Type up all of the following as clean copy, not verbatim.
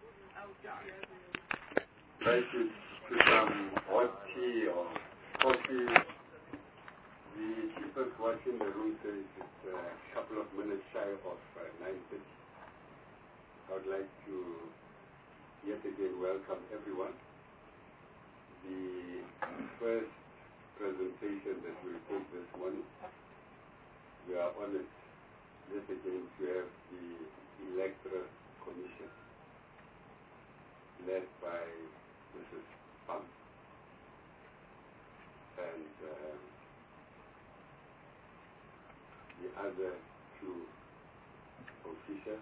Try to some hot tea or coffee. The cheapest watch in the room says it's a couple of minutes shy of 9:30. I would like to yet again welcome everyone. The first presentation that we'll take this morning, we are honored yet again to have the Electoral Commission led by Mrs. Pam and the other two officials.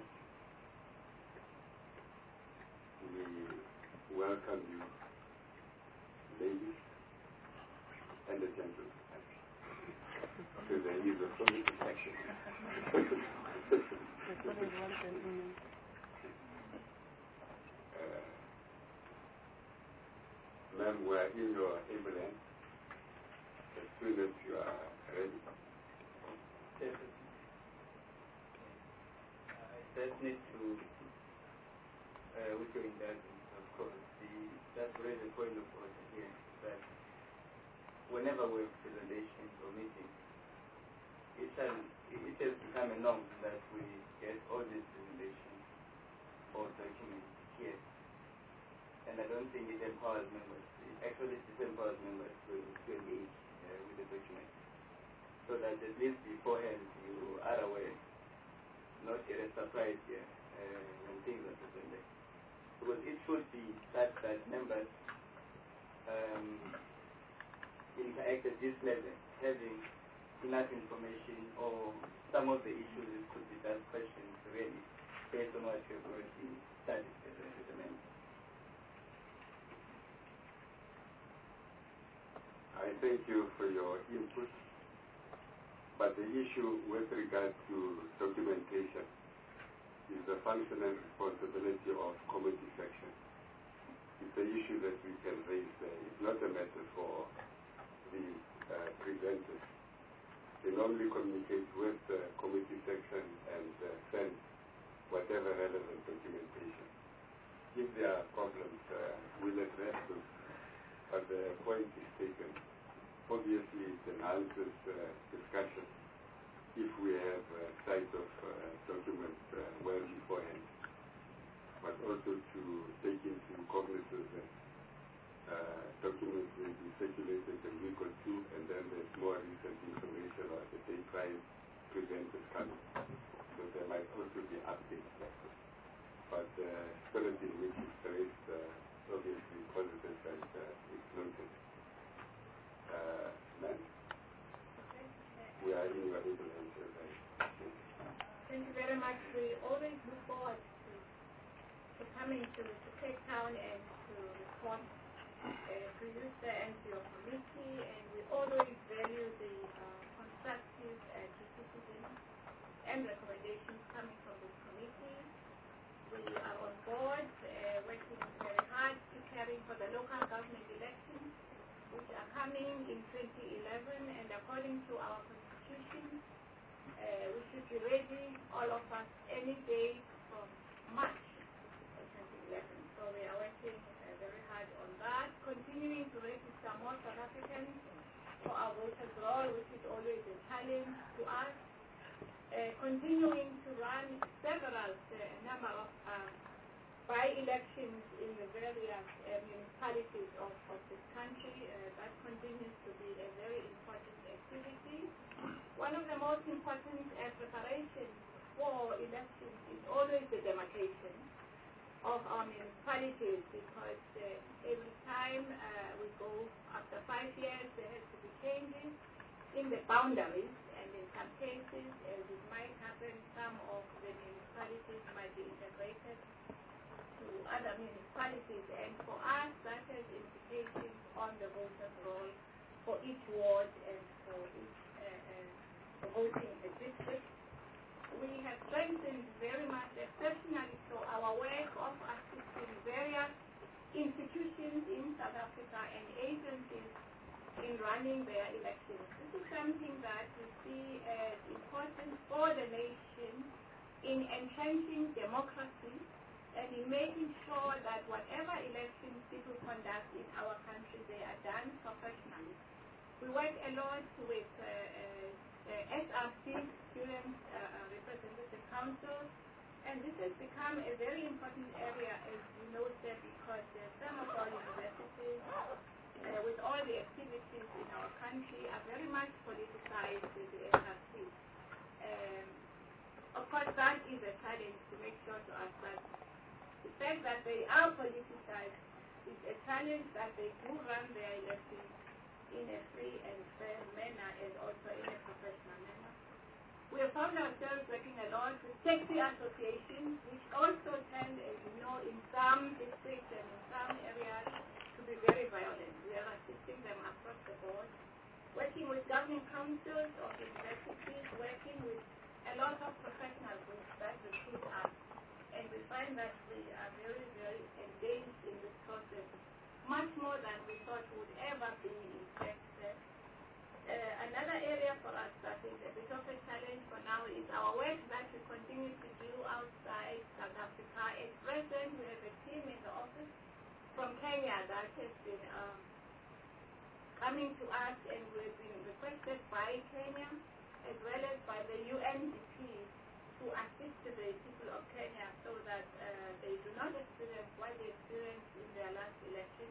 We welcome you, ladies and the gentlemen. So there is a solid protection. Ma'am, we are in your able hands as soon as you are ready. Yes. I just need to, with your indulgence, of course, that's raise a point of order here, that whenever we have presentations or meetings, it has become a norm that we get all these presentations or documents here. And I don't think it empowers members. It actually disempowers members to engage with the document. So that at least beforehand you are aware, not get a surprise here when things are presented. Because it should be such that members interact at this level, having enough information, or some of the issues could be just questions really based on what you have already studied as a member. I thank you for your input, but the issue with regard to documentation is the function and responsibility of committee section. It's an issue that we can raise there. It's not a matter for the presenters. They normally communicate with the committee section and send whatever relevant documentation. If there are problems, we'll address them. But the point is taken. Obviously, it enhances discussion if we have sight of documents well beforehand, but also to take into cognizance that documents may be circulated a week or two, and then there's more recent information or the day prior presenters coming. So there might also be updates there. But the spirit in which it's raised, obviously positive and it's noted. Ma'am, we are in your able hands. Thank you very much. We always look forward to coming to Cape Town and to respond to you, sir, and to your committee, and we always value the constructive criticism and recommendations coming from this committee. We are on board, working very hard, preparing for the local government elections, which are coming in 2011, and according to our constitution, we should be ready, all of us, any day from March 2011. So we are working very hard on that, continuing to register more South Africans for our voters' roll, which is always a challenge to us, continuing to run several number of by-elections in the various municipalities of this country. That continues to be a very important activity. One of the most important preparations for elections is always the demarcation of our municipalities, because every time we go after 5 years, there has to be changes in the boundaries, and in some cases, as it might happen, some of the municipalities might be integrated to other municipalities, and for us, that has implications on the voters' roll for each ward and for each voting district. We have strengthened very much, exceptionally so, our work of assisting various institutions in South Africa and agencies in running their elections. This is something that we see as important for the nation in entrenching democracy and in in making sure that whatever elections people conduct in our country, they are done professionally. We work a lot with SRC, Student Representative Council, and this has become a very important area, as you know, sir, because some of our universities, with all the activities in our country, are very much politicized with the SRC. Of course, that is a challenge to make sure to us that the fact that they are politicized is a challenge that they do run their elections in a free and fair manner and also in a professional manner. We have found ourselves working a lot with taxi associations, which also tend, as you know, in some districts and in some areas to be very violent. We are assisting them across the board, working with governing councils of universities, working with a lot of professional groups that recruit us. And we find that we are very, very engaged in this process, much more than we thought would ever be in fact. Another area for us that is a bit of a challenge for now is our work that we continue to do outside South Africa. At present, we have a team in the office from Kenya that has been coming to us, and we've been requested by Kenya as well as by the UNDP to assist the people of Kenya so that they do not experience what they experienced in their last election.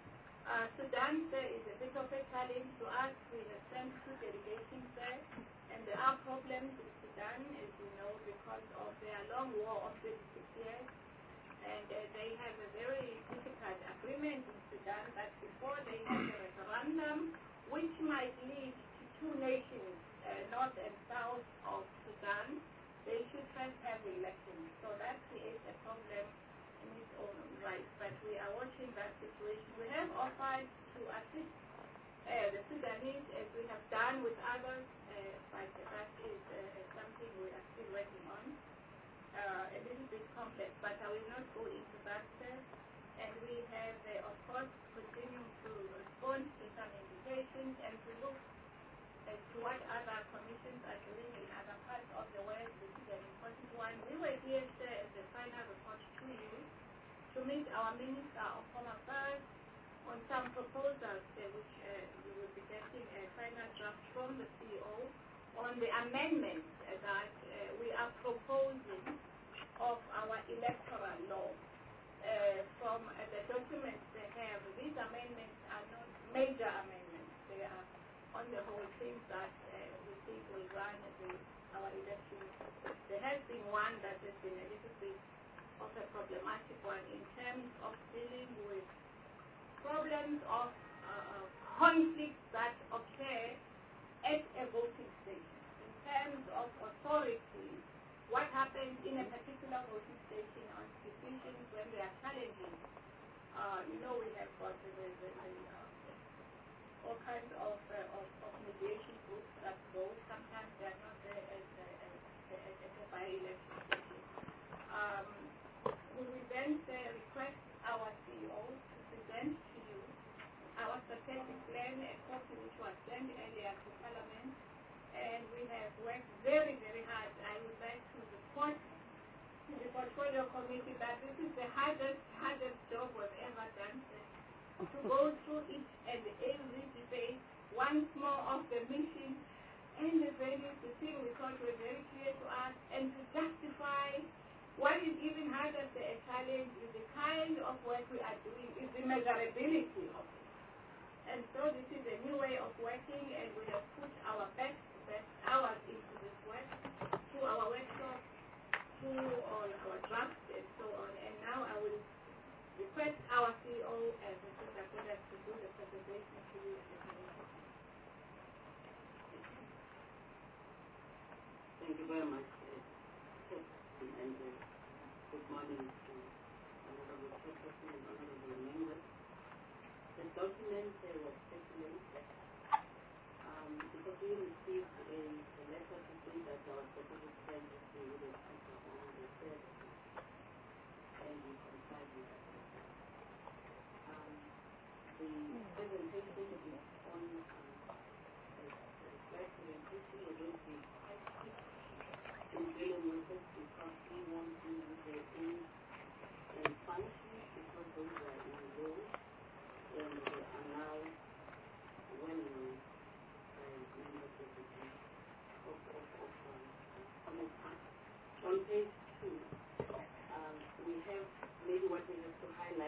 Sudan is a bit of a challenge to us. We have sent 2 delegations there, and there are problems in Sudan, as you know, because of their long war of 36 years. And they have a very difficult agreement in Sudan that before they have a referendum, which might lead to 2 nations, north and south of Sudan, they should first have elections. So that creates a problem in its own right. But we are watching that situation. We have offered to assist the Sudanese, as we have done with others, but that is something we are still working on. A little bit complex, but I will not go into that. And we have, of course, continued to respond to some invitations and to look as to what other commissions are doing in other parts of the world. This is an important one. We were here as the final report to you to meet our Minister of Home Affairs on some proposals which we will be getting a final draft from the CEO on the amendments that we are proposing of our electoral law. From the documents they have, these amendments are not major amendments. They are on the whole things that we think will run our elections. There has been one that has been a little bit of a problematic one in terms of dealing with problems of conflicts that occur at a voting station. In terms of authority, what happens in a particular voting station on decisions when they are challenging. You know, we have got all kinds of mediation groups that go. Sometimes they are not there as a by-election station. We will then request our CEO to present to you our strategic plan, a copy which was sent earlier to Parliament, and we have worked very, very hard. I would like to report to the Portfolio Committee that this is the hardest job we've ever done, to go through each and every debate, once more of the mission and the values, the thing we thought were very clear to us, and to justify what is even harder than a challenge is the kind of work we are doing, is the measurability of it. And so this is a new way of working, and we have put our best hours into this work, through our workshops, through all our drafts and so on. And now I will request our CEO and Mr. Dakoda to do the presentation to you at the committee. Thank you very much, and good morning to Honorable Chairperson and Honorable members. The document was circulated because we received a letter to say that our strategic plan is to be on the 3rd, and we complied with that. The presentation is on slide 17. We're going to be quite quick in dealing with it because we want to get in and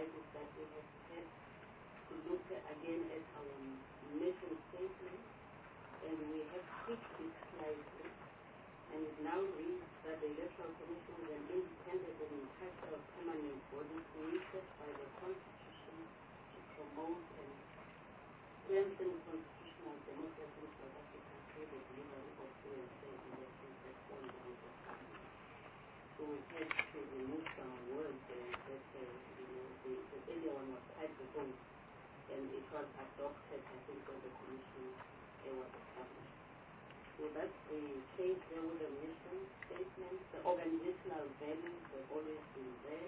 right is that we have had to look again at our mission statement, and we have tweaked it slightly, and it now reads that the Electoral Commission is an independent and impartial permanent body created by the Constitution to promote and strengthen constitutional democracy in South Africa through the delivery of free and fair elections at all levels of government. So we had to remove some words that the earlier one was quite proposed, and it was adopted, I think, when the commission was established. So that's the change there with the mission statement. The organizational values have always been there,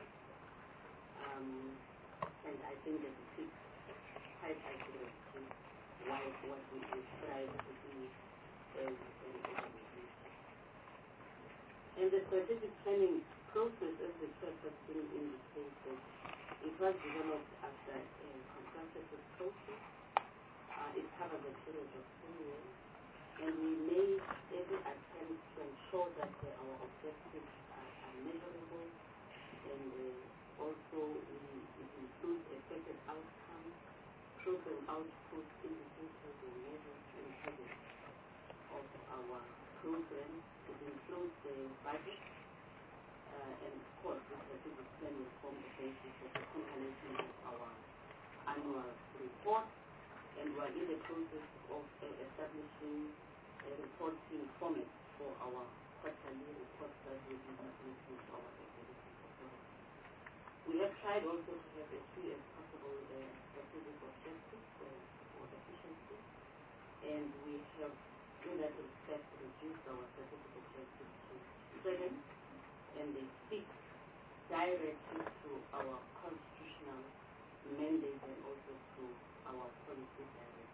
and I think that it is quite accurate to what we strive to do as an organization. And the strategic planning process, as the chairperson indicated, it was developed after a consultative process. It covers a period of 10 years, and we made every attempt to ensure that our objectives are measurable, and also it includes expected outcomes, program outputs, indicators, and measures and targets of our program. It includes the budget, and of course the strategic plan will form the basis of the compilation of our annual report, and we are in the process of establishing a reporting format for our quarterly report that will be submitted to our executive. We have tried also to have as few as possible strategic objectives for efficiency, and we have, in that respect, reduced our strategic objectives to 7, and they speak directly to our constitutional mandate and also to our policy directives.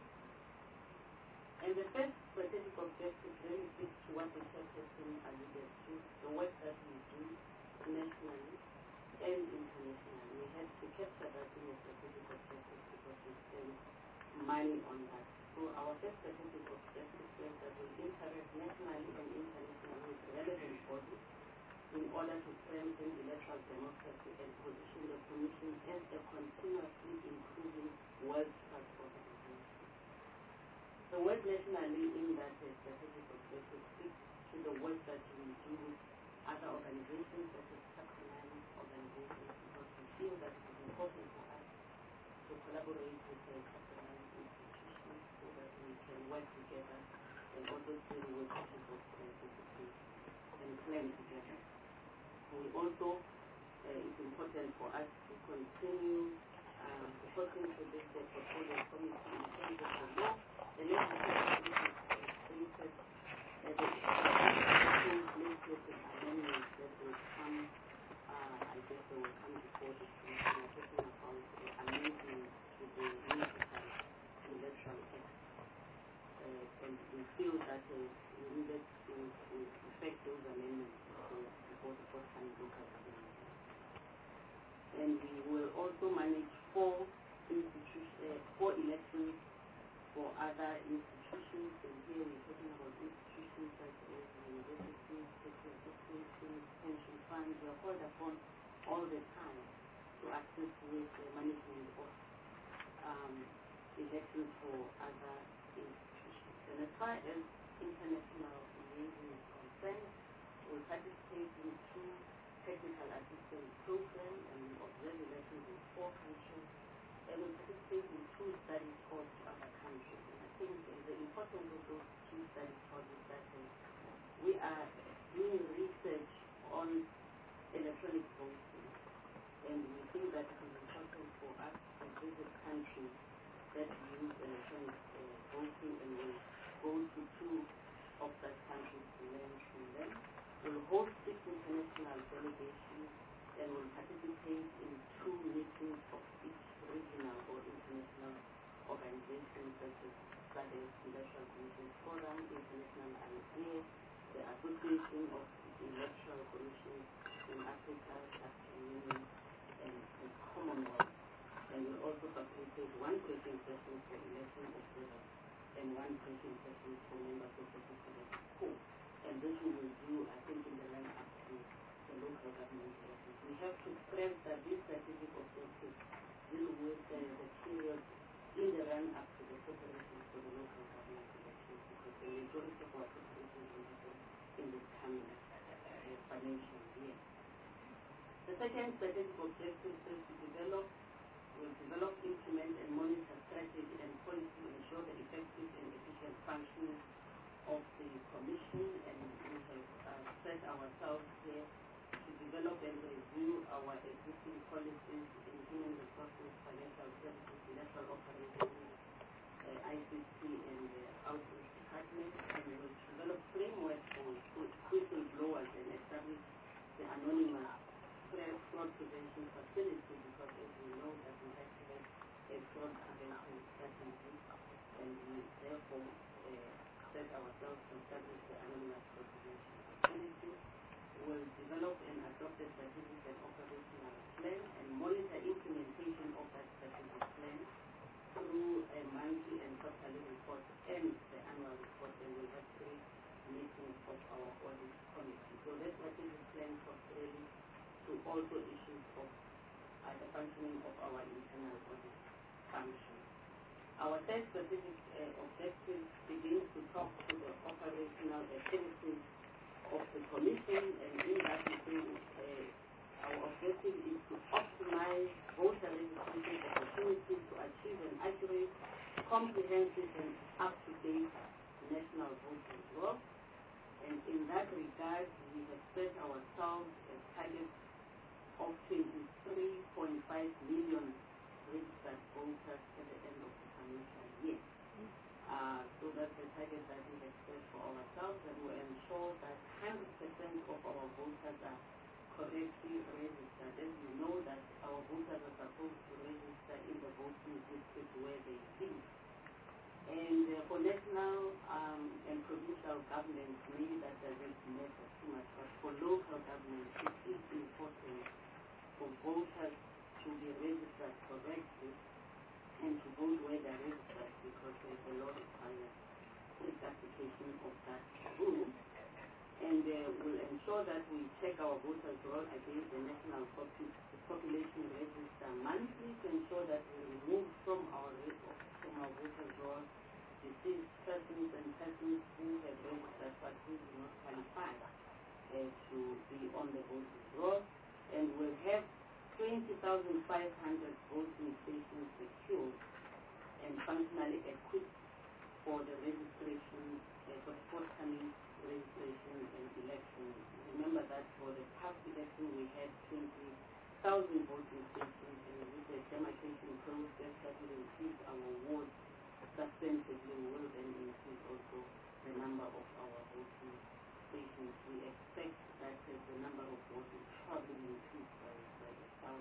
And the first strategic objective really speaks to what the chairperson alluded to, the work that we do nationally and internationally. We had to capture that in the strategic objective because we spend money on that. So our first strategic objective says that we interact nationally and internationally with relevant bodies in order to strengthen electoral democracy and position the Commission as a continuously improving world-class organization. The word nationally in that strategic objective speaks to the work that we do with other organizations such as subcommunity organizations, because we feel that it is important for us to collaborate with the subcommunity institutions so that we can work together and also deal with issues of sensitivity and plan together. We also, it's important for us to continue supporting to this portfolio committee in terms of the law. The legislative stated that the legislative amendments that will come, I guess they will come before the commission. We're talking about the amendment to the Municipal Electoral Act. And we feel that we needed to effect those amendments before the forthcoming local government. And we will also manage 4 elections for other institutions, and here we're talking about institutions such as universities, social associations, pension funds. We are called upon all the time to assist with the management of elections for other institutions. And as far as international liaison is concerned, we participate in 2 technical assistance programs, and we observe elections in 4 countries, and we participate in 2 study tours to other countries. And I think the importance of those 2 study tours is that we are doing research on electronic voting, and we think that it is important for us to visit countries that use electronic voting, and we'll go to 2 of such countries to learn from them. We'll host 6 international delegations, and we'll participate in 2 meetings of each regional or international organizations such as SADC, Electoral Commissions Forum, International IDEA, the Association of Electoral Commissions in Africa, African Union, and Commonwealth. And we'll also facilitate 1 briefing session for election observers and 1 briefing session for members of the Secretary Court. And this we will do, I think, in the run up to the local government elections. We have to stress that this strategic objective with the period in the run-up to the preparations for the local government elections, because the majority of our preparations will happen in this coming financial year. The second strategic objective is to develop, implement, and monitor strategy and policy to ensure the effective and efficient functioning of the Commission, and we have set ourselves here to develop and review our existing policies in human resources, financial services, bilateral operations, ICT, and outreach department, and we will develop frameworks for whistleblowers and establish the anonymous fraud prevention facility, because as we know that we have to have a fraud prevention strategy, and we therefore set ourselves to establish the anonymous fraud prevention facility. We will develop and adopt a strategic and operational plan and monitor implementation of that strategic plan through a monthly and quarterly report and the annual report, and we'll have 3 meetings of our audit committee. So that strategic plan was really to also issues of the functioning of our internal audit function. Our third strategic objective begins to talk to the operational activities of the Commission, and in that our objective is to optimize voter registration opportunities to achieve an accurate, comprehensive, and up-to-date national voting roll. And in that regard, we have set ourselves a target of 23.5 million registered voters at the end of the financial year. So that's the target that we have set for ourselves, and we ensure that 100% of our voters are correctly registered. As you know that our voters are supposed to register in the voting district where they live. And for national and provincial governments, maybe that doesn't matter too much, but for local governments, it is important for voters to be registered correctly and to vote where they're registered, because there's a lot of quick application of that rule. And we'll ensure that we check our voters' roll against the National Population Register monthly to ensure that we remove from our voters' roll deceased persons and persons who have registered but who do not qualify to be on the voters' roll. And we'll have 20,500 voting stations secured and functionally equipped for the registration, for the forthcoming registration and elections. Remember that for the past election we had 20,000 voting stations, and with the demarcation process that will increase our wards substantively, we will then increase also the number of our voting stations. We expect that the number of votes will probably increase by 1,000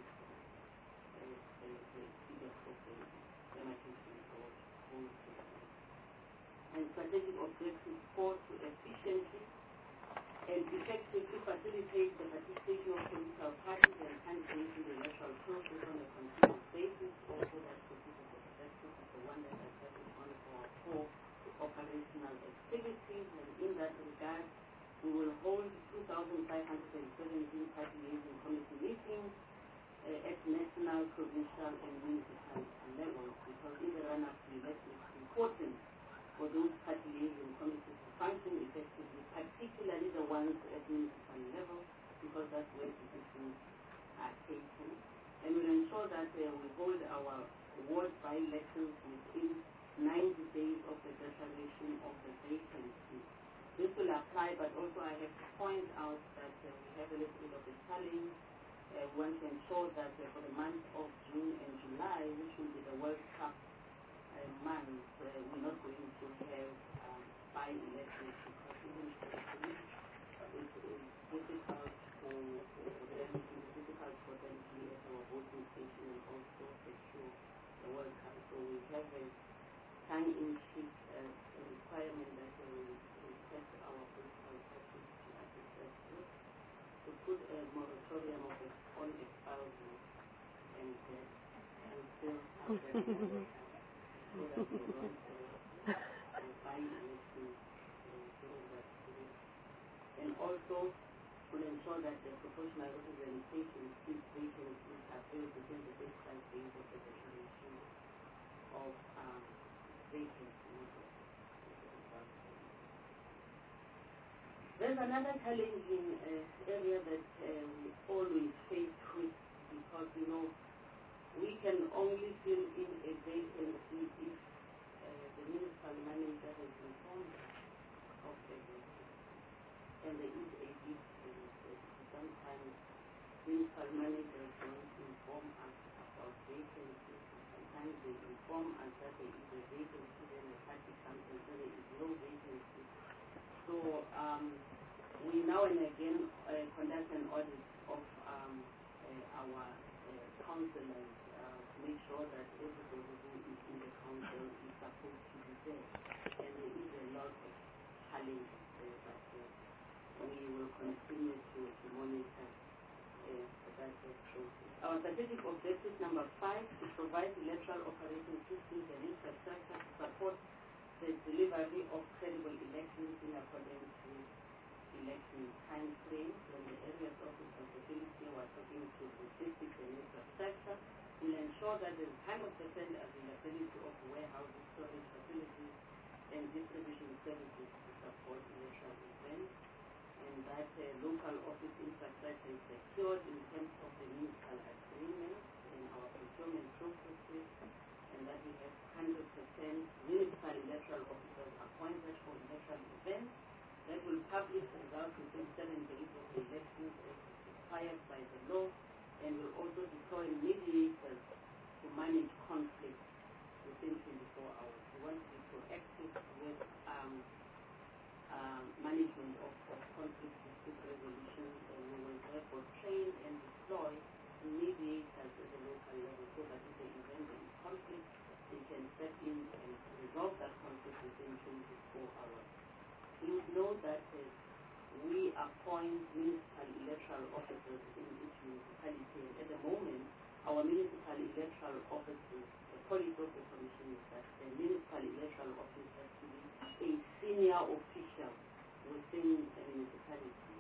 the figures of the demarcation process. And strategic objective 4, to efficiently and effectively facilitate the participation of political parties and candidates in the electoral process on a continuous basis. Also, that specific objective is the one that I said is one of our 4 operational activities, and in that regard, we will hold 2,517 party liaison committee meetings at national, provincial, and municipal levels, because in the run-up to elections, it's important for those party liaison committees to function effectively, particularly the ones at municipal level, because that's where decisions are taken. And we'll ensure that we hold our ward by-elections within 90 days of the declaration of the vacancy. This will apply, but also I have to point out that we have a little bit of a challenge. We want to ensure that for the month of June and July, which will be the World Cup months, we're not going to have by-elections, because even for the police, it is difficult for them, to be at our voting station and also secure the World Cup. So we have a time-in-sheet requirement that we request our political parties to assist us with, to put a moratorium on espousing and still have them so that we don't buy elections during that period. And also will ensure ensure that the proportional representation of these vacancies are filled within the prescribed range of the declaration of vacancies. There's another challenging area that we always face with, because we can only fill in a vacancy if the municipal manager has informed us of the vacancy. And there is a difference. Sometimes municipal managers don't inform us about vacancies. Sometimes they inform us that there is a vacancy, then the party comes and says there is no vacancy. So we now and again conduct an audit of our councillors to make sure that everybody who is in the council is supposed to be there. And there is a lot of challenges there, but we will continue to monitor that process. Our strategic objective number 5 is to provide electoral operating systems and infrastructure to support the delivery of credible elections in accordance with election time frames. When the areas of responsibility were talking to logistics and infrastructure, will ensure that there is 100% availability of warehouses, storage facilities, and distribution services to support electoral events, and that local office infrastructure is secured in terms of the municipal agreements and our procurement processes, and that we have 100% municipal electoral officers appointed for electoral events that will publish results within 7 days of the elections as required by the law, and will also deploy mediators to manage conflicts within 24 hours. We want to be proactive with management of conflict dispute resolution, and we will therefore train and deploy mediators at the local level so that if the event is conflict, they can step in and resolve that conflict within 24 hours. Please know that we appoint municipal electoral officers in each municipality, and at the moment, our municipal electoral officers, the policy of the commission is that the municipal electoral office has to be a senior official within a municipality.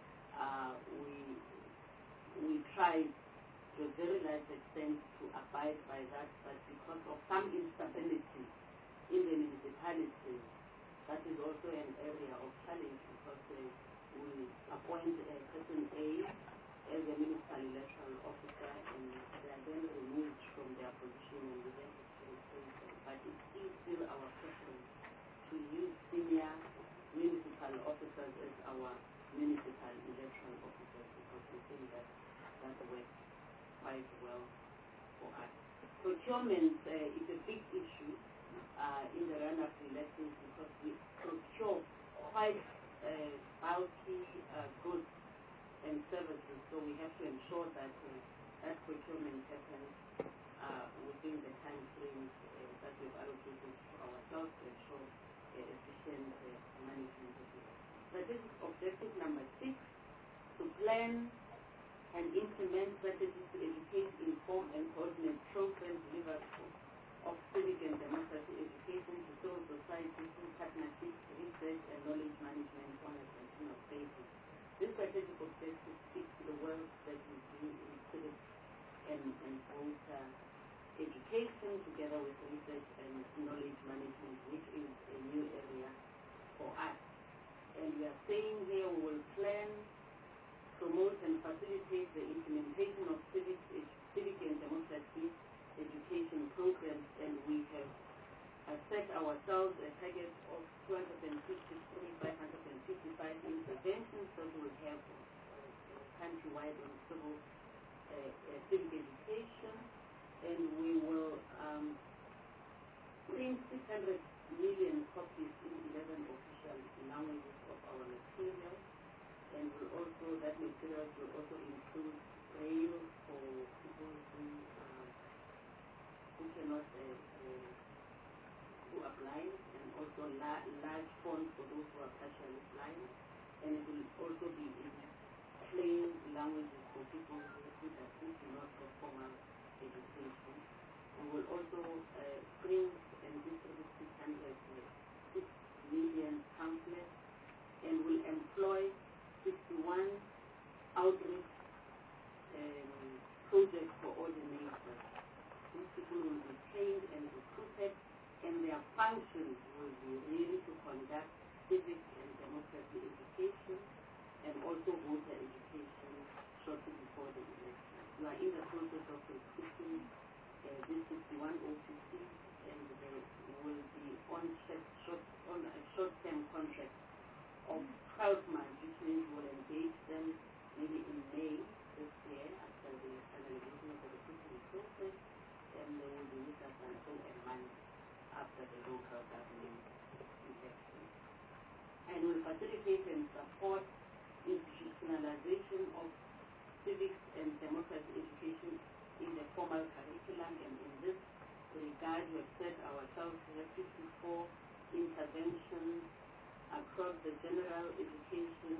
We try to a very large extent to abide by that, but because of some instability in the municipality, that is also an area of challenge, because we appoint a person A as a municipal electoral officer, and they are then removed from their position, and we then have to replace them. But it is still our preference to use senior municipal officers as our municipal electoral officers, because we think that that works quite well for us. Procurement is a big issue in the run-up to elections, because we procure quite bulky goods and services, so we have to ensure that that procurement happens within the time frames that we've allocated to ourselves to ensure efficient management of it. Strategic objective number 6, to plan and implement strategies to educate, inform, and coordinate programs delivered of civic and democracy education to civil society through partnerships, research, and knowledge management on a continuous basis. This strategic objective speaks to the work that we do in civic and voter education, together with research and knowledge management, which is a new area for us. And we are saying here we will plan, promote, and facilitate the implementation of civic and democracy education programs, and we have set ourselves a target of 255 interventions that will have countrywide on civil civic education, and we will print 600 million copies in 11 official languages of our material, and that material will also include braille for people who cannot, who are blind, and also large fonts for those who are partially blind, and it will also be in plain languages for people who do not have formal education. We will also print and distribute 6 million pamphlets, and will employ 61 outreach project coordinators. These people will be trained and recruited, and their function will be really to conduct civic and democracy education and also voter education shortly before the election. We are in the process of recruiting these 61 OPCs, and they will be on a short-term contract of 12 months, which means we'll engage them maybe in May this year after the finalization of the recruitment process, and they will be with us until a month after the local government election. And we'll facilitate and support institutionalization of civics and democracy education in the formal curriculum, and in this regard we have set ourselves 54 interventions across the general education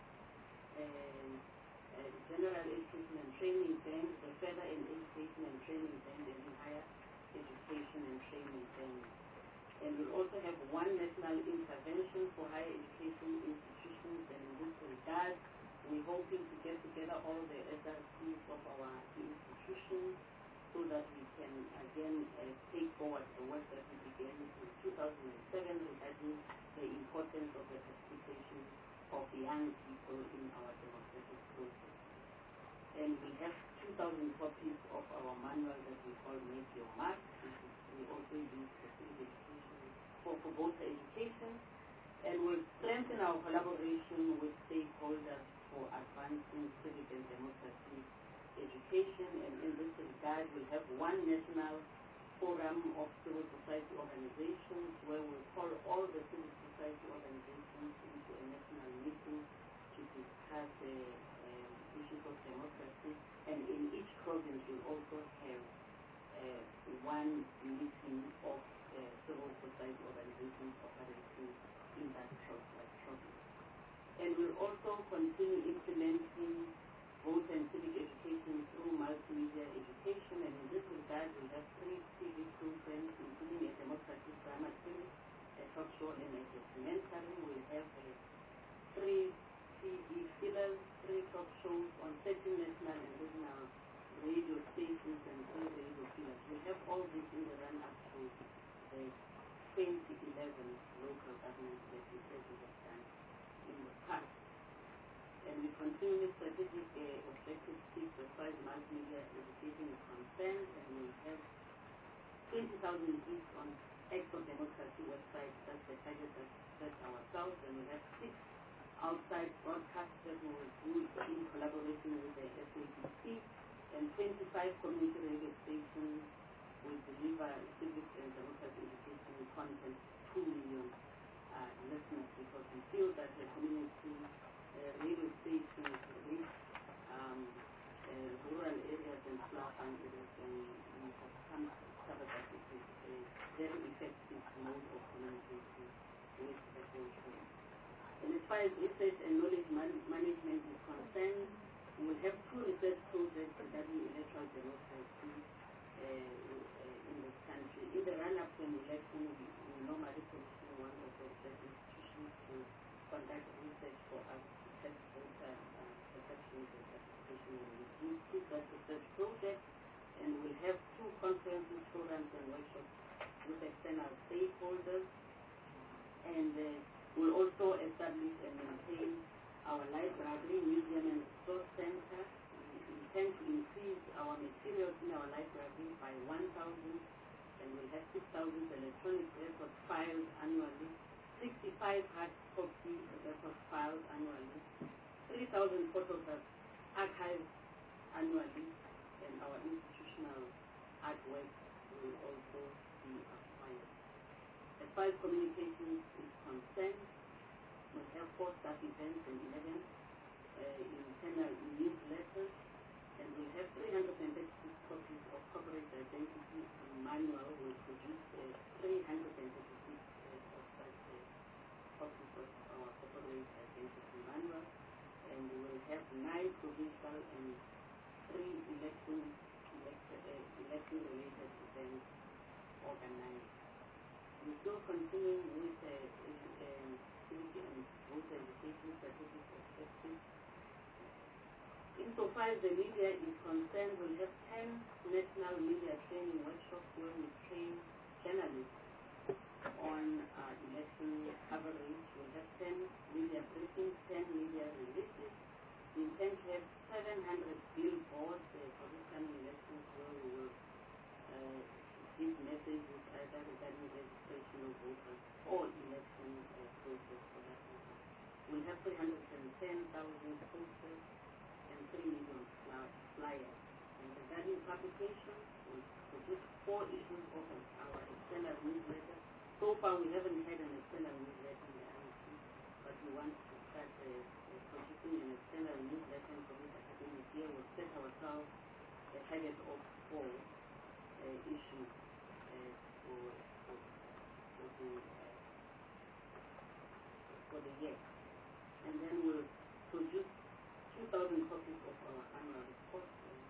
and training band, the further education and training band, and the higher education and training band. And we'll also have one national intervention for higher education institutions, and in this regard we're hoping to get together all the SRCs of our institutions so that we can again take forward the work that we began in 2007 regarding the importance of the participation of young people in our democratic process. And we have 2,000 copies of our manual that we call Make Your Mark, which we also use for civic education, for voter education, and we'll strengthen our collaboration with stakeholders for advancing civic and democracy education. And in this regard, we'll have one national forum of civil society organizations where we'll call all the civil society organizations into a national meeting to discuss the issues of democracy. And in each province, we'll also have one meeting of civil society organizations operating in that province. And we'll also continue implementing voter and civic education through multimedia education, and in this regard we have 3 TV programs, including a democracy drama series, a talk show, and a documentary. We have 3 TV fillers, 3 talk shows on 13 national and regional radio stations, and 3 radio fillers. We have all this in the run-up to the 2011 local government that we said we have done in the past. And we continue with strategic objective 6 as far as multimedia education is concerned, and we have 20,000 hits on Acts of Democracy website. That's the target that set ourselves, and we have 6 outside broadcasts that we will do in collaboration with the SABC, and 25 community radio stations will deliver civic and democracy education content to 2 million listeners, because we feel that the community radio stations reach rural areas and far-flung areas, and we have come to discover that it is a very effective mode of communication with the social. And as far as research and knowledge management is concerned, we will have 2 research projects regarding electoral democracy in this country. In the run-up to an election, we normally commission one of the research institutions to conduct research for us to test voter perceptions and participation. We do that research project, and we'll have 2 conferences, forums, and workshops with external stakeholders. And we'll also establish and maintain our library, museum, and resource center. We intend to increase our materials in our library by 1,000, and we'll have 6,000 electronic record files annually, 65 hard copy record files annually, 3,000 photographs archived annually, and our institutional artwork will also be acquired. As far as communications is concerned, we have 4 staff events and 11 internal newsletters, and we have 336 copies of corporate identity manual. We produce 336 of such copies of our corporate identity manual, and we will have 9 provincial and 3 election-related events organized. We're still continuing with civic and voter education strategic objectives. Insofar as the media is concerned, we'll have 10 national media training workshops where we train journalists on election coverage. We'll have 10 media briefings, 10 media releases. We intend to have 700 billboards for this coming elections where we will give messages either regarding registration of voters or election process for that matter. We'll have 310,000 posters and 3 million flyers. And regarding publication, we'll produce 4 issues of our external newsletter. So far, we haven't had an external newsletter in the IEC, but we want to start producing an external newsletter for this academic year. We'll set ourselves a target of 4 issues for the year. And then we'll produce 2,000 copies of our annual report,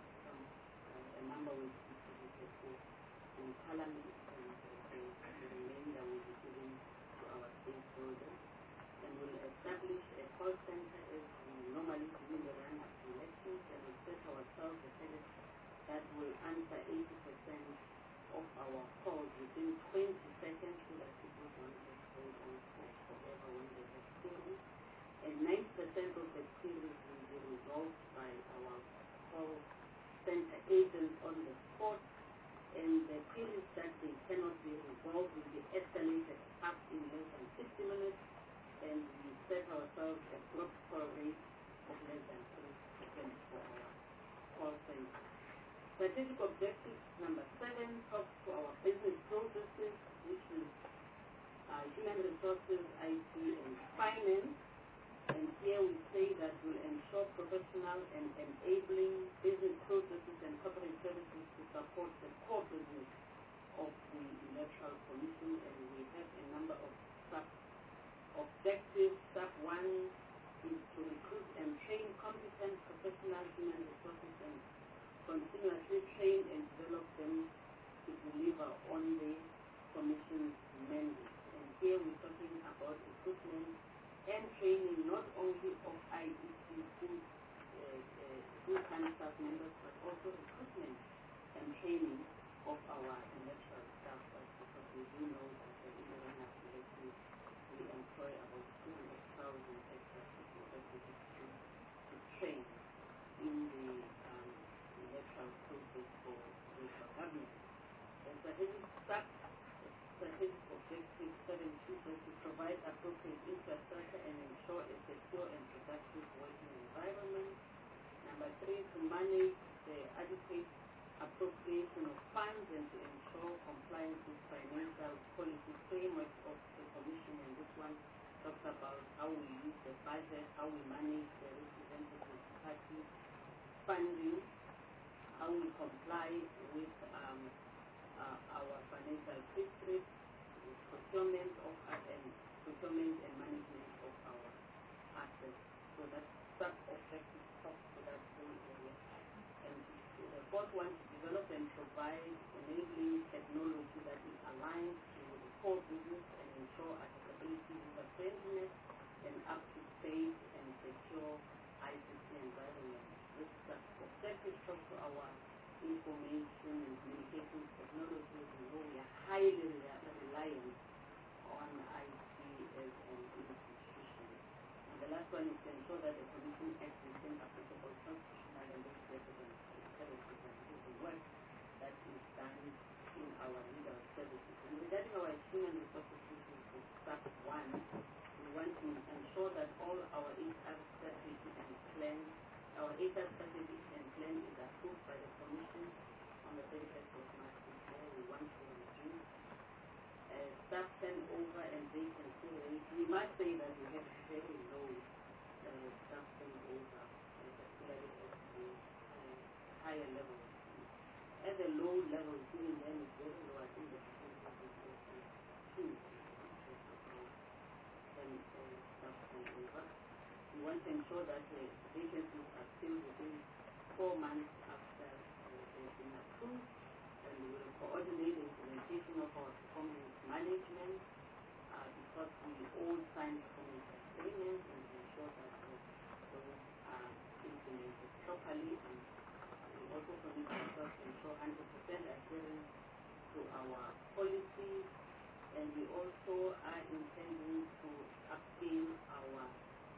a number will be distributed in Parliament, and the remainder will be given to our stakeholders. And we'll establish a call center as we normally do in the run-up to elections, and we'll set ourselves a target that will answer 80% of our calls within 20 seconds so that people don't just hold on for forever when they have queries. And 90% of the queries will be resolved by our call center agents on the spot, and the queries that they cannot be resolved will be escalated up in less than 60 minutes, and we set ourselves a drop call rate of less than 3% for our call center. Strategic objective number 7 talks to our business processes, which is human resources, IT, and finance. And here we say that we'll ensure professional and enabling business processes and corporate services to support the core business of the Electoral Commission. And we have a number of sub-objectives. Sub 1 is to recruit and train competent professional human resources and continuously train and develop them to deliver on the Commission's mandate. And here we're talking about recruitment and training not only of IEC full-time staff members, but also recruitment and training of our electoral staff, because we do know that in the run-up to elections, we employ about 200,000 extra people that we have to train in the electoral process for local government. And strategic objective 7.2 is to provide appropriate infrastructure and ensure a secure and productive working environment. Number 3, to manage the adequate appropriation of funds and to ensure compliance with financial policy framework of the Commission. And this one talks about how we use the budget, how we manage the representative party funding, how we comply with our financial prescripts, procurement and management of our assets. So that's sub-objective talks to that whole area. And the fourth one, to develop and provide enabling technology that is aligned to the core business and ensure accessibility, user-friendliness, and up-to-date and secure ICT environment. This objective talks to our information and communications technology. We know we are highly reliant on IT as an institution. And the last one is to ensure that the Commission acts within applicable constitutional and legislative imperative and the work that is done in our legal services. And regarding our human resources, which is the step 1, we want to ensure that all our HR strategy and plan is approved by the Commission on the 31st of March this year. We want to reduce staff turnover and vacancy rate. We must say that we have very low staff turnover, particularly at the higher levels. At the low levels, even then it's very low. I think the percentage is less than 2% staff turnover. We want to ensure that vacancies are filled within 4 months after they've been approved, and we will coordinate the implementation of our performance management because we all sign performance agreements, and ensure that those are implemented properly. to our policies, and we also are intending to upscale our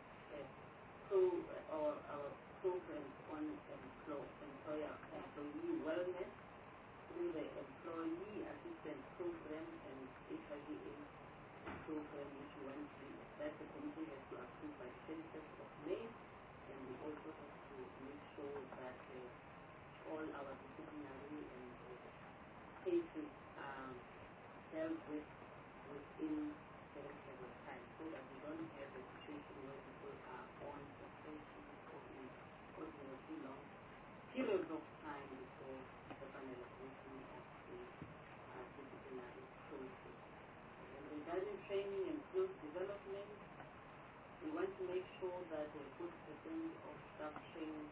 programs on employee wellness through the Employee Assistance Program and HIV/AIDS program, which we want to, that the committee has to approve by the 31st of May, and we also have to make sure that all our disciplinary and cases are dealt with within the reasonable time, so that we don't have a situation where people are on suspension for ordinarily long periods of time before the finalization of the disciplinary process. And regarding training and skills development, we want to make sure that a good percent of staff training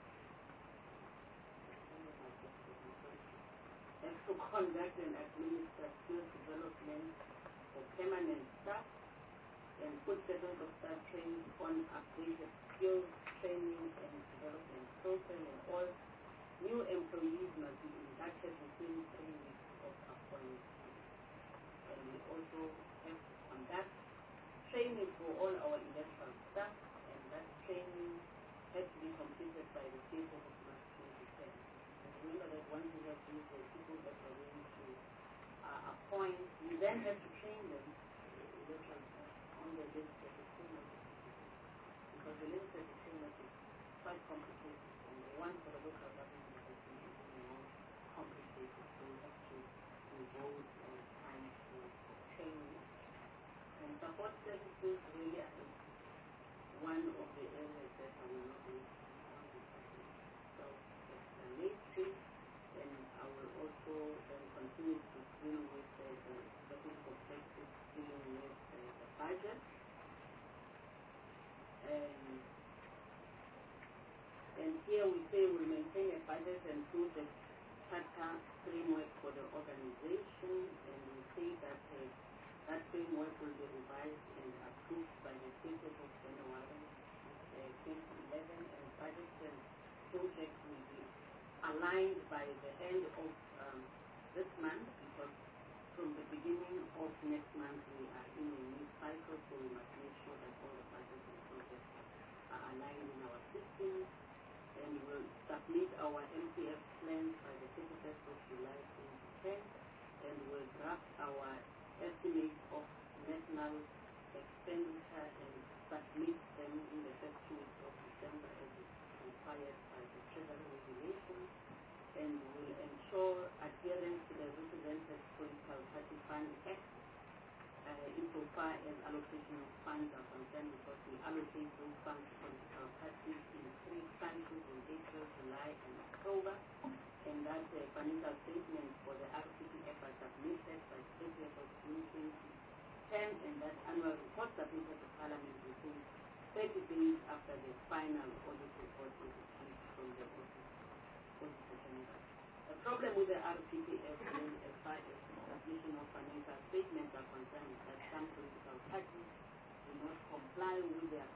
has to conduct and administer skills development for permanent staff, and good percent of staff trained on updated skills training and development program, and all new employees must be inducted within 3 weeks of appointment. And we also have to conduct training for all our electoral staff, and that training has to be completed by the 5th of March 2010. And remember that once we have these people that are going to appoint, we then have to train them electoral staff on the legislative framework, because the legislative framework is quite complicated, and the one for the local government has been even more complicated, so we have to devote time for training. And support services really is one of the areas that I will not be on discussing. So it's a late trip, and I will also then continue to deal with the strategic objectives dealing with the budget. And here we say we'll maintain a budget and through the charter framework for the organization, and we say that that framework will be revised and approved by the 30th of January 2011, and budgets and projects will be aligned by the end of this month, because from the beginning of next month we are in a new cycle, so we must make sure that all the budgets and projects are aligned in our system, and we will submit our MPF plans by the 31st of July 2010, and we'll draft our estimates of national expenditure and submit them in the first 2 weeks of December as is required by the Treasury regulations, and will ensure adherence to the Represented Political Party Fund Act insofar as allocation of funds are concerned, because we allocate those funds to political parties in 3 countries in April, July, and October, and that financial statement for the RPPF are submitted by 30th of June 2010, and that annual report submitted to Parliament within 30 days after the final audit report is received from the Auditor General. The problem with the RPPF as far as submission of financial statements are concerned is that some political parties do not comply with their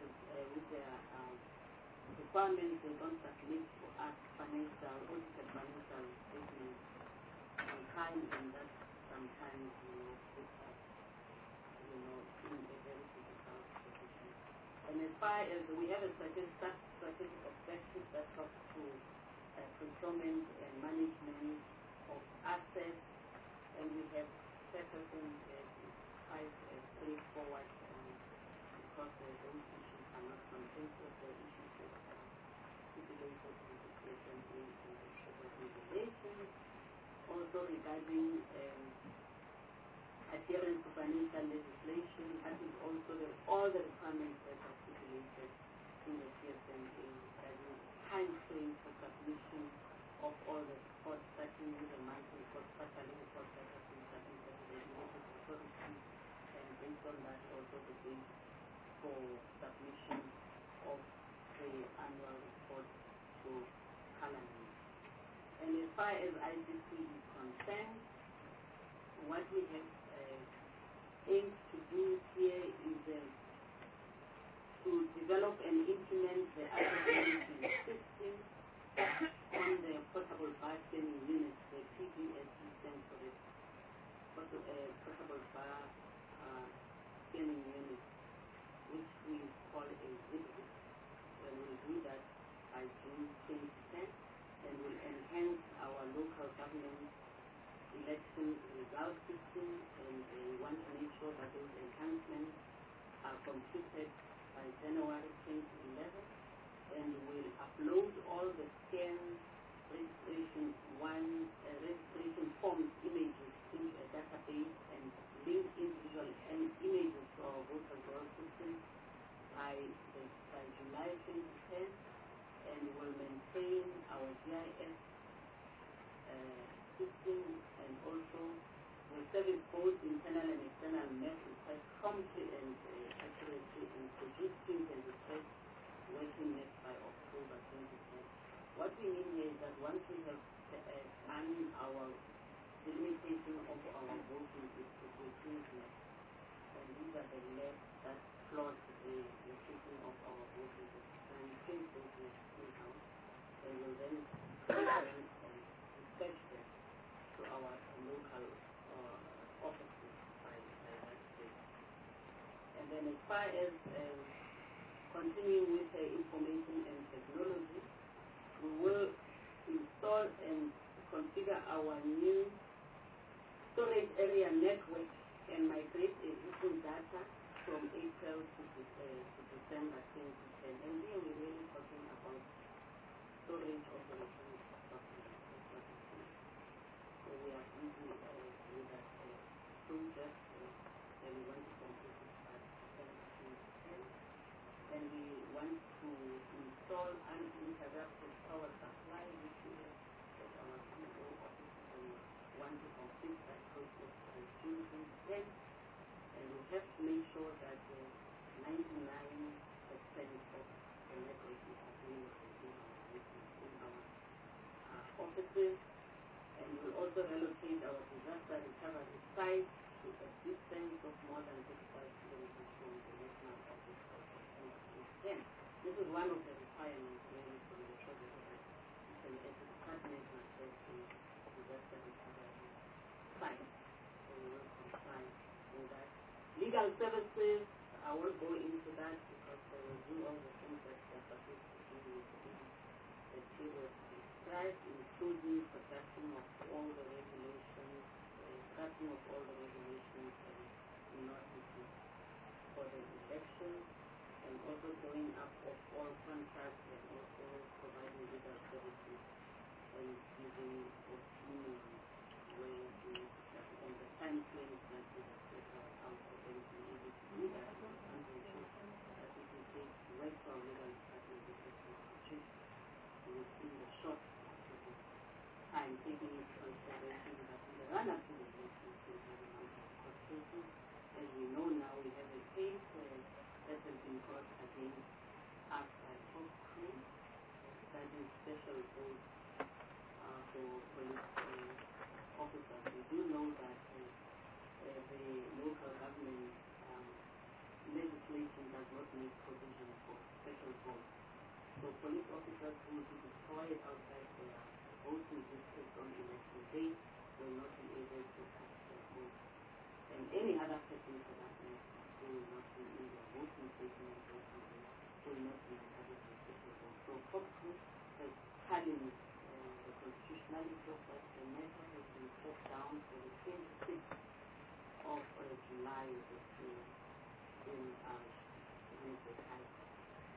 requirements. They don't submit to us audited financial statements on time, and that sometimes puts us in a very difficult position. And as far as we have a strategic objective that talks to procurement and management of assets, and we have certain quite straightforward, because those issues are not contentious, the issues that are stipulated in the legislation in the Treasury regulations. Also regarding adherence to financial legislation, I think also all the requirements that are stipulated in the CSMA regarding time frame for submission of all the reports, starting with the monthly report, quarterly report that has been submitted to the related authorities, and based on that also the date for submission of the annual report to Parliament. And as far as ICT is concerned, what we have aimed to do here is to develop and implement the accessibility system on the portable bargaining units, the PBSE stands for the local government election result system, and we want to make sure that those enhancements are completed by January 2011, and we'll upload all the scanned registration forms images into a database and link individual images to our voter roll system by July 2010, and will maintain our GIS system, and also will service both internal and external map requests promptly and accurately, and produce print and request working net by October 2010. What we mean here is that once we have done our delimitation of our voting districts with print maps, and these are the maps that plot the location of our voting districts, and print those maps in-house, and will then dispatch them to our local offices by that date. And then as far as continuing with the information and technology, we will install and configure our new storage area network and migrate existing data from April to December 2010. And here we're really talking about storage of the electronic documents. So we are busy with that project, and we want to complete it by December 2010. And we want to install uninterrupted power supply, which we have at our CEO office, and want to complete that process by June 2010. And we have to make sure that 99% of the network is available in our offices. And we'll also relocate our disaster recovery site to a distance of more than 35 kilometers from the national office by September 2010. This is one of the requirements really from the project, that as a department must have a disaster recovery site. So we will comply with that. Legal services, I won't go into that because they will do all the things that they're supposed to do within the period described, including production of all the regulations, drafting of all the regulations and notices for the elections, and also drawing up of all contracts, and also providing legal services and giving opinions where on the time frames that we have set out for them to be able to do that. And we should, that we can take right to our legal department within the short time, taking into consideration that in the run-up to the elections we have a number of court cases. As we know now, we have a case that has been brought against us by Top Crew, that is special vote for police officers. We do know that the local government legislation does not make provision for special votes. So police officers who will be deployed outside their voting district on election day will not be able to cast their vote. And any other person for that matter who will not be in their voting station on voting day will not be entitled to special vote. So COPCU has challenged the constitutionality of that. The matter has been set down for the 26th of July this year in the High Court.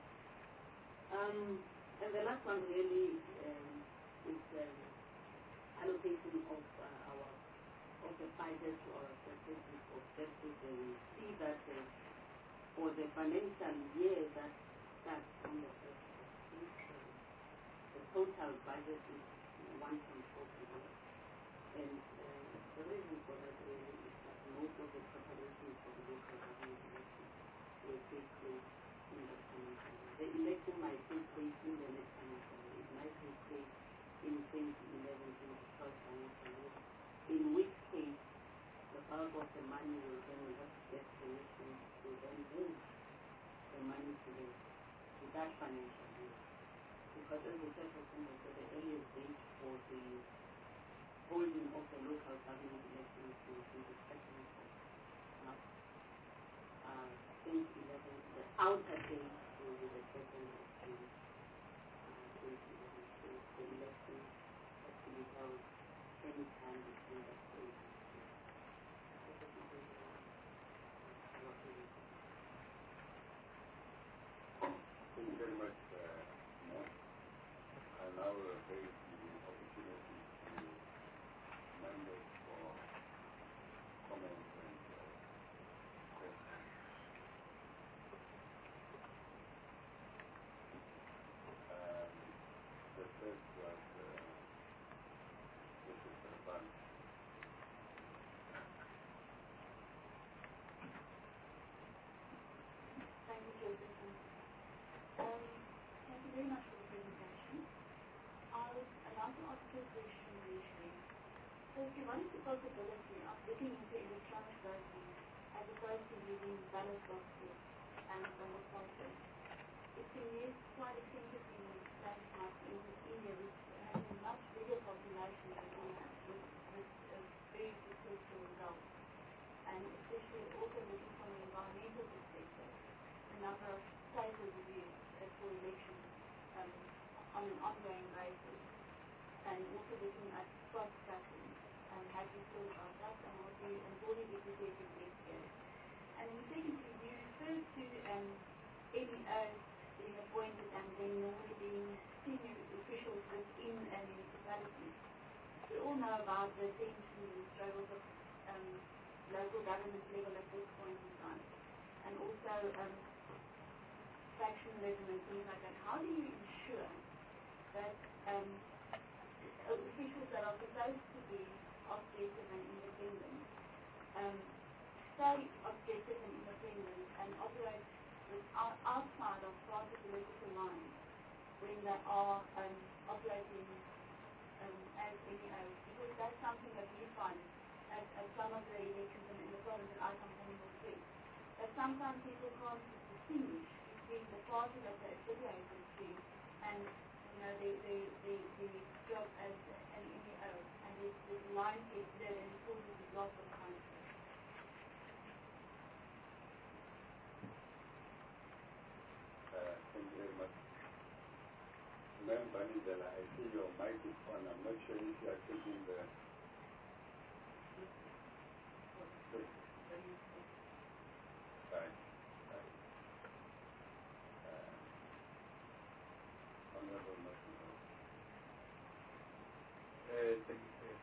And the last one really is allocation of the budget to our strategic objectives. And we see that for the financial year that starts on the 1st of April, the total budget is 1.4 billion. And the reason for that really is that most of the preparations for the local government elections will take place in the financial year. The election might take place in the next financial year. It might take place in 2011-2012 financial year, in which case the bulk of the money will then have to get permission to then move the money to that financial year. Because as the chairperson has said, the earliest date for the holding of the local government elections will be the 2nd of March 2011. The outer date will be the 2nd of June 2011. So the election has to be held raise the opportunity to members for comments and questions. The first was Mrs. Serban. Thank you, Joseph. Thank you very much for the presentation. I would like to ask you a question initially. Firstly, what is the possibility of looking into electronic voting as opposed to using ballot boxes and ballot posters? It's been used quite extensively in places like in India, which has a much bigger population than we have, with very successful results. And especially also looking from an environmental perspective, the number of places is used for elections on an ongoing basis, and also looking at cost cutting. Have you thought about that, and what do you, and what do you prepared to investigate? And then secondly, you referred to MEOs being appointed and then normally being senior officials within a municipality. We all know about the tensions and struggles of local government level at this point in time, and also factionalism and things like that. How do you ensure that officials that are supposed to be objective and independent stay objective and independent and operate outside of party political lines when they are operating as MEOs? Because that's something that we find at some of the elections in the province that I campaign will see, that sometimes people can't distinguish between the party that they're affiliated to and the job as an MEO, and this line is there and it causes lots of conflict. Thank you very much. Ma'am Banidela, I see your mic is on. I'm not sure if you are taking the... Right. Honorable Masino. Thank you, sir.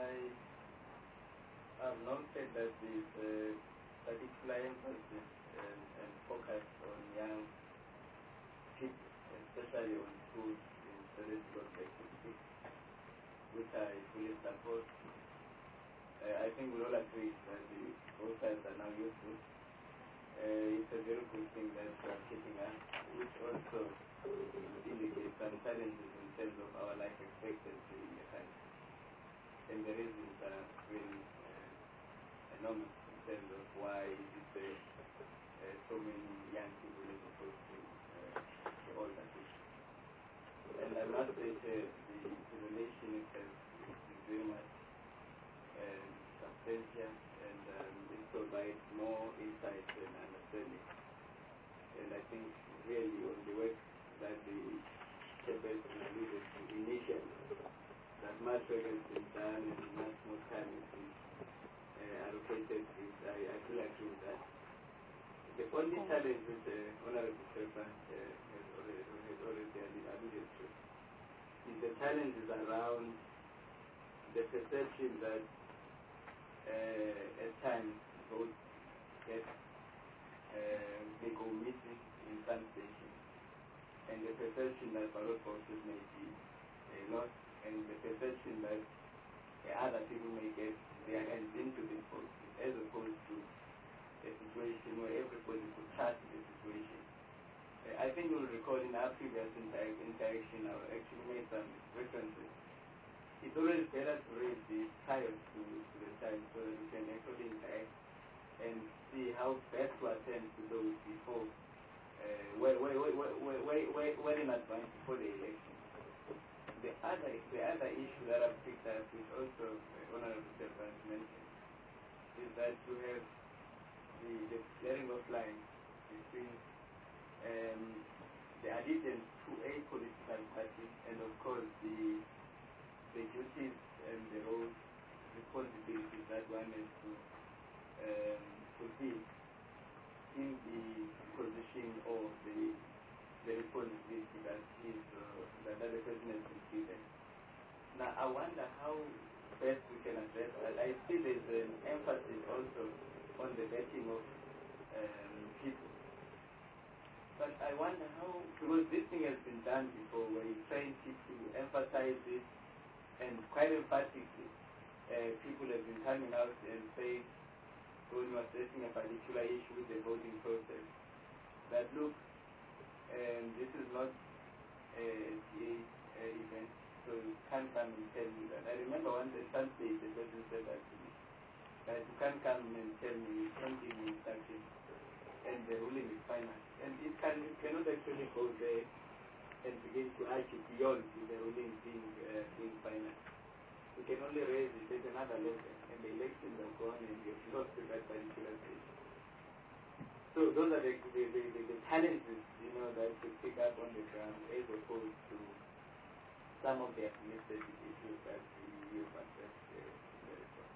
I've noted that there is a particular emphasis and focus on young people, especially on schools in certain projects, which I fully support. I think we all agree that both sides are now useful. It's a very good thing that we are keeping up, which also indicates some challenges in terms of our life expectancy in the country. And the reasons are really enormous in terms of why is it so many young people as opposed to the older people. And I must say the relation itself is very much substantial, and it provides more insight and understanding. And I think really on the work that the chairperson alluded to initially, that much work has been done and much more time has been allocated to it. I feel agree with that. The only challenge which the Honorable Serban has already alluded to is the challenges around the perception that at times votes get they go missing in some stations, and the perception that ballot boxes may be lost, and the perception that other people may get their hands into these boxes, as opposed to a situation where everybody could trust the situation. I think you'll recall in our previous interaction, I actually made some references. It's always better to raise the child to the child so that we can actually interact and see how best to attend to those before, well in advance before the election. The other issue that I've picked up, which also Honorable Serban mentioned, is that you have the clearing of lines between the allegiance to a political party and of course the duties and the roles, responsibilities that one has to fulfill in the position or the responsibility that the person has been given. Now, I wonder how best we can address that. I see there's an emphasis also on the vetting of people. But I wonder how, because this thing has been done before, where you train people, emphasize it, and quite emphatically, people have been coming out and saying, when you're addressing a particular issue with the voting process, that look, this is not a event, so you can't come and tell me that. I remember once at some stage the person said that to me, that you can't come and tell me something is instruction and the ruling is final. And it cannot actually go there and begin to argue beyond the ruling being final. You can only raise it at another level, and the elections are gone and you've lost to that particular stage. So those are the challenges, that you pick up on the ground as opposed to some of the administrative issues that you've addressed in the report.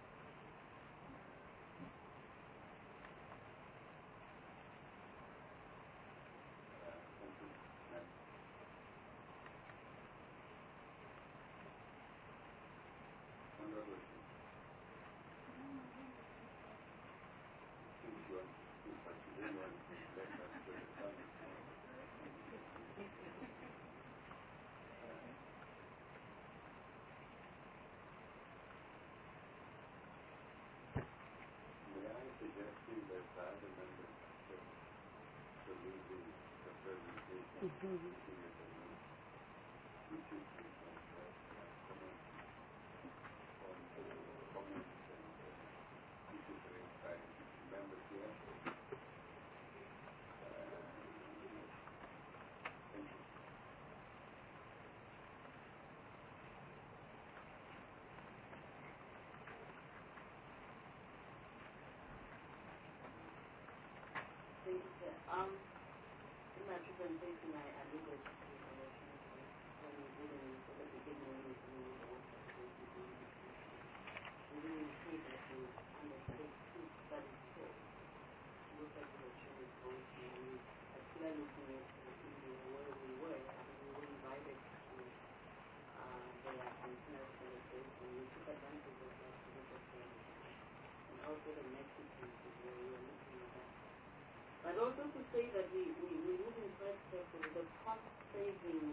In my presentation, I alluded to elections when we didn't, so that we didn't really know what was going to be. We didn't say that we undertake two studies for look at electronic voting. We actually looking at India where we were, and we were invited to their centenary celebration. We took advantage of that to look at them. And also the Mexicans where we were looking at that. But also to say that we wouldn't quite careful the cost saving,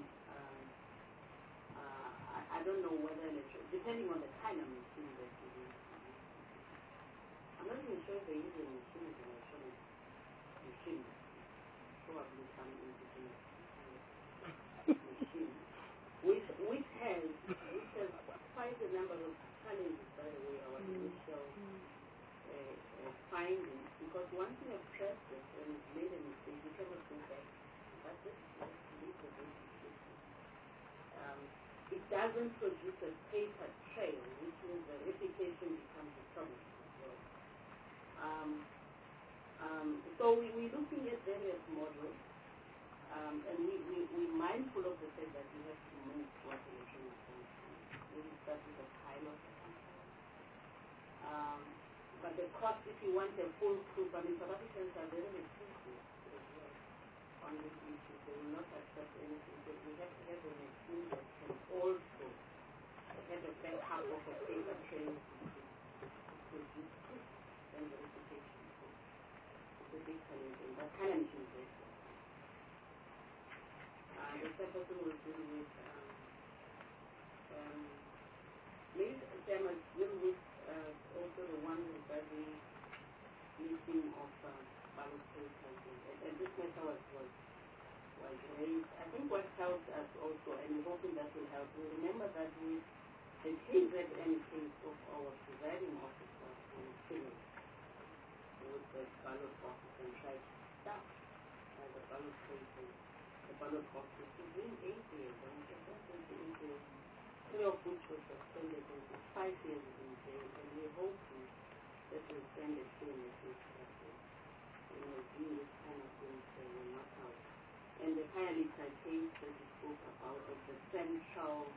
I don't know whether, depending on the kind of machine that you use. I'm not even sure if the Indian machine is an electronic machine. Probably some indigenous machine. Which has quite a number of challenges, by the way, our initial findings, because once you have pressed it and it's made a mistake, you cannot go back. That's it. It doesn't produce a paper trail, which means the replication becomes a problem as well. So we're looking at various models, and we're mindful of the fact that we have to move what electronic function. We start with a pilot. But the cost, if you want a full proof, I mean, South Africans are very restrictive as well on this issue. They will not accept anything. So we have to have a machine that can also have a backup of a paper trail to produce proof and verification. It's a big challenge, and that kind of machine is very important. The second person will deal with maybe Sam will deal with also the one regarding missing of ballot papers, and this matter was raised. I think what helped us also, and we're hoping that will help, we remember that with the KZN case of our presiding officer who finished with the ballot boxes and tried to stop the ballot papers, the ballot boxes within 8 years, and we just sentenced him to 3 of which was suspended and 5 years in jail, and we're hoping that we'll send a clear message that doing this kind of things will not help. And the Khayelitsha case that we spoke about of the central,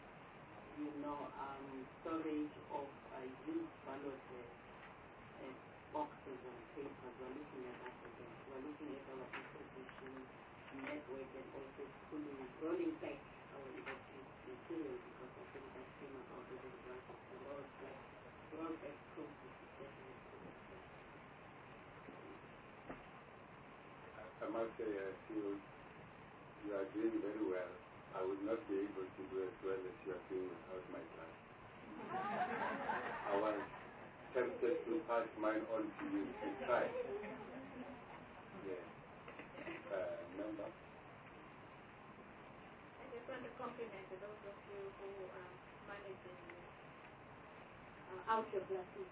storage of used ballot boxes and papers. We're looking at that again. We're looking at our institution network and also rolling back our elections material because I think that came about as a result of the World Bank process, especially for the I must say, I feel you are doing very well. I would not be able to do as well as you are doing without my class. I was tempted to pass mine on to you and try. Yes. Member? I just want to compliment those of you who are managing out your classes.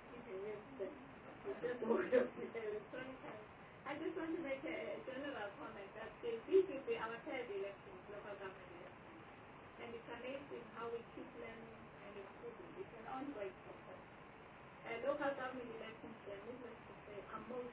I just want to make a general comment that this will be our third election, local government election. And it's amazing how we keep learning and improving. It's an ongoing process. Local government elections, needless to say, are most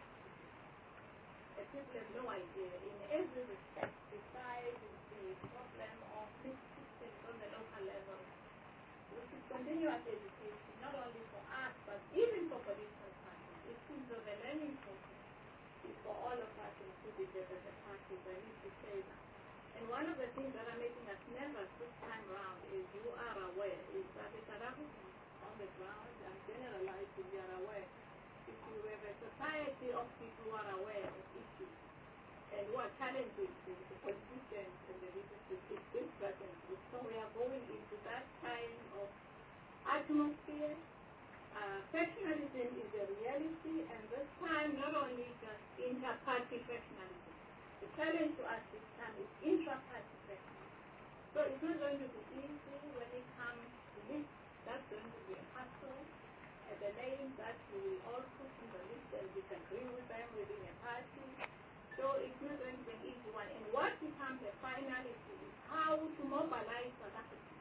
people have no idea in every respect, besides the problem of mixed systems on the local level. We should continuous education, not only for us, but even for political parties. It seems that the learning process is for all of us, including the parties. I need to say that. And one of the things that are making us nervous this time around is you are aware, is that the South Africans on the ground, and generalizing, you are aware. If you have a society of people who are aware of issues and who are challenging the politicians and the leadership, it's this presence. So we are going into that kind of atmosphere. Factionalism is a reality, and this time not only just inter-party factionalism. The challenge to us this time is intra-party factionalism. So it's not going to be easy when it comes to this. That's going to be a hassle. And the names that we will all put in the list and disagree with them within a party. So it's not going to be an easy one. And what becomes a finality is how to mobilize South Africans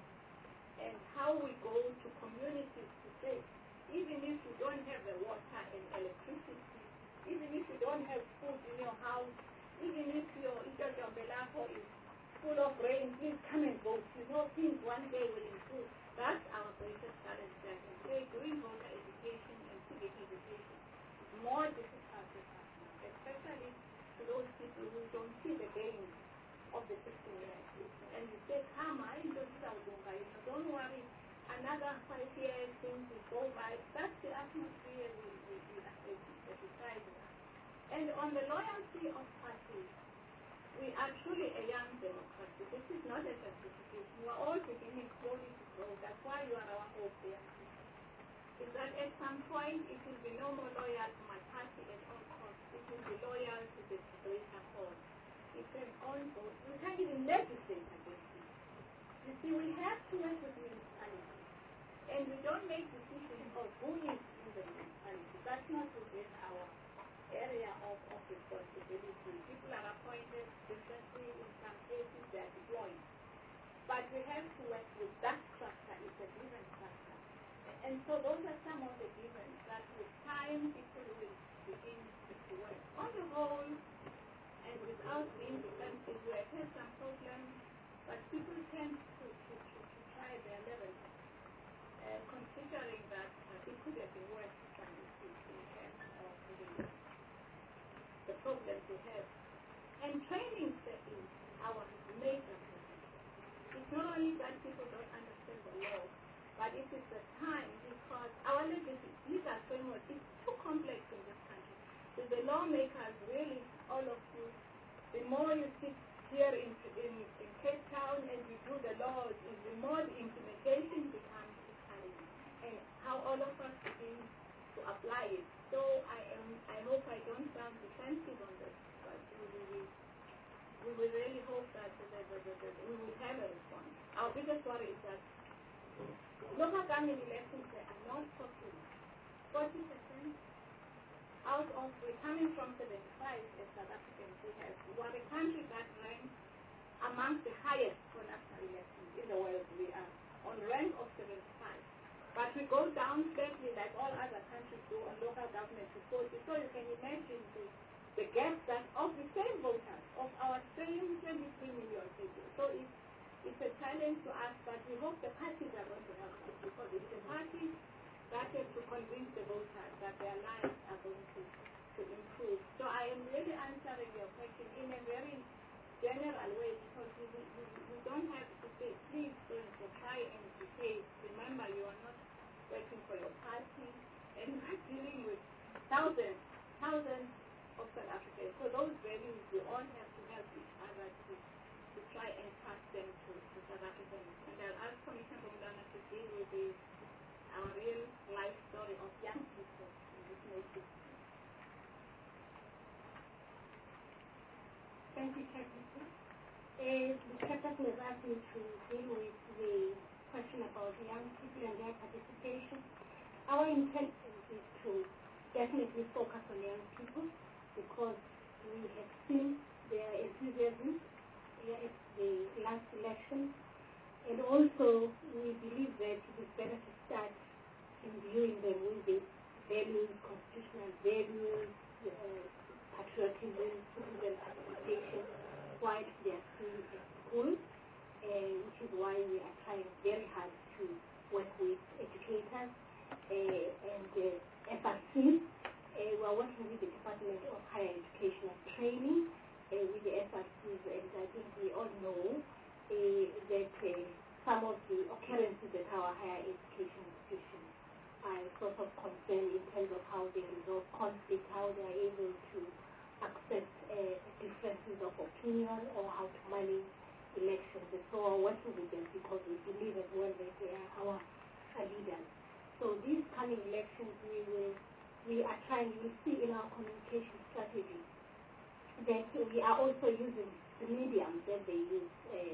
and how we go to communities to say, even if you don't have the water and electricity, even if you don't have food in your house, even if your Itojombelako is full of rain, please come and vote. You know, things one day will improve. That's our greatest challenge. That is today, doing voter education and civic education is more difficult to us now, especially to those people who don't see the gain of the 15 years. And you say, come, don't worry, another 5 years, things will go by. That's the atmosphere we decide. And on the loyalty of parties, we are truly a young democracy. This is not a justification. We are all beginning slowly to grow. That's why you are our hope there. Is that at some point it will be no more loyal to my party at all costs. It will be loyal to the greater cause. It's an ongoing. We can't even legislate against it. You see, we have to work with municipalities. And we don't make decisions of who is in the municipality. That's not within our area of responsibility. People are appointed differently. In some cases, they are deployed. But we have to work with that structure. It's a given structure. And so those are some of the givens that with time people will begin to work. On the whole, and without being defensive, we have had some problems, but people tend to try their level, considering that it could have been worse than it is in terms of the problems we have. And training is our major problem. It's not only that people don't understand the law, but it is the time because our legal framework is too complex in this country. So the lawmakers really, all of you, the more you sit here in Cape Town and you do the laws, the more the implementation becomes challenging. And how all of us begin to apply it. So I hope I don't sound defensive on this, but we will really hope that we will have a response. Our biggest worry is that local government elections are not popular. 40% out of, we're coming from 75 as South Africans. We are a country that ranks amongst the highest for national elections in the world. We are on rank of 75. But we go down slightly like all other countries do on local government to 40. So you can imagine the gap that of the same voters, of our same 23 million people. So it's a challenge to us, but we hope the parties are going to help us because it's the parties that have to convince the voters that their lives are going to improve. So I am really answering your question in a very general way, because we don't have to say, please don't try and to say, remember you are not working for your party, and you are dealing with thousands of South Africans. So those values, we all have to help each other to try and pass them to South Africans. And I'll ask Commissioner Bomdana to deal with our real life story of young people in this nation. Thank you, Chairperson. The Chairperson has asked me to deal with the question about young people and their participation. Our intention is to definitely focus on young people because we have seen their enthusiasm at the last election, and also we believe that it is better to start imbuing them with the values, constitutional values, patriotism, citizen participation, while they are still at school, which is why we are trying very hard to work with educators and FRCs. We are working with the Department of Higher Education and Training, with the FRCs, and I think we all know that some of the occurrences at our higher education institutions are a source of concern in terms of how they resolve conflict, how they are able to accept differences of opinion, or how to manage elections. And so we're working with them because we believe as well that they are our leaders. So these coming elections, we are trying, you will see in our communication strategy that we are also using the mediums that they use,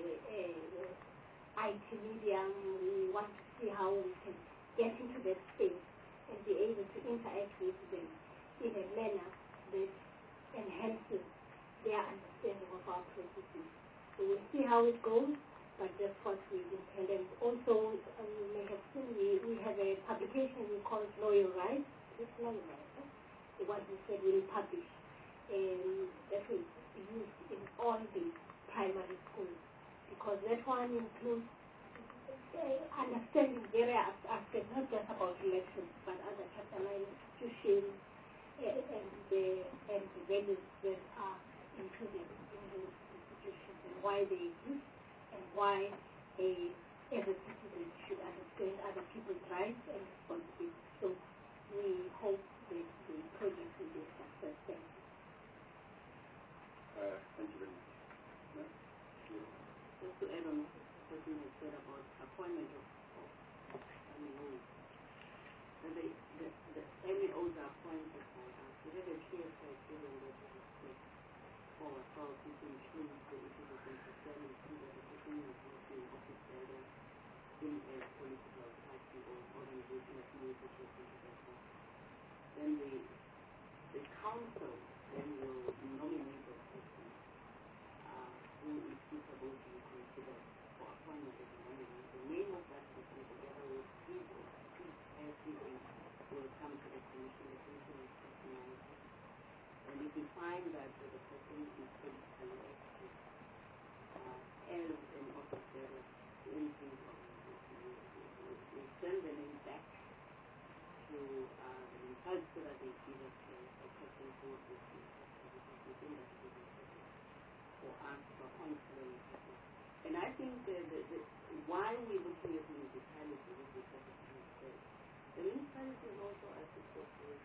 IT medium. We want to see how we can get into that space and be able to interact with them in a manner that enhances their understanding of our processes. So we'll see how it goes, but that's what we intend. And also, you may have seen we have a publication we call Know Your Rights. It's Know Your Rights, huh? The one we said we'll publish. That will be used in all the primary schools, because that one includes understanding various aspects, not just about elections, but other chapter 9 institutions and the values that are included in those institutions, and why they exist, and why as a citizen should understand other people's rights and responsibilities. So we hope that the project will be a success. Thank you. Thank you very much. Just to add on what the person has said about appointment of MEOs. The MEOs are appointed by us. We have a clear criteria that we respect for ourselves, which includes the issues of concern, and see that the person is working in office either in a political party or organization that knows that you're political. Then the council then will nominate a person who is suitable to be considered for appointment as a nominee. The name of that person, together with his or his SDA, will come to the commission. The commission will scrutinize it. And if we find that the person is politically active as an officer in anything of we send the name back to the municipality so that they see that a person who is within that position for us to appoint to the municipality. And I think why we're looking at municipality with the secretary said, the municipality is also assisted with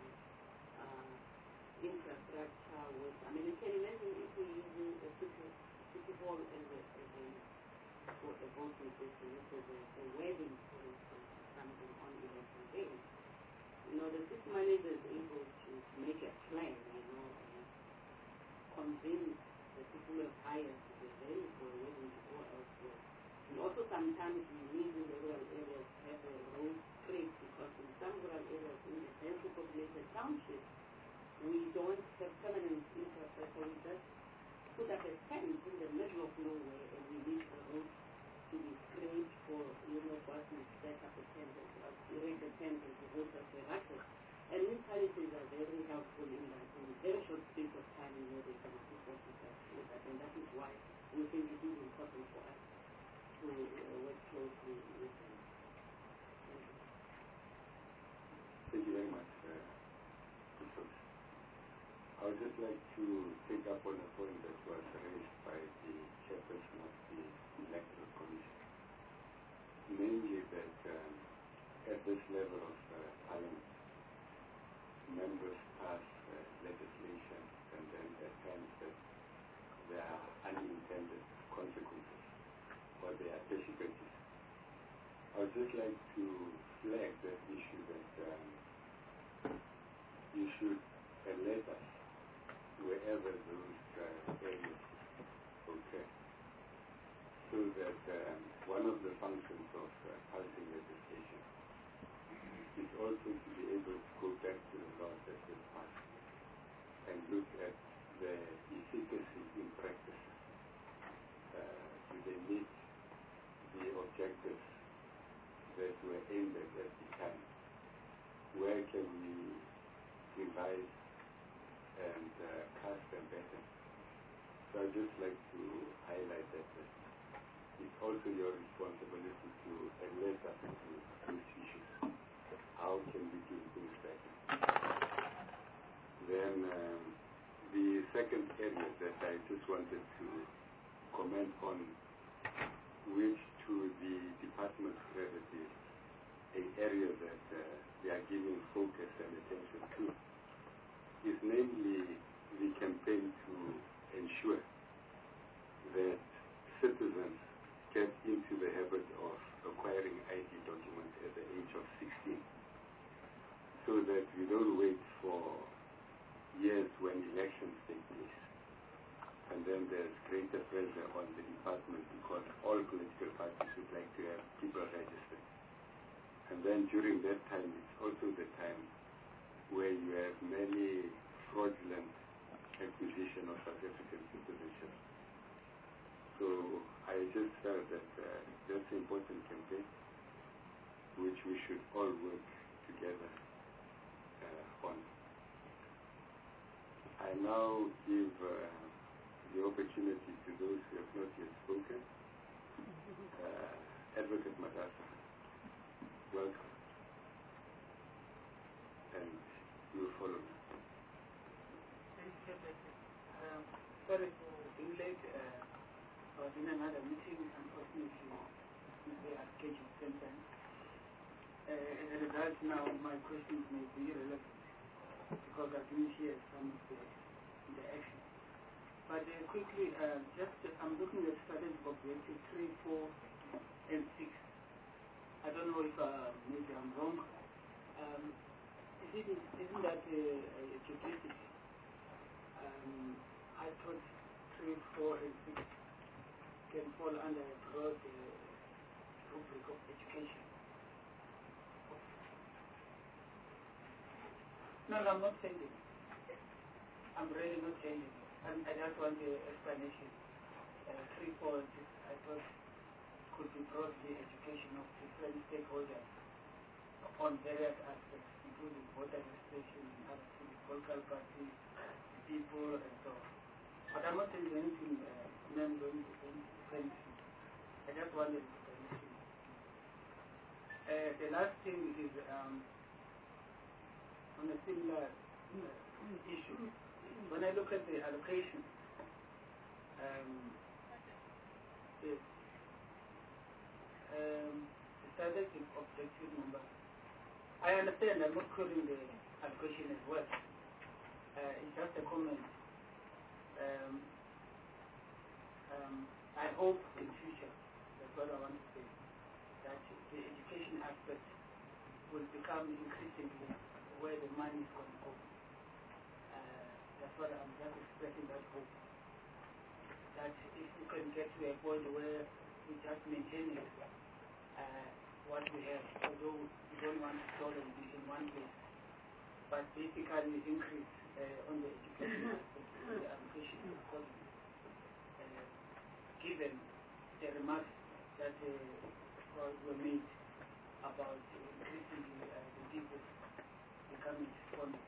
infrastructure, with, I mean, you can imagine if we're using a city hall for a voting system, if there's a wedding, for instance, something on election day, the city manager is able to make a plan, and convince the people who have hired the venue for a wedding to go elsewhere. And also sometimes we need in the rural areas to have a road trade, because in some rural areas, in the densely populated townships, we don't have permanent infrastructure. We just put up a tent in the middle of nowhere, and we need the road to be scraped for, what we set up a tent, erect a tent, and to vote as a racket. And municipalities are very helpful in that. In a very short space of time, they can assist us with that. And that is why we think it is important for us to work closely with them. Thank you. Thank you very much. I I would just like to pick up on a point that was raised by the chairperson of the Electoral Commission, namely that at this level of Parliament, members pass legislation and then at times that there are unintended consequences or there are difficulties. I would just like to flag that issue that you should alert us wherever those areas occur, so that one of the functions of passing legislation is also to be able to go back to the laws that were passed and look at the efficacy in practice. Do they meet the objectives that were aimed at the time? Where can we revise and cast them better? So I'd just like to highlight that it's also your responsibility to alert us to those issues. How can we do things better? Then the second area that I just wanted to comment on, which to the department's credit is an area that they are giving focus and attention to, is namely the campaign to ensure that citizens get into the habit of acquiring ID documents at the age of 16, so that we don't wait for years when elections take place. And then there's greater pressure on the department because all political parties would like to have people registered. And then during that time, it's also the time where you have many fraudulent acquisition of South African citizenship. So I just felt that that's an important campaign which we should all work together on. I now give the opportunity to those who have not yet spoken. Advocate Madasa, welcome. And you follow me. Sorry for being late. I was in another meeting, unfortunately, they are scheduled same time. As a result, now my questions may be irrelevant because I didn't hear some of the action. But quickly, I'm looking at strategic objectives 3, 4, and 6. I don't know if maybe I'm wrong. Isn't that duplicity? I thought 3, 4, and 6 can fall under a broad rubric of education. No, I'm not changing it. I'm really not changing it. I just want the explanation. 3, 4, and 6, I thought could be broadly education of different stakeholders on various aspects, including voter registration and other things, political parties, people, and so on. But I'm not saying anything fancy. I just wanted to explanation. The last thing is on a similar issue. When I look at the allocation, the strategic objective number, I understand, I'm not calling the allocation as well. It's just a comment. I hope in future, that's what I want to say, that the education aspect will become increasingly where the money is going to go. That's what I'm just expressing, that hope. That if we can get to a point where we just maintain it, what we have, although we don't want to store it in one place, but basically increase on the education aspect, on the application accordingly. Given the remarks that were made about increasingly the people becoming responding,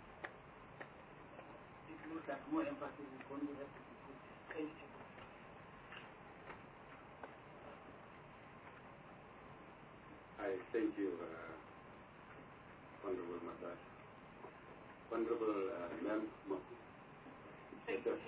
it looks like more emphasis is going to have to be put. Thank you. I thank you, Honorable Madasa. Honorable Ma'am Mapu. Yes.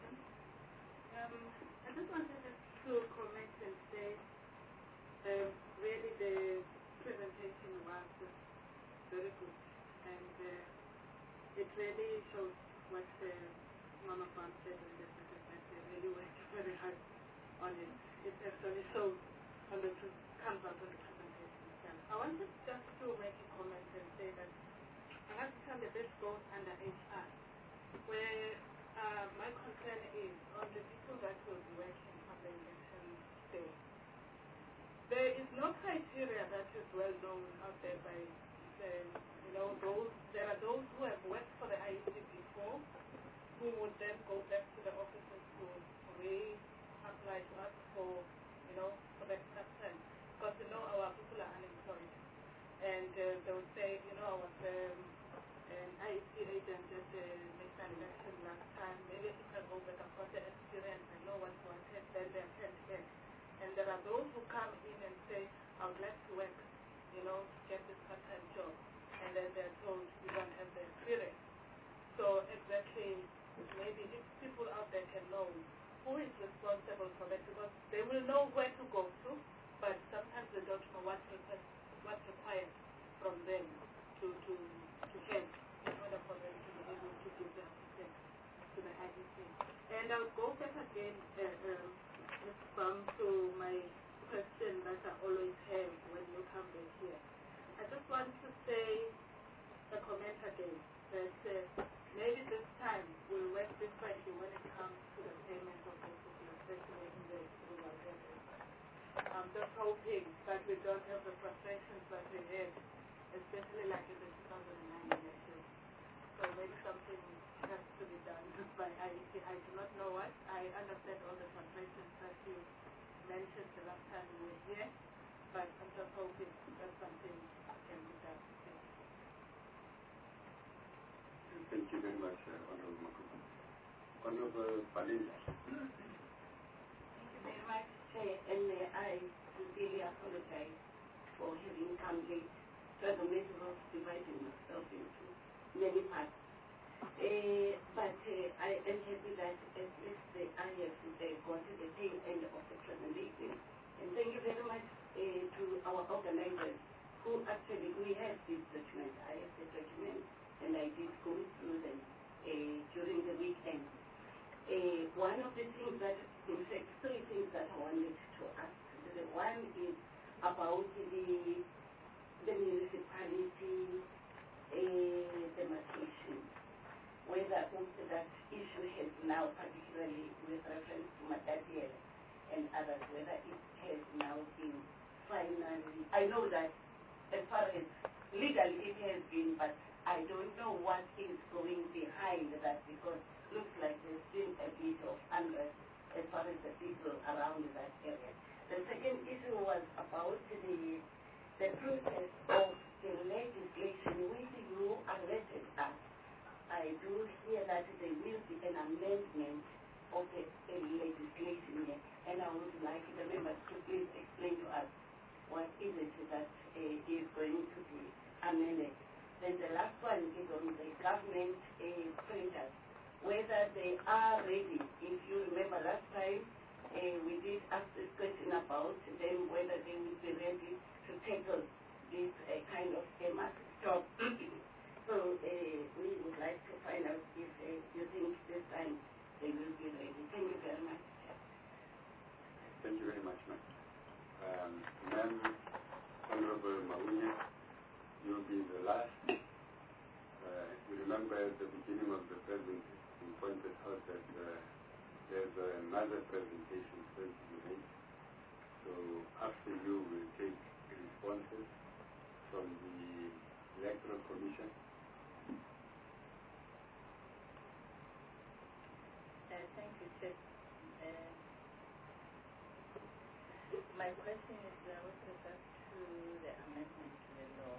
I just wanted to comment and say, really the presentation was very good, and it really shows what Mama Fan said when they said that they really worked very hard on it. It actually shows on the comes out of the presentation itself. I wanted just to make a comment and say that perhaps this goes under HR, where my concern is on the people that will be working on the election day. There is no criteria that is well known out there by there are those who have worked for the IEC before, who would then go back to the offices to re-apply to us for the extra time. Because our people are unemployed. And they would say, I was an IEC agent at the national election last time. Maybe if I go back, I've got the experience, I know what to attend, then they attend here. And there are those who come in and say, I would like to work, to get this part-time job. And then they're told, you don't have the experience. So exactly, maybe if people out there can know who is responsible for that, because they will know where to go to, but sometimes they don't know what's required from them to help in order for them to be able to give their assistance to the IEC. And I'll go back again to my question that I always have when you come back here. I just want to say a comment again that maybe this time we'll work differently when it comes to the payment of those people, especially in the rural areas. I'm just hoping that we don't have the frustrations that we had, especially like in the 2009 election. So maybe something has to be done by IEC. I do not know what. I understand all the frustrations that you mentioned the last time we were here, but I'm just hoping that something can be done. Thank you very much, Honorable Makuba. Honorable Palinda. Thank you very much, Chair, and I sincerely apologize for having come late. So the matter of dividing myself into many parts. But I am happy that at least I have gone to the tail end of the presentation. And thank you very much to our organizers who actually, we have this document. I have the document and I did go through them during the weekend. One of the things that, in fact, three things that I wanted to ask. The one is about the municipality demarcation, whether that issue has now, particularly with reference to Matatiele and others, whether it has now been finally, I know that as far as legally it has been, but I don't know what is going behind that, because it looks like there's still a bit of unrest as far as the people around that area. The second issue was about the process of the legislation which you alerted us. I do hear that there will be an amendment of the legislation here, and I would like the members to please explain to us what is it that is going to be amended. Then the last one is on the government printers, whether they are ready. If you remember last time, we did ask this question about them, whether they will be ready to tackle this kind of a market job. So we would like to find out if you think this time they will be ready. Thank you very much. Thank you very much, ma'am. Ma'am, Honorable Maunya, you'll be the last. You remember at the beginning of the presentation, we pointed out that there's another presentation going to be made. So after you, we'll take responses from the Electoral Commission. Thank you, Chair. My question is with regard to the amendment to the law.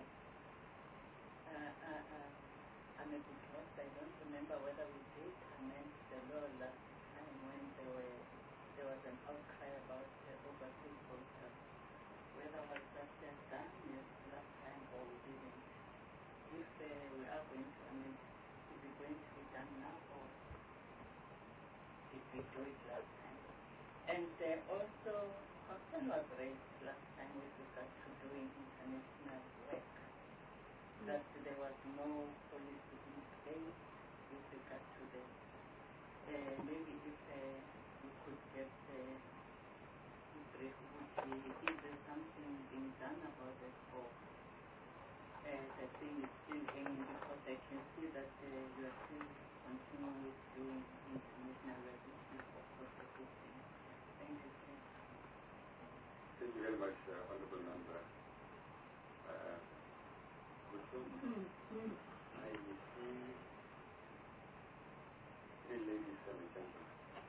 I'm a bit lost. I don't remember whether we did amend the law last time when there was an outcry about the overseas voters. Whether was that just done last time or we didn't. If we are going to amend, is it going to be done now or? we do it last time. And also, concern was raised last time with regard to doing international work, that there was no policy in place with regard to this. Maybe if we could get brief, is there something being done about it, or the thing is still hanging, because I can see that you are still continuing with doing international work, which is of course a good thing. Thank you, sir. Thank you very much, Honorable Member. I see three ladies and a gentleman.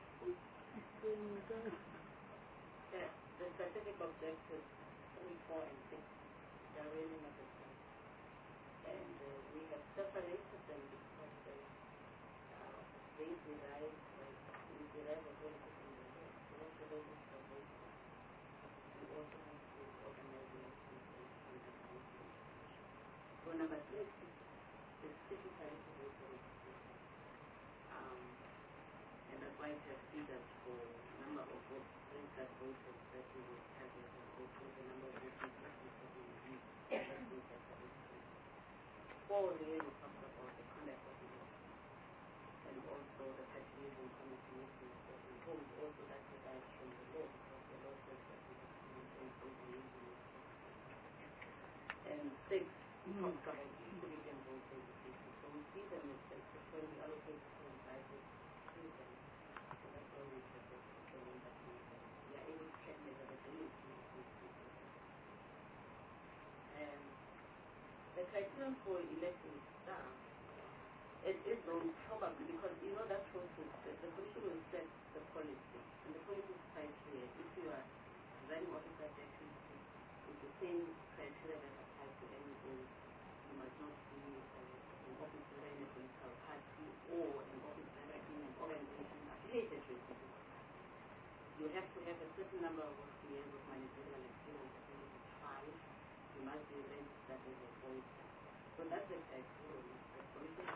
The specific objectives 3, 4, and 6, they're really not the same. And we have separated them because they derive a benefit in the law. So what's the basis for this? We also have to organize elections based on that basis. So number 3 is specifically to vote for registration. And that's why you see that for number of votes, that voters that we will have and also the number of voters that we have in the 4 really talks about the conduct of the law and also the parties and committees that we hold. Also that derives from the law, because the law says that we have to maintain both the using of. And 6 talks about equity and vote education. So we see them as when we allocate the same budget to them. So that's why we have the one that we are able to check their availability. The criterion for electing staff, it is wrong probably because that process, the commission will set the policy, and the policy is quite clear. If you are running officer deputy with the same criteria that apply to any role, you must not be an officer in a political party or an officer in an organization affiliated with it. You have to have a certain number of years of managerial experience. I think it's 5. You must be registered as a voter. So that's the criterion. The commission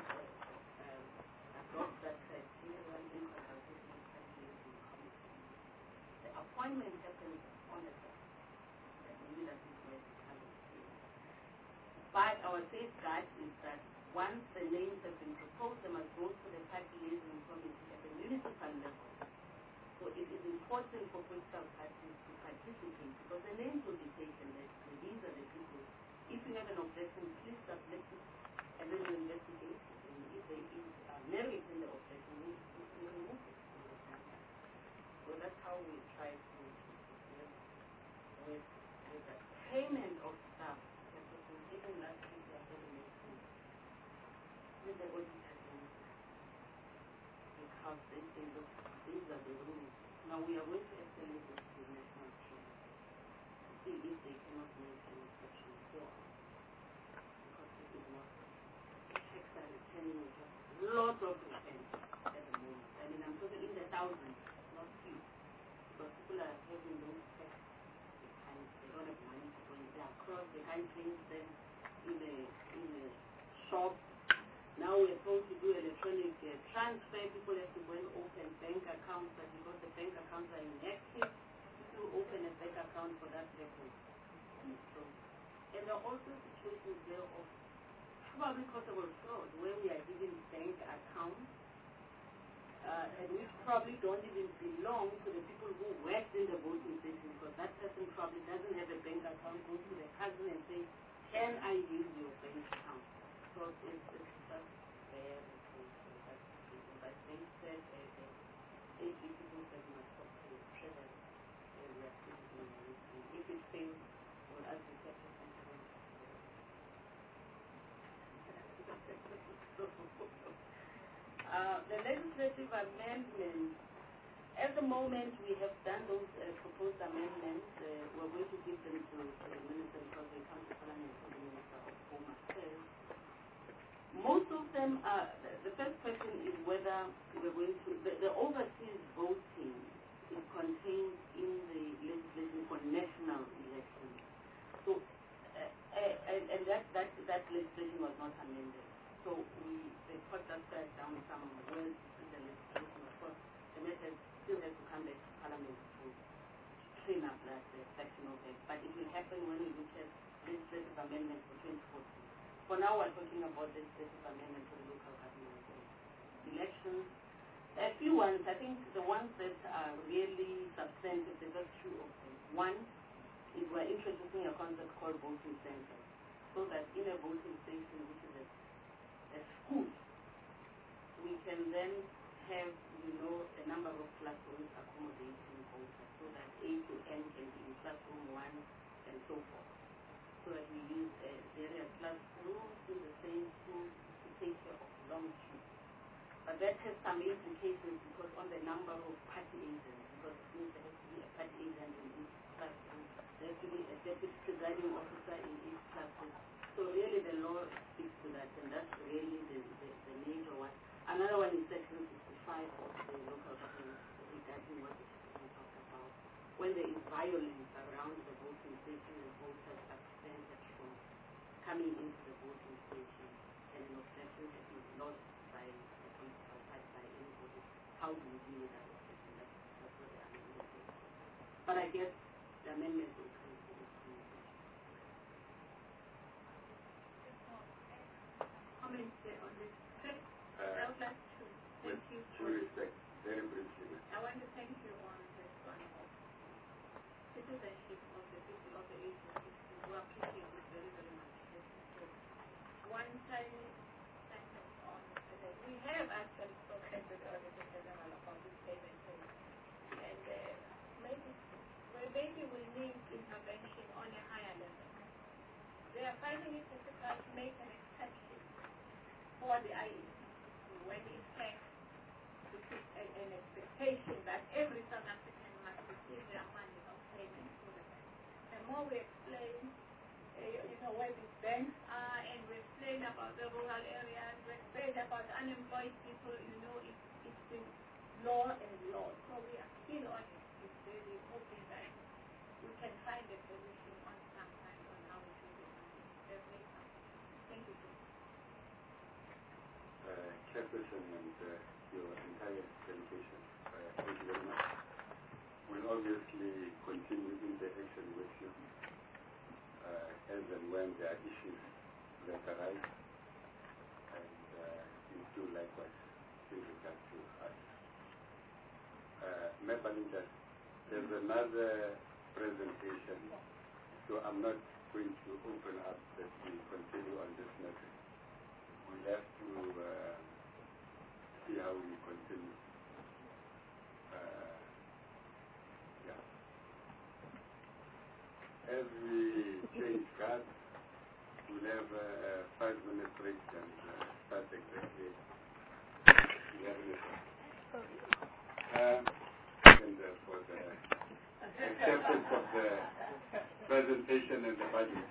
adopts that criterion in consultation with parties and committees. The appointment happens on the first. Maybe that is where it comes in. But our safeguard is that once the names have been proposed, they must go to the party liaison committee at the municipal level. So it is important for political parties to participate because the names will be taken. These are the people. If you have an objection, please submit it and then we'll investigate it. And if there is merit in the objection, we remove it from the agenda. So that's how we try to deal with the payment of staff. Even last week, we had a meeting with the auditor because they say, look, these are the rules. Now we are going to escalate this to national trade to see if they cannot make an exception for us. Because this is not checks are returning. We have lots of returns at the moment. I mean, I'm talking in the thousands, not few. Because people are having those checks. They don't have money to go in. They are across the country, then in a shop. Now we're told to do electronic transfer. People have to go and open bank accounts, but because the bank accounts are inactive, people open a bank account for that purpose. And there are also situations there of probably possible fraud where we are giving bank accounts and which probably don't even belong to the people who worked in the voting station, because that person probably doesn't have a bank account, goes to the cousin and says, can I use your bank account? So it's just very painful. But they said 8 people that we must talk to the treasury and we are speaking in the if it fails, we'll ask the secretary to the legislative amendments, at the moment we have done those proposed amendments. We're going to give them to the minister because they come to Parliament for the Minister of Home Affairs. Most of them are, the first question is whether we're going to, the overseas voting is contained in the legislation for national elections. So, and that legislation was not amended. So they put that down some words in the legislation. Of course, the matter still has to come back to Parliament to clean up that section of it. But it will happen when we look at legislative amendments for 2014. For now, we're talking about legislative amendments for the local government elections. A few ones, I think the ones that are really substantive, there's just two of them. One is we're introducing a concept called voting centers, so that in a voting station, which is a school, we can then have, a number of classrooms accommodating voters, so that A to N can be in classroom 1 and so forth. So that we use various classrooms in the same school to take care of long queues. But that has some implications because on the number of party agents, because it means there has to be a party agent in each classroom, there has to be a deputy presiding officer in each classroom. So really the law speaks to that, and that's really the major one. Another one is Section 65 of the local government regarding what we talked about. When there is violence around the voting station, the voters are prevented from coming into the voting station, and an objection has been lodged by a political party, by anybody. How do we deal with that objection? That's what the amendment is. But I guess the amendment will come to this conversation. Comments on this? I would like to thank you for respect, very briefly. I want to thank you on this one of citizenship of the people of the agencies. We appreciate it very, very much. One tiny sentence on that we have actually spoken to the Auditor General about this payment and maybe we need intervention on a higher level. They are finding it difficult to make an exception for the IEC when it takes an expectation that every South African must receive their money of payment. So the more we explain, where these banks are, and we explain about the rural areas, we explain about unemployed people, it's been law and law. So we are still on it. It's really hoping that we can find a solution on some time on how we do the money. Thank you. Chairperson and your entire delegation, thank you very much. We'll obviously continue interaction with you as and when there are issues that arise, and you do likewise in regard to us. Member leaders, there's another presentation, so I'm not going to open up that we continue on this matter. We have to see how we continue. As we change cards, we'll have a 5-minute break and start exactly 11 o'clock. And for the acceptance of the presentation and the budget.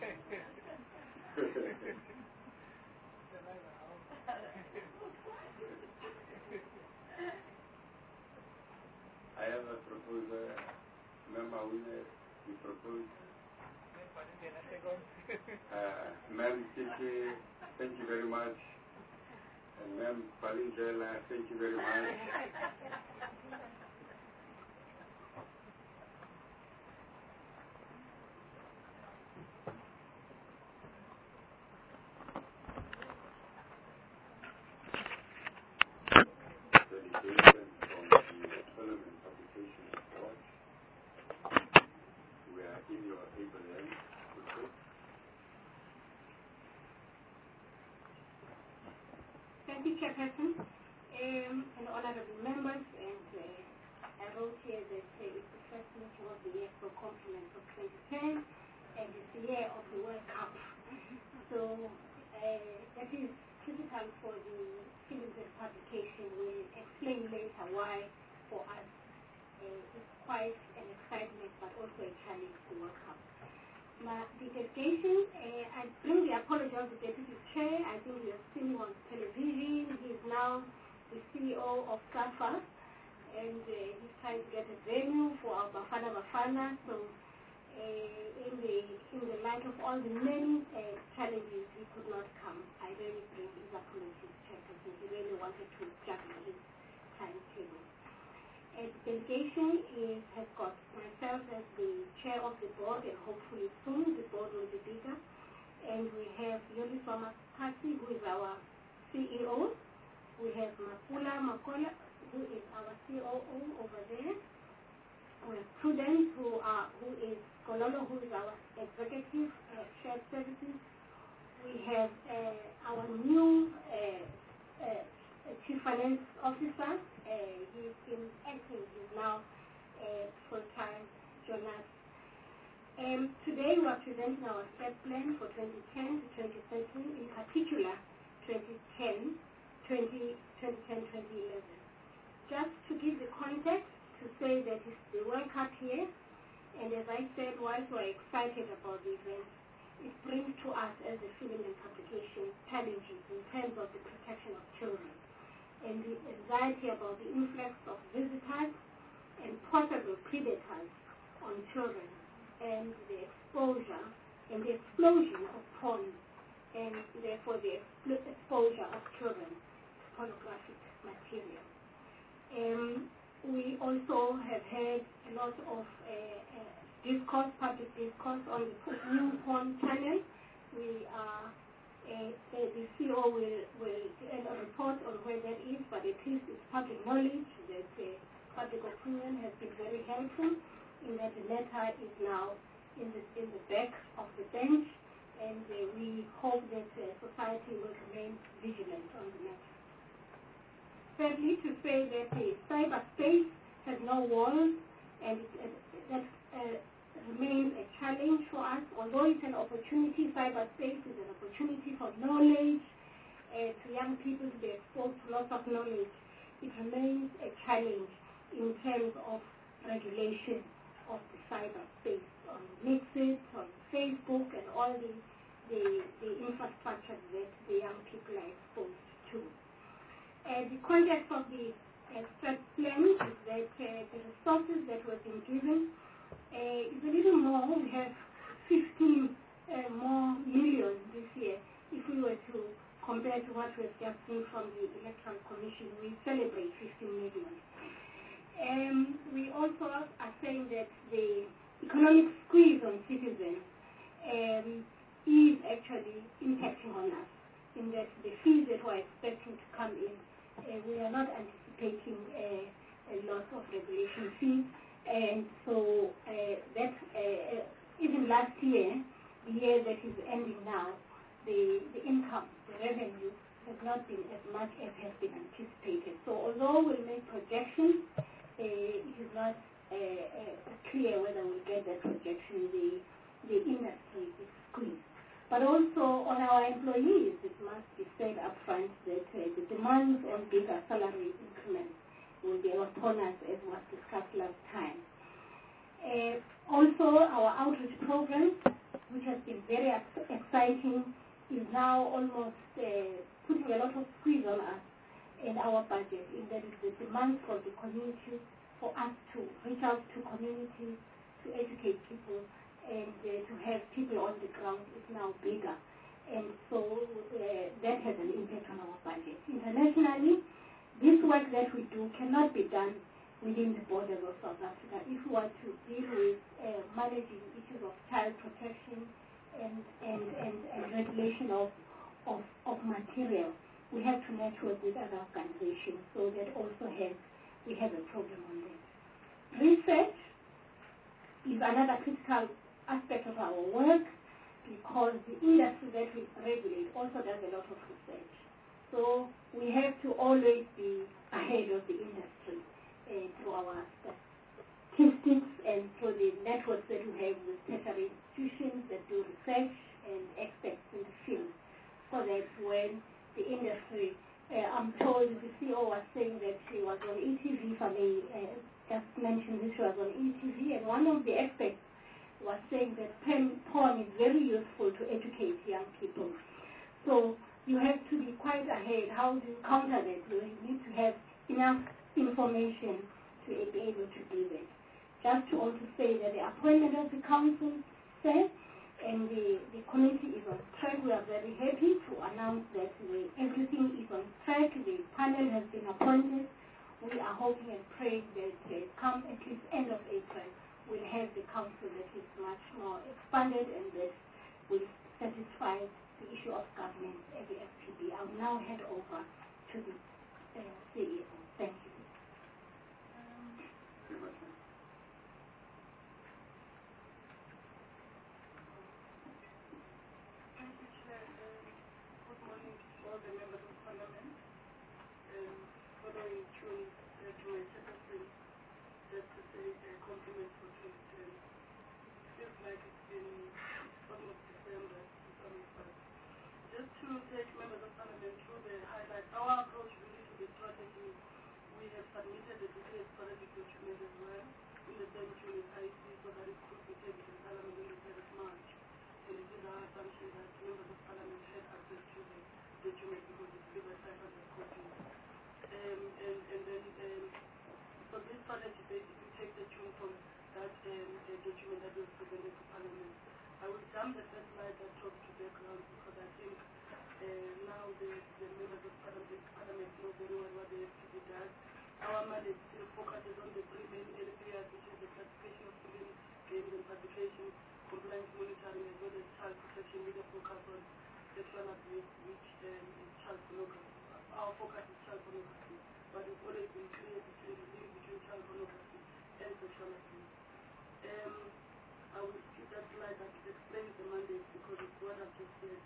I have a proposal. Member Winner, you propose. Ma'am Kiki, thank you very much. And Ma'am Palingela, thank you very much. Thank you, Chairperson, and honorable members, and I wrote here that it's the first meeting of the year for compliments of 2010, and it's the year of the World Cup. So that is critical for the Films and Publication. We'll explain later why for us it's quite an excitement but also a challenge to World Cup. The delegation, I bring the apology of the Deputy Chair. I think you have seen him on television. He's now the CEO of SAFA, and he's trying to get a venue for our Bafana. So in the light of all the many challenges, he could not come. I really bring his apologies, Chairperson. He really wanted to juggle his timetable. delegation has got myself as the chair of the board, and hopefully soon the board will be bigger. And we have Yoliswa Makasi, who is our CEO. We have Mapula Makola, who is our COO over there. We have Prudence, who is Kololo, who is our executive shared services. We have our new Chief Finance Officer. He's been acting, he's now full-time Jonas. Today we are presenting our step plan for 2010 to 2013, in particular 2010, 2011. Just to give the context, to say that it's the World Cup here, and as I said, whilst we're excited about the event, it brings to us as a film and publication challenges in terms of the protection of children and the anxiety about the influx of visitors and possible predators on children, and the exposure and the explosion of porn, and therefore the exposure of children to pornographic material. We also have had a lot of discourse, public discourse on the new porn channel. We are, the CEO will report on where that is, but at least it's public knowledge that public opinion has been very helpful in that the matter is now in the back of the bench, and we hope that society will remain vigilant on the matter. Thirdly, to say that the cyberspace has no walls, and that remains a challenge for us. Although it's an opportunity, cyberspace is an opportunity for knowledge, to young people to be exposed to lots of knowledge. It remains a challenge in terms of regulation of the cyberspace on Mixit, on Facebook, and all the infrastructure that the young people are exposed to. The context of the strat plan is that the resources that were being given is a little more. We have 15 more million this year. If we were to compare to what we've just seen from the Electoral Commission, we celebrate 15 million. We also are saying that the economic squeeze on citizens is actually impacting on us, in that the fees that we're expecting to come in, we are not anticipating a loss of regulation fees, and so that even last year, the year that is ending now, the income, the revenue has not been as much as has been anticipated. So although we'll make projections, it is not clear whether we'll get that projection. The industry is squeezed. But also on our employees, it must be said up front that the demands on bigger salary increments will be upon us, as was discussed last time. Also, our outreach program, which has been very exciting, is now almost putting a lot of squeeze on us in our budget, in that the demand for the community, for us to reach out to communities, to educate people, and to have people on the ground is now bigger. And so that has an impact on our budget. Internationally, this work that we do cannot be done within the borders of South Africa. If we were to deal with managing issues of child protection and regulation of material, we have to network with other organizations, so that also we have a problem on that. Research is another critical aspect of our work, because the industry that we regulate also does a lot of research. So we have to always be ahead of the industry through our statistics and through the networks that we have with tertiary institutions that do research and experts in the field, so that when the industry, I'm told the CEO was saying that she was on ETV, if I may just mention this, she was on ETV, and one of the experts was saying that porn is very useful to educate young people. So you have to be quite ahead. How do you counter that? You need to have enough information to be able to do that. Just to also say that the appointment of the council said, and the committee is on track. We are very happy to announce that everything is on track. The panel has been appointed. we are hoping and praying that come at least end of April, we'll have the council that is much more expanded and that will satisfy the issue of governance at the FPB. I'll now hand over to the CEO. Thank you. Thank you, Chair. Good morning to all the members of Parliament. Following June to my secretary, just to say compliments for 2020. Feels like it's been almost December 2005. Just to take members of Parliament through the highlights, our approach really to the strategy, we have submitted the detailed strategic document as well in the same June IC so that it could be taken to Parliament on the 3rd of March. And it is our assumption that members of Parliament had access to the document because it's given 500 copies. So this strategy basically takes the tune from that document that was presented to Parliament. I will jump the first slide that talks to background because I think now the members of Parliament know very well what the FPB does. Our mandate still focuses on the three main areas, which is the classification of children, games and publication, compliance monitoring, as well as child protection with a focus on sexual abuse, which is child pornography. Our focus is child pornography, but it's always been clear between the link between child pornography and sexual abuse. I will skip that slide that explains the mandate because it's what I've just said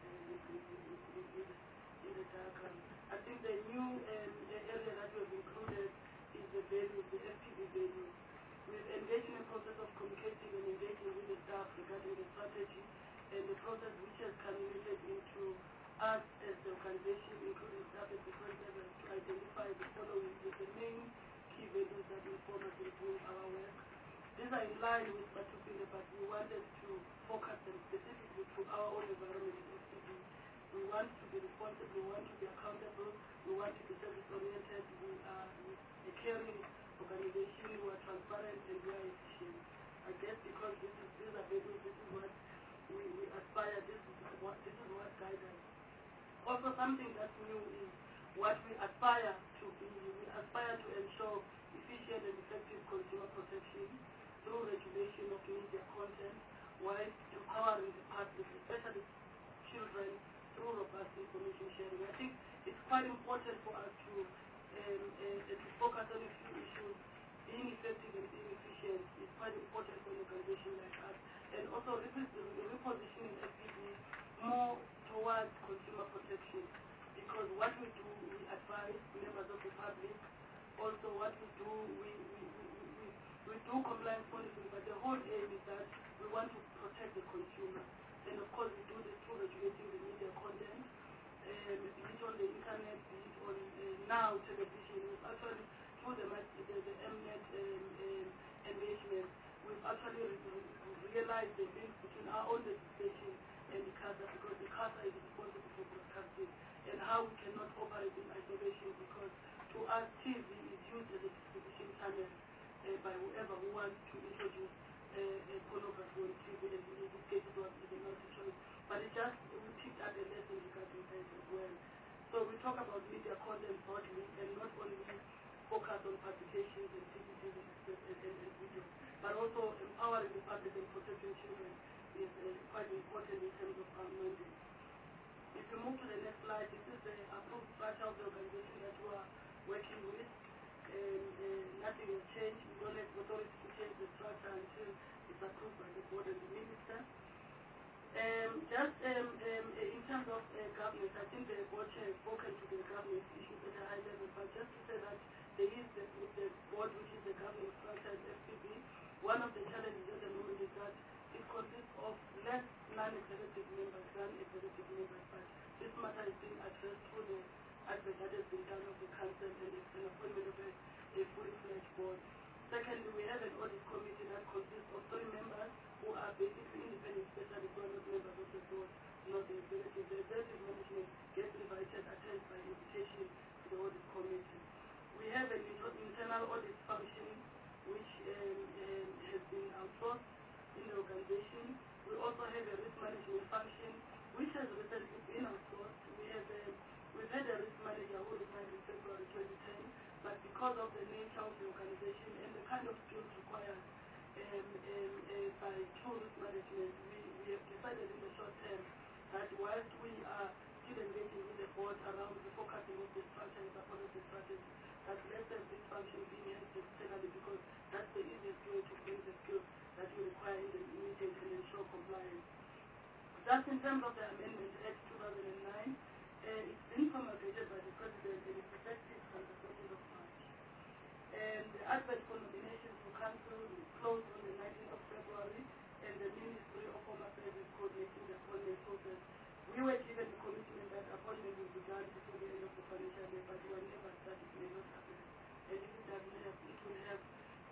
in the diagram. I think the new area that we have included is the values, the FPB values. We've engaged in a process of communicating and engaging with the staff regarding the strategy and the process which has culminated into us as the organization, including staff at different levels, to identify the following with the main key values that inform us in doing our work. These are in line with Batupile, but we wanted to focus them specifically to our own environment in FPB. We want to be responsible, we want to be accountable, we want to be service-oriented, we are a caring organization, we are transparent, and we are efficient. I guess because these are values, this is what we aspire, this is what guides us. Also, something that's new is what we aspire to be. We aspire to ensure efficient and effective consumer protection through regulation of media content while empowering the public, especially children, through robust information sharing. I think it's quite important for us to focus on a few issues. Being effective and being efficient is quite important for an organization like us. And also repositioning FPB more towards consumer protection, because what we do, we advise members of the public. Also what we do, we do compliance monitoring, but the whole aim is that we want to protect the consumer. And of course we do this through regulating the media content, be it on the internet, be it on now television. We've actually, through the Mnet engagement, we've actually realized the link between our own legislation and the CASA, because the CASA is responsible for broadcasting, and how we cannot operate in isolation, because to us TV is used as a distribution channel by whoever who wants to introduce pornography on TV, and in this case it was the multi-choice. But it just, we picked up a lesson regarding that as well. So we talk about media content broadly and not only focus on publications and DVDs and video, but also empowering the public and protecting children is quite important in terms of our mandate. If you move to the next slide, this is the approved structure of the organization that we are working with. Nothing has changed. We don't have authority to change the structure until it's approved by the board and the minister. Just in terms of governance, I think the board chair has spoken to the governance issues at a high level, but just to say that there is the board, which is the governance structure at FPB. One of the challenges at the moment is that it consists of less non-executive members than executive members, but this matter is being addressed through the advert that has been done of the council and it's an appointment of a fully fledged board. Secondly, we have an audit committee that consists of 3 members who are basically independent specialists who are not members of the board, not the executive. The executive management gets invited, attends by invitation to the audit committee. We have an internal audit function which has been outsourced in the organization. We also have a risk management function which has recently been outsourced. We've had a risk manager who resigned in February 2010, but because of the by tourist management, we have decided in the short term that whilst we are still engaging with the board around the focusing of the structure and support of the strategy, that let's have this function being held externally because that's the easiest way to bring the skills that you require in the meeting and ensure compliance. Just in terms of the Amendment Act 2009, it's been promulgated by the President and is effective on the 14th of March. And the advert for nominations for council closed on the 19th of February, and the Ministry of Home Affairs is coordinating the appointment process. We were given the commitment that appointment will be done before the end of the financial year, but whenever that it may not happen. And if it doesn't have, it will have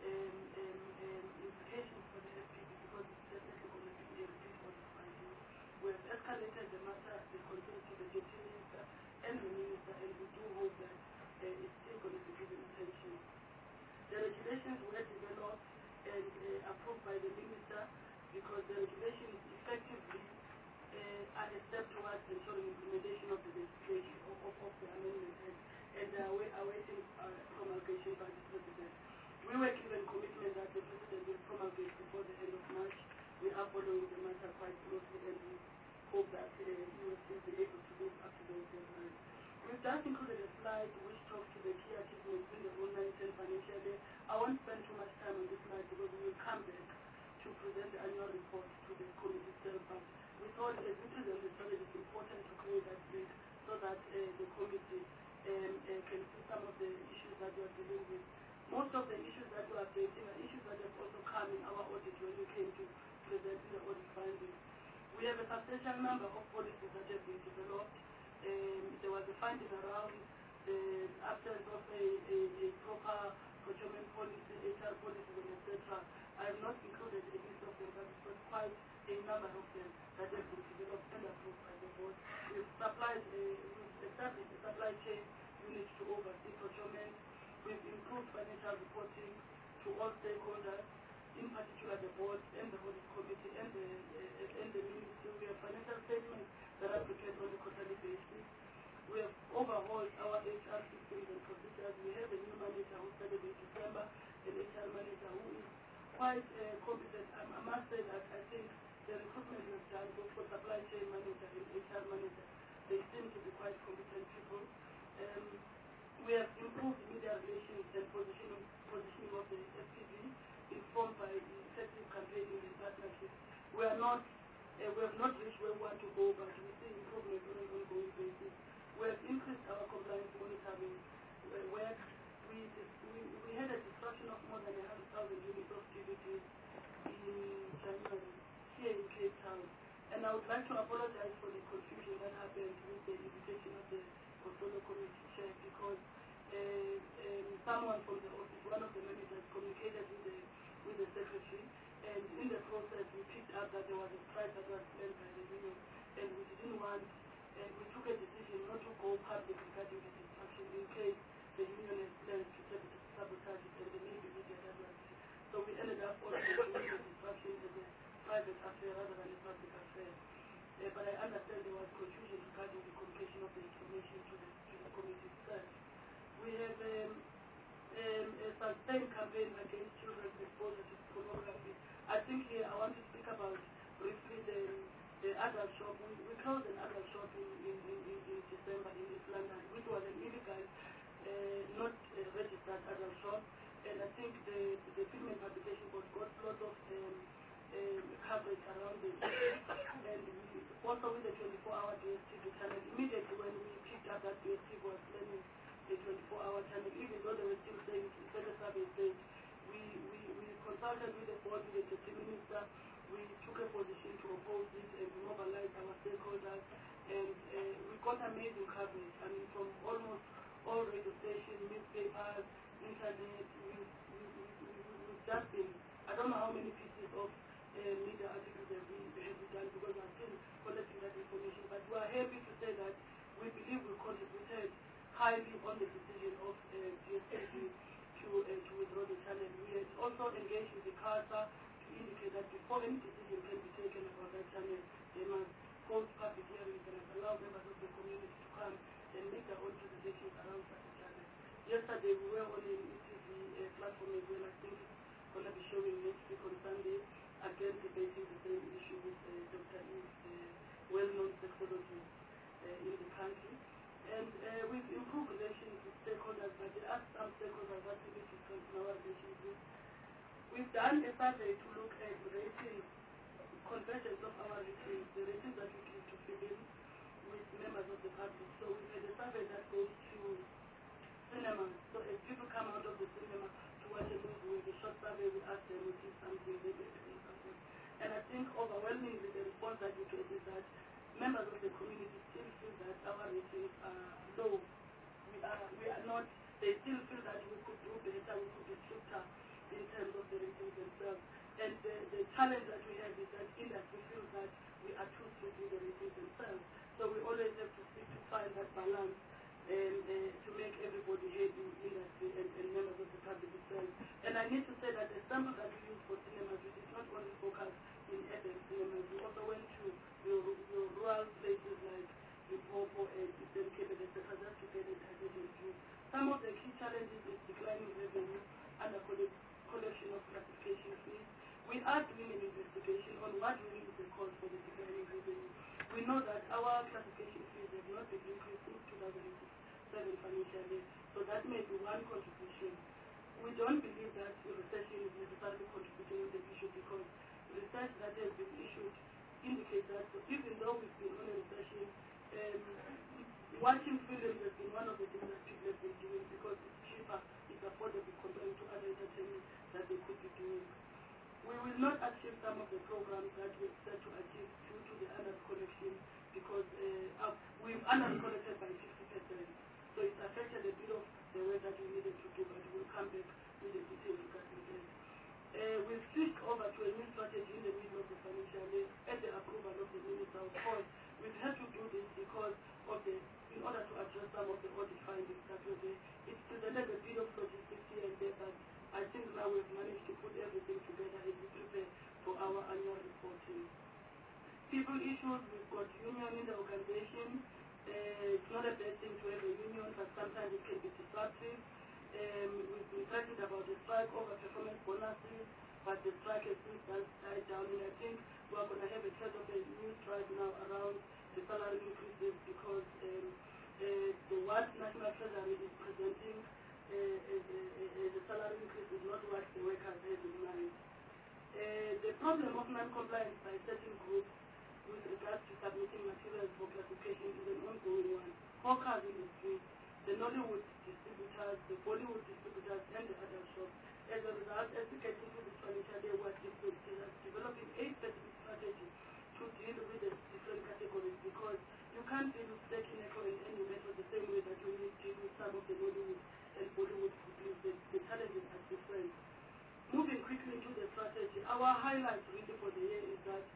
implications for the FPP because it's definitely going to be a repeat audit finding. We have escalated the matter, the concern to the Deputy Minister and the Minister, and we do hope that it's still going to be given attention. The regulations were developed and approved by the Minister because the regulations effectively are a step towards ensuring implementation of the legislation of the amendment, and they are awaiting promulgation by the President. We were given commitment that the President will promulgate before the end of March. We are following the matter quite closely, and we hope that you will still be able to live up to those deadlines. We've just included a slide which talks to the key achievements in the 2019 financial year. I won't spend too much time on this slide because we will come back to present the annual report to the committee itself. But we thought as we present the strategy, it's important to create that bridge so that the committee can see some of the issues that we are dealing with. Most of the issues that we are facing are issues that have also come in our audit when we came to presenting the audit findings. We have a substantial number of policies that have been developed. There was a finding around the absence of a proper procurement policy, HR policies, and etc. I have not included a list of them, but it was quite a number of them that have been developed and approved by the board. We've established a supply chain unit to oversee procurement. We've improved financial reporting to all stakeholders, in particular the board and the audit committee and the ministry. We have financial statements that are prepared on a quarterly basis. We have overhauled our HR systems and procedures. We have a new manager who started in December, an HR manager who is quite competent. I must say that I think the recruitment we have done both for supply chain manager and HR manager, they seem to be quite competent people. We have improved media relations and positioning of the FPV, informed by effective campaigning and partnerships. We have not reached where we want to go, but we see improvement on an ongoing basis. We have increased our compliance monitoring work. We had a destruction of more than 100,000 units of PVPs in January here in Cape Town. And I would like to apologize for the confusion that happened with the invitation of the portfolio committee chair because someone from the office, one of the managers, communicated with the secretary, and in the process we picked up that there was a strike that was planned by the union, and we didn't want, and we took a decision not to go public regarding the destruction in case the union has plans to sabotage it, and there may be media that was. So we ended up also doing the destruction as a private affair rather than a public affair. But I understand there was confusion regarding the communication of the information to the committee itself. We have a sustained campaign against children's exposure to pornography. I think here I want to speak about briefly the adult shop. We closed an adult shop in December in East London, which was an illegal, not registered adult shop. And I think the Film and Publication Board got lots of coverage around the issue. And we also with the 24-hour DSTV channel, immediately when we picked up that DSTV was planning the 24-hour channel, even though they were still saying it's a survey stage, we consulted with the board, with the Deputy Minister. We took a position to oppose this and mobilize our stakeholders, and we got amazing coverage. I mean, from almost all radio stations, newspapers, internet. We've just been, I don't know how many pieces of media articles have been done because we're still collecting that information, but we are happy to say that we believe we contributed highly on the decision of DSTV to withdraw the channel. We had also engaged with the CASA to indicate that before any decision can be taken about that channel, they must hold public hearings and allow members of the community to come and make their own presentations around such a channel. Yesterday we were on an ETV platform as well. I think it's going to be showing next week on Sunday. again debating the same issue with Dr. Eve's well-known sexology in the country. And we've improved relations with stakeholders, but there are some stakeholders that we need to strengthen our relations with. We've done a survey to look at ratings, convergence of our ratings, the ratings that we give to film with members of the public. So we've had a survey that goes to cinema. So as people come out of the cinema to watch a movie with a short survey, we ask them to see something, maybe something. And I think overwhelmingly the response that we get is that members of the community still feel that our ratings are low. We are not, they still feel that we could do better, we could be stricter in terms of the ratings themselves. And the challenge that we have is that industry feels that we are too strict with the ratings themselves. So we always have to seek to find that balance to make everybody happy in industry and members of the public itself. And I need to say that the sample that we use for cinemas, which is not only focused in urban cinemas, we also went to your rural places like Limpopo and Eastern Cape, etc., just to get a targeted view. Some of the key challenges is declining revenue and the collection of classification fees. We are doing an investigation on what really is the cause for the declining revenue. We know that our classification fees have not been increased since 2007 financial year, so that may be one contribution. We don't believe that the recession is necessarily contributing to the issue because research that has been issued indicates that even though we've been on a recession, watching films has been one of the things that people have been doing because it's cheaper, it's affordable compared to other entertainment that they could be doing. We will not achieve some of the programs that we set to achieve due to the under-collection because we've under-collected by 50%. So it's affected a bit of the work that we needed to do, but we'll come back with the details regarding that. We've switched over to a new strategy in the middle of the financial year at the approval of the Minister of Course. We've had to do this because of in order to address some of the audit findings that were there. It's presented a bit of logistics here and there, but I think now we've managed to put everything together as we prepare for our annual reporting. People issues, we've got union in the organization. It's not a bad thing to have a union, but sometimes it can be disruptive. We've been talking about the strike over performance bonuses, but the strike has since died down, and I think we're going to have a threat of a new strike now around the salary increases because what National Treasury is presenting the salary increase is not what the workers have in mind. The problem of non-compliance by certain groups with regards to submitting materials for classification is an ongoing one. Hawkers industry, the Nollywood distributors, the Bollywood distributors, and the other shops. As a result, as we get into this financial year, we're developing a specific strategy to deal with the different categories because you can't deal with Tekineco and Animeto the same way that you need to deal with some of the Nollywood and Bollywood companies. The challenges are different. Moving quickly into the strategy, our highlight really for the year is that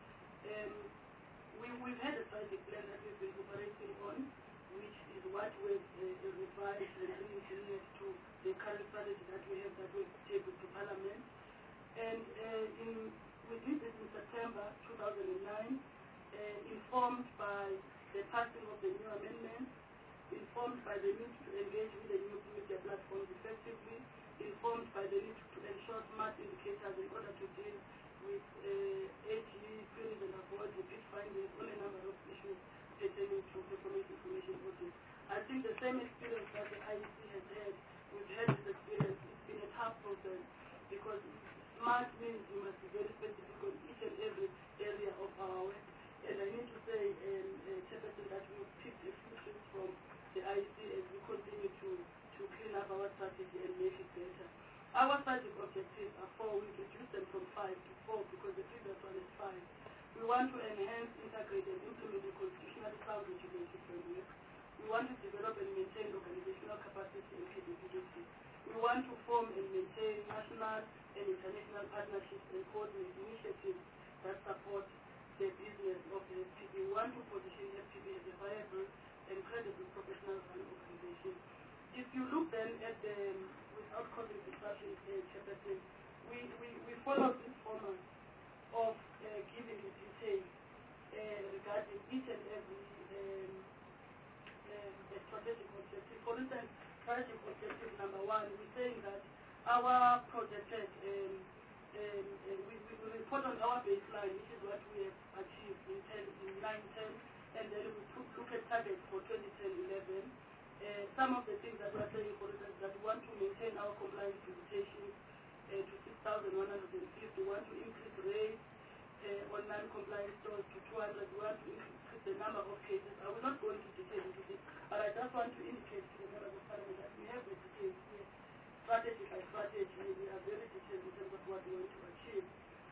we've had a strategic plan that we've been operating on, which is what we've revised and re-engineered to the current strategy that we have that we've tabled to Parliament. And we did this in September 2009, informed by the passing of the new amendments, informed by the need to engage with the new media platforms effectively, informed by the need to ensure smart indicators in order to deal with AG, queries and avoid repeat findings on a number of issues pertaining to performance information audit. I think the same experience that the IEC has had, we've had this experience. It's been a tough process because smart means you must be very specific on each and every area of our work. And I need to say, Chairperson, that we've picked a few things from the IEC as we continue to clean up our strategy and make it better. Our strategic objectives are 4. We reduced them from 5 to 4 because the previous one is 5. We want to enhance, integrate, and implement a constitutionally sound regulatory framework. We want to develop and maintain organizational capacity and capability. We want to form and maintain national and international partnerships and coordinate initiatives that support the business of the FPB. We want to position FPB as a viable and credible professional run organization. If you look then at the without causing disruption, Chairperson, we follow this format of giving the detail regarding each and every strategic objective. For instance, strategic objective number 1, we're saying that our projected and we report on our baseline, which is what we have achieved in 9-10, and then we look at targets for 2010-11. Some of the things that we are saying, for instance, that we want to maintain our compliance visitations to 6,150, we want to increase rates on non-compliant stores to 200, we want to increase the number of cases. I will not go into detail into this, but I just want to indicate to the members of parliament that we have the details here. Strategy by strategy, we are very detailed in terms of what we want to achieve.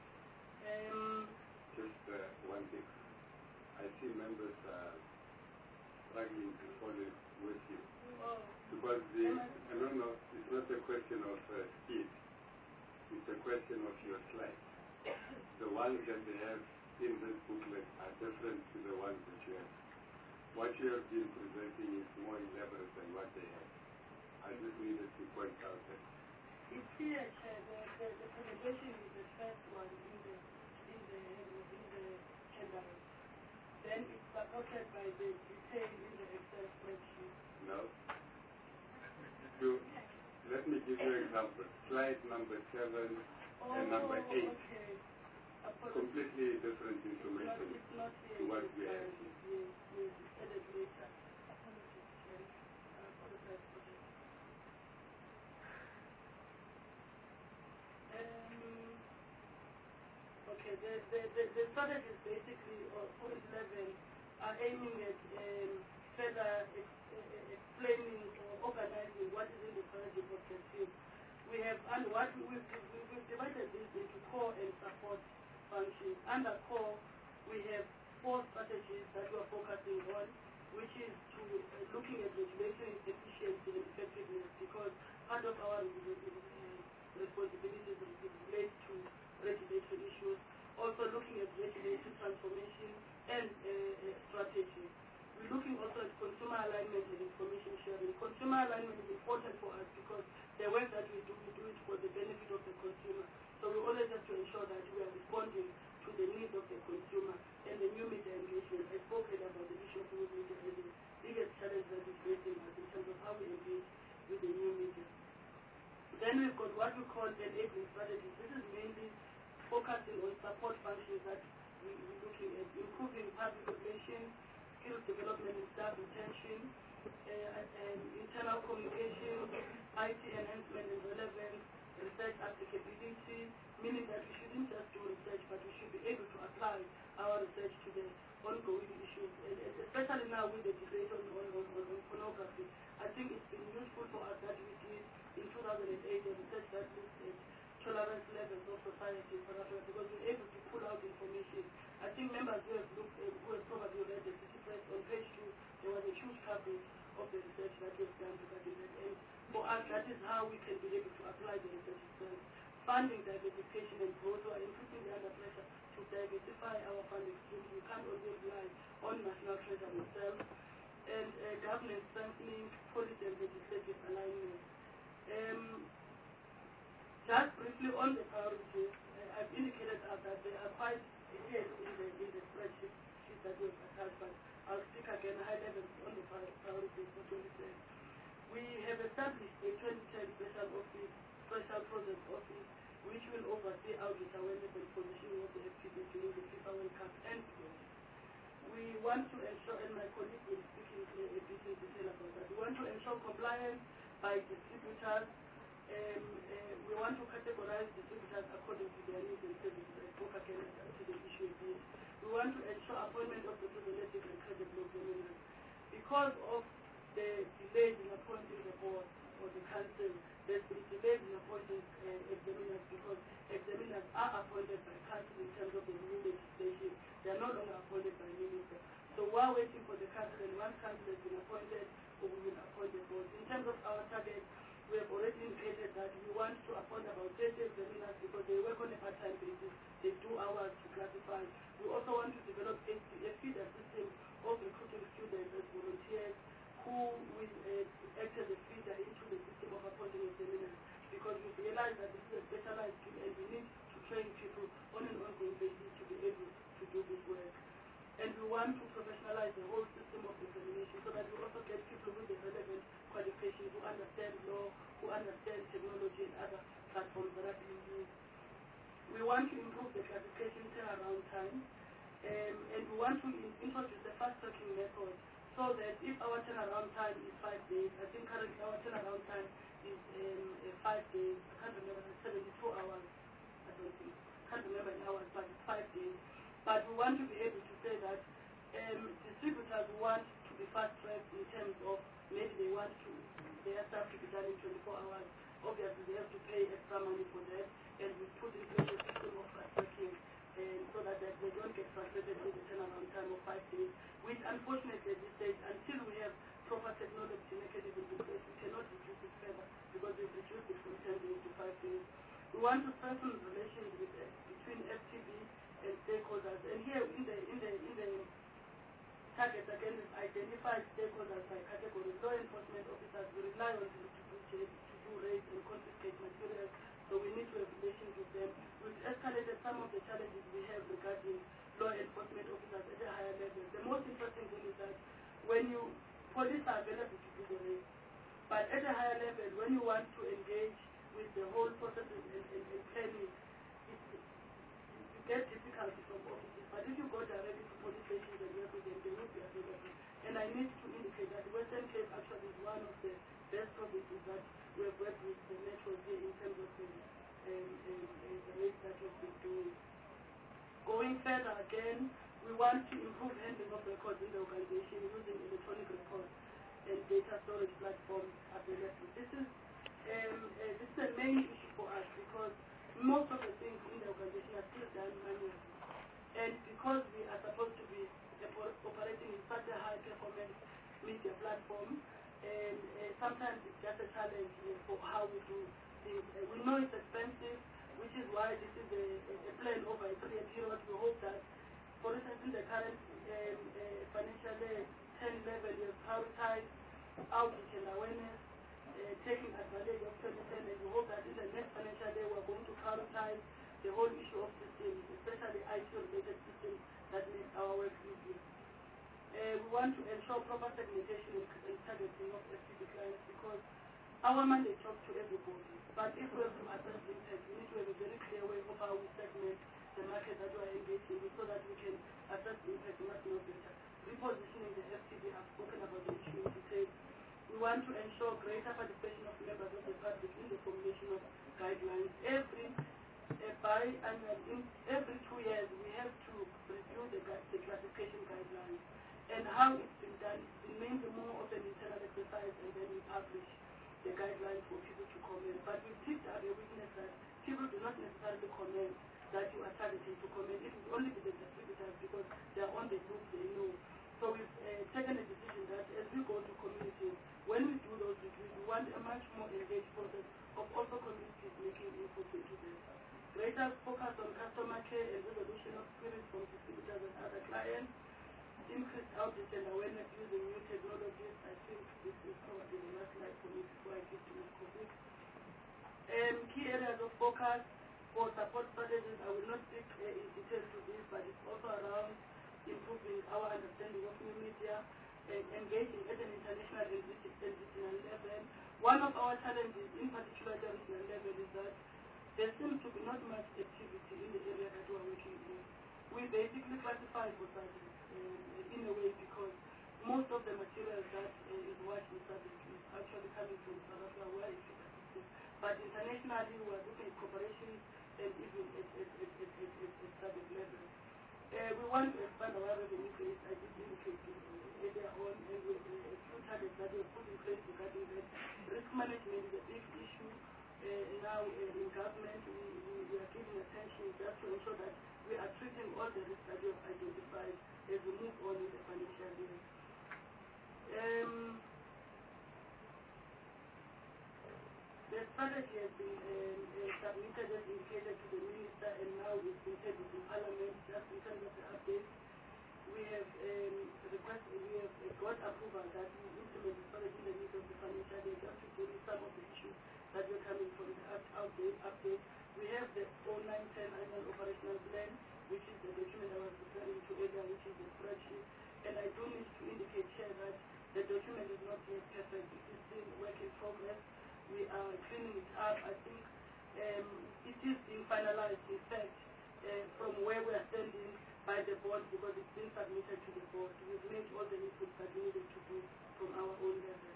Just one thing. I see members struggling to follow with you. Oh. Because no, it's not a question of speed. It's a question of your slides. The ones that they have in this booklet are different to the ones that you have. What you have been presenting is more elaborate than what they have. I just needed to point out that. It's here, Chair. The presentation is the first one in the handout. Then it's supported by the detail in the Excel spreadsheet. No. Let me give you an example. Slide number 7 and number 8. Okay. Completely different information It's not to what we have. Yes, it's added later. Okay, the strategies basically for 11 are aiming at further explaining or organizing what is in the strategic objective. We have, and what we've divided this into core and support functions. Under core, we have 4 strategies that we are focusing on, which is to looking at regulation efficiency and effectiveness, because part of our responsibilities relate to regulatory issues. Also looking at regulation transformation and strategy. We're looking also at consumer alignment and information sharing. Consumer alignment is important for us because the work that we do it for the benefit of the consumer. So we always have to ensure that we are responding to the needs of the consumer and the new media engagement. I spoke about the issue of new media as the biggest challenge that is facing us in terms of how we engage with the new media. Then we've got what we call enabling strategies. This is mainly focusing on support functions that we're looking at, improving public relations, skills development and staff retention, internal communication, IT enhancement and relevance, research applicability, meaning that we shouldn't just do research, but we should be able to apply our research to the ongoing issues, and especially now with the debate on pornography. I think it's been useful for us that we did in 2008 a research that looked at tolerance levels of society in South Africa, because we're able to pull out information. I think members who have probably read the City Press on page 2, there was a huge coverage of the research that was done regarding that. And for us, that is how we can be able to apply the research itself. Funding diversification and growth, we are increasingly under pressure to diversify our funding streams. We can't only rely on national treasury itself. And governance strengthening, policy and legislative alignment. Just briefly on the priorities, I've indicated that they are quite here in the spreadsheet that we've attached, but I'll speak again high level on the priorities for 2010. We have established a 2010 special project office, which will oversee outreach awareness and positioning of the FPB during the FIFA World Cup and beyond. We want to ensure, and my colleague will speak in a bit in detail about that, we want to ensure compliance by distributors. We want to categorize distributors according to their needs and services. I spoke again to the issue of this. We want to ensure appointment of representative and credible examiners. Because of the delays in appointing the board or the council, there's been delays in appointing examiners, because examiners are appointed by council in terms of the new legislation. They are no longer appointed by minister. So we're waiting for the council, and once council has been appointed, we will appoint the board. In terms of our target, we have already indicated that we want to appoint about 30 examiners, because they work on a part-time basis. They do hours to classify. We also want to develop a feeder system of recruiting students as volunteers who will act as a feeder into the system of appointing examiners, because we realize that this is a specialized skill and we need to train people on an ongoing basis to be able to do this work. And we want to professionalize the whole system of examination, so that we also get people with the relevant qualifications who understand law, who understand technology and other platforms that are being used. want to improve the classification turnaround time, and we want to introduce the fast-tracking method so that if our turnaround time is 5 days, I think currently our turnaround time is 5 days. I can't remember, 72 hours. I don't think. Can't remember in hours, but it's 5 days. But we want to be able to say that distributors want to be fast-tracked in terms of maybe they want to their stuff to be done in 24 hours. Obviously, they have to pay extra money for that, and we put in place a system of fast-tracking so that they don't get frustrated with the turnaround time of 5 days, which unfortunately at this stage, until we have proper technology mechanisms in place, we cannot reduce it further because we've reduced it from 10 days to 5 days. We want to strengthen relations between FTB and stakeholders, and here in the target again is identified stakeholders by category. Law enforcement officers, we rely on them to do raid and confiscate materials, so we need to have relations with them. We've escalated some of the challenges we have regarding law enforcement officers at a higher level. The most interesting thing is that when police are available to do the raid, but at a higher level, when you want to engage with the whole process and planning, you get difficulty from officers. But if you go directly to police stations and work with them, they will be available. And I need to indicate that Western Cape actually is one of the best provinces that we have worked with the Metro here in terms of the rates that we've been doing. Going further again, we want to improve handling of records in the organization using electronic records and data storage platforms available. This is a main issue for us because most of the things in the organization are still done manually. And because we are supposed to be operating in such a high-performance media platform, and sometimes it's just a challenge for how we do things. We know it's expensive, which is why this is a plan over a 3-year period. We hope that, for instance, in the current financial year 10-11, we have prioritized outreach and awareness, taking advantage of 2010, and we hope that in the next financial year we're going to prioritize the whole issue of systems, especially IT-related systems that make our work easier. We want to ensure proper segmentation and targeting of FTB clients because our mandate talks to everybody. But if we have to assess impact, we need to have a very clear way of how we segment the market that we are engaging with so that we can assess the impact much more better. Repositioning the FTB, I've spoken about the issue in detail. We want to ensure greater participation of members of the public in the formulation of guidelines. Every 2 years, we have to review the classification guidelines. And how it's been done, it's been mainly more of an internal exercise, and then we publish the guidelines for people to comment. But we picked up a weakness that people do not necessarily comment that you are targeting to comment. It will only be the distributors because they are on the group, they know. So we've taken a decision that as we go to communities, when we do those reviews, we want a much more engaged process of also communities making input into this. Greater focus on customer care and resolution of queries from distributors and other clients. Increased outreach and awareness using new technologies. I think this is probably the last slide for me before I give to Ms. Kofi. Key areas of focus for support strategies, I will not speak in detail to this, but it's also around improving our understanding of new media and engaging at an international and regional level. One of our challenges, in particular at the regional level, is that there seems to be not much activity in the area that we are working in. We basically classify for subjects in a way because most of the material that is watched in subjects is actually coming from South Africa, where it's assisted. But internationally, we are looking at cooperation and even at subject level. We want to expand our revenue base. I did indicate earlier on, and we have a few targets that we have put in place regarding that. Risk management is a big issue. Now in government, we are giving attention just to ensure that we are treating all the risks that we have identified as we move on in the financial year. The strategy has been submitted as indicated to the Minister, and now it's been tabled in Parliament. Just in terms of the updates, we have got approval that we implement the strategy in the midst of the financial year, just to deal with some of the issues that were coming from the update. We have the 0910 annual operational plan, which is the document I was referring to earlier, which is the spreadsheet. And I do need to indicate here that the document is not yet perfect. It is still work in progress. We are cleaning it up. I think it is being finalized, in fact, from where we are standing by the board, because it's been submitted to the board. We've made all the inputs that we needed to do from our own level.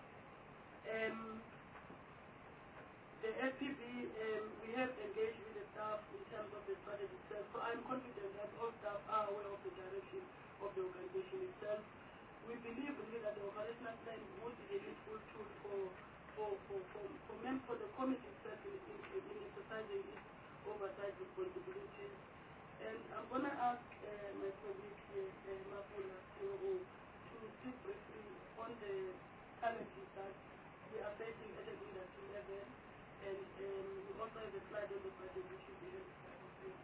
The FPB, we have engaged with the staff in terms of the strategy itself, so I'm confident that all staff are aware of the direction of the organization itself. We believe really that the operational plan would be a useful tool for the committee itself in exercising its oversight responsibilities. And I'm going to ask my colleague Mapula COO to speak briefly on the challenges that we are facing at the industry level. And we also have a slide on the budget which will be helpful.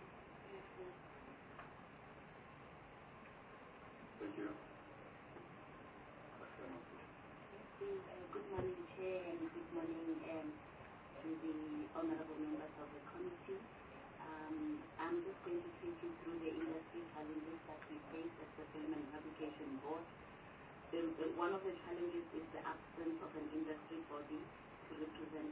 Thank you. Good morning, Chair, and good morning to the honorable members of the committee. I'm just going to take you through the industry challenges that we face as the Film and Publication Board. One of the challenges is the absence of an industry body to represent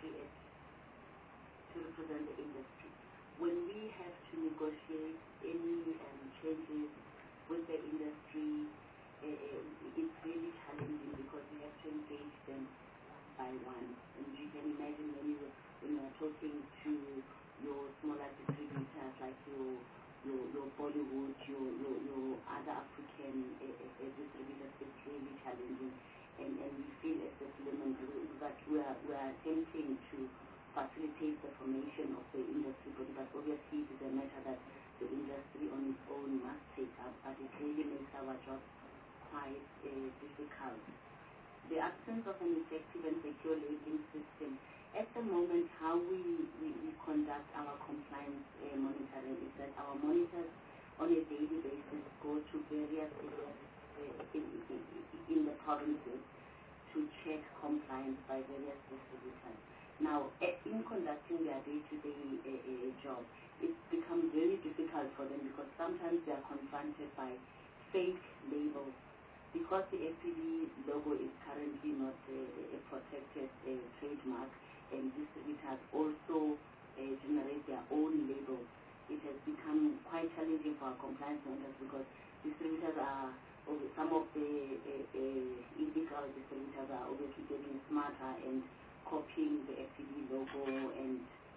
the industry. When we have to negotiate any changes with the industry, it's really challenging because we have to engage them one by one. And you can imagine when you're talking to your smaller distributors like your Bollywood, your other African distributors, it's really challenging. And we feel as a Film that we are attempting to facilitate the formation of the industry body, but obviously it is a matter that the industry on its own must take up, but it really makes our job quite difficult. The absence of an effective and secure labeling system. At the moment, how we conduct our compliance monitoring is that our monitors on a daily basis go to various areas in the provinces to check compliance by various distributors. Now, in conducting their day-to-day job, it's become very difficult for them because sometimes they are confronted by fake labels. Because the FPB logo is currently not a protected trademark, and distributors also generate their own labels, it has become quite challenging for our compliance monitors because distributors are, some of the illegal distributors are obviously getting smarter and copying the FPB logo and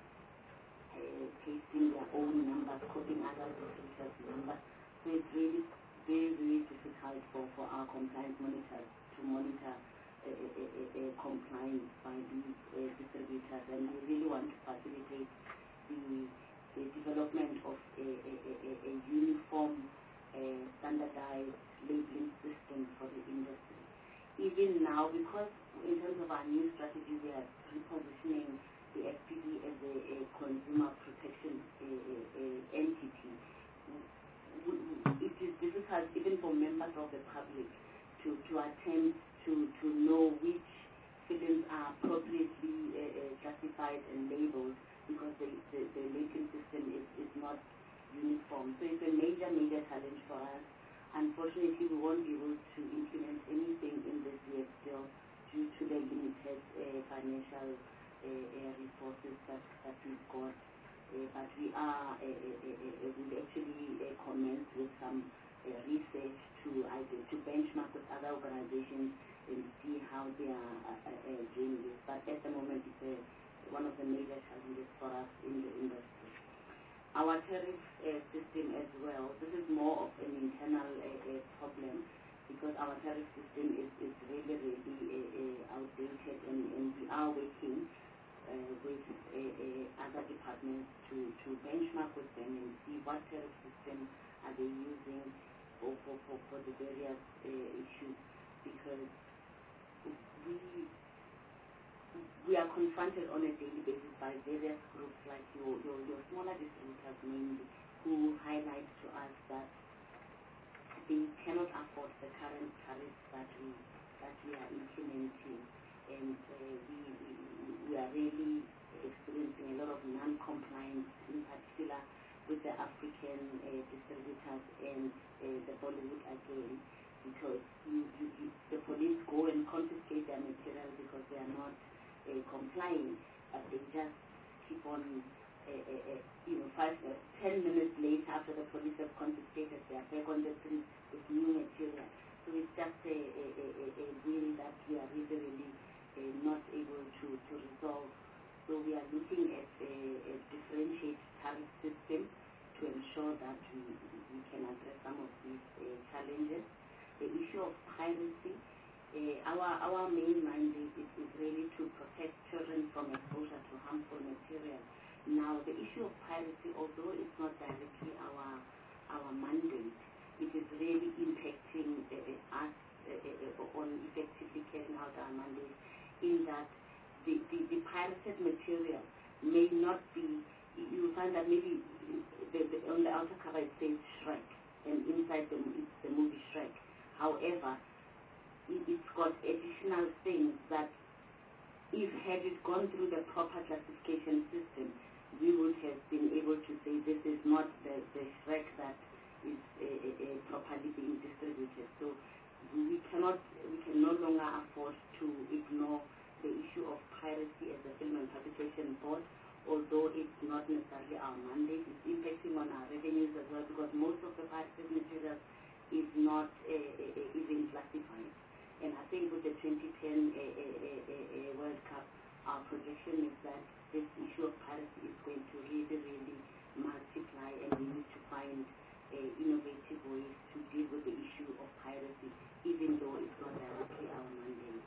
pasting their own numbers, copying other distributors' numbers. So it's really very, very difficult for our compliance monitors to monitor compliance by these distributors, and we really want to facilitate the development of a uniform, standardized labeling system for the industry. Even now, because in terms of our new strategy, we are repositioning the FPB as a consumer protection entity. It is difficult even for members of the public to attempt to know which films are appropriately classified and labeled because the labeling system is not uniform. So it's a major challenge for us. Unfortunately, we won't be able to implement anything in this year still due to the limited financial resources that we've got. But we are we've actually commenced with some research to benchmark with other organizations and see how they are doing this. But at the moment, it's one of the major challenges for us in the industry. Our tariff system as well, this is more of an internal problem because our tariff system is really outdated, and we are working with other departments to benchmark with them and see what tariff system are they using for the various issues, because we are confronted on a daily basis by various groups like your smaller distributors mainly, who highlight to us that they cannot afford the current tariffs that we are implementing, and we are really experiencing a lot of non-compliance, in particular with the African distributors and the Bollywood again, because the police go and confiscate their material because they are not complying, but they just keep on, 10 minutes later after the police have confiscated, they are back on the streets with new material. So it's just a will that we are really not able to resolve. So we are looking at a differentiated tariff system to ensure that we can address some of these challenges. The issue of piracy, our main mandate is really to protect children from exposure to harmful material. Now, the issue of piracy, although it's not directly our mandate, it is really impacting us on effectively carrying out our mandate, in that the pirated material may not be, you will find that maybe on the outer cover it says Shrek, and inside it's the movie Shrek. However, it's got additional things that, if had it gone through the proper classification system, we would have been able to say this is not the Shrek that is properly being distributed. So we can no longer afford to ignore the issue of piracy as a film and publication board, although it's not necessarily our mandate. It's impacting on our revenues as well, because most of the pirated material is not even classified. And I think with the 2010 World Cup, our projection is that this issue of piracy is going to really multiply, and we need to find innovative ways to deal with the issue of piracy, even though it's not directly our mandate.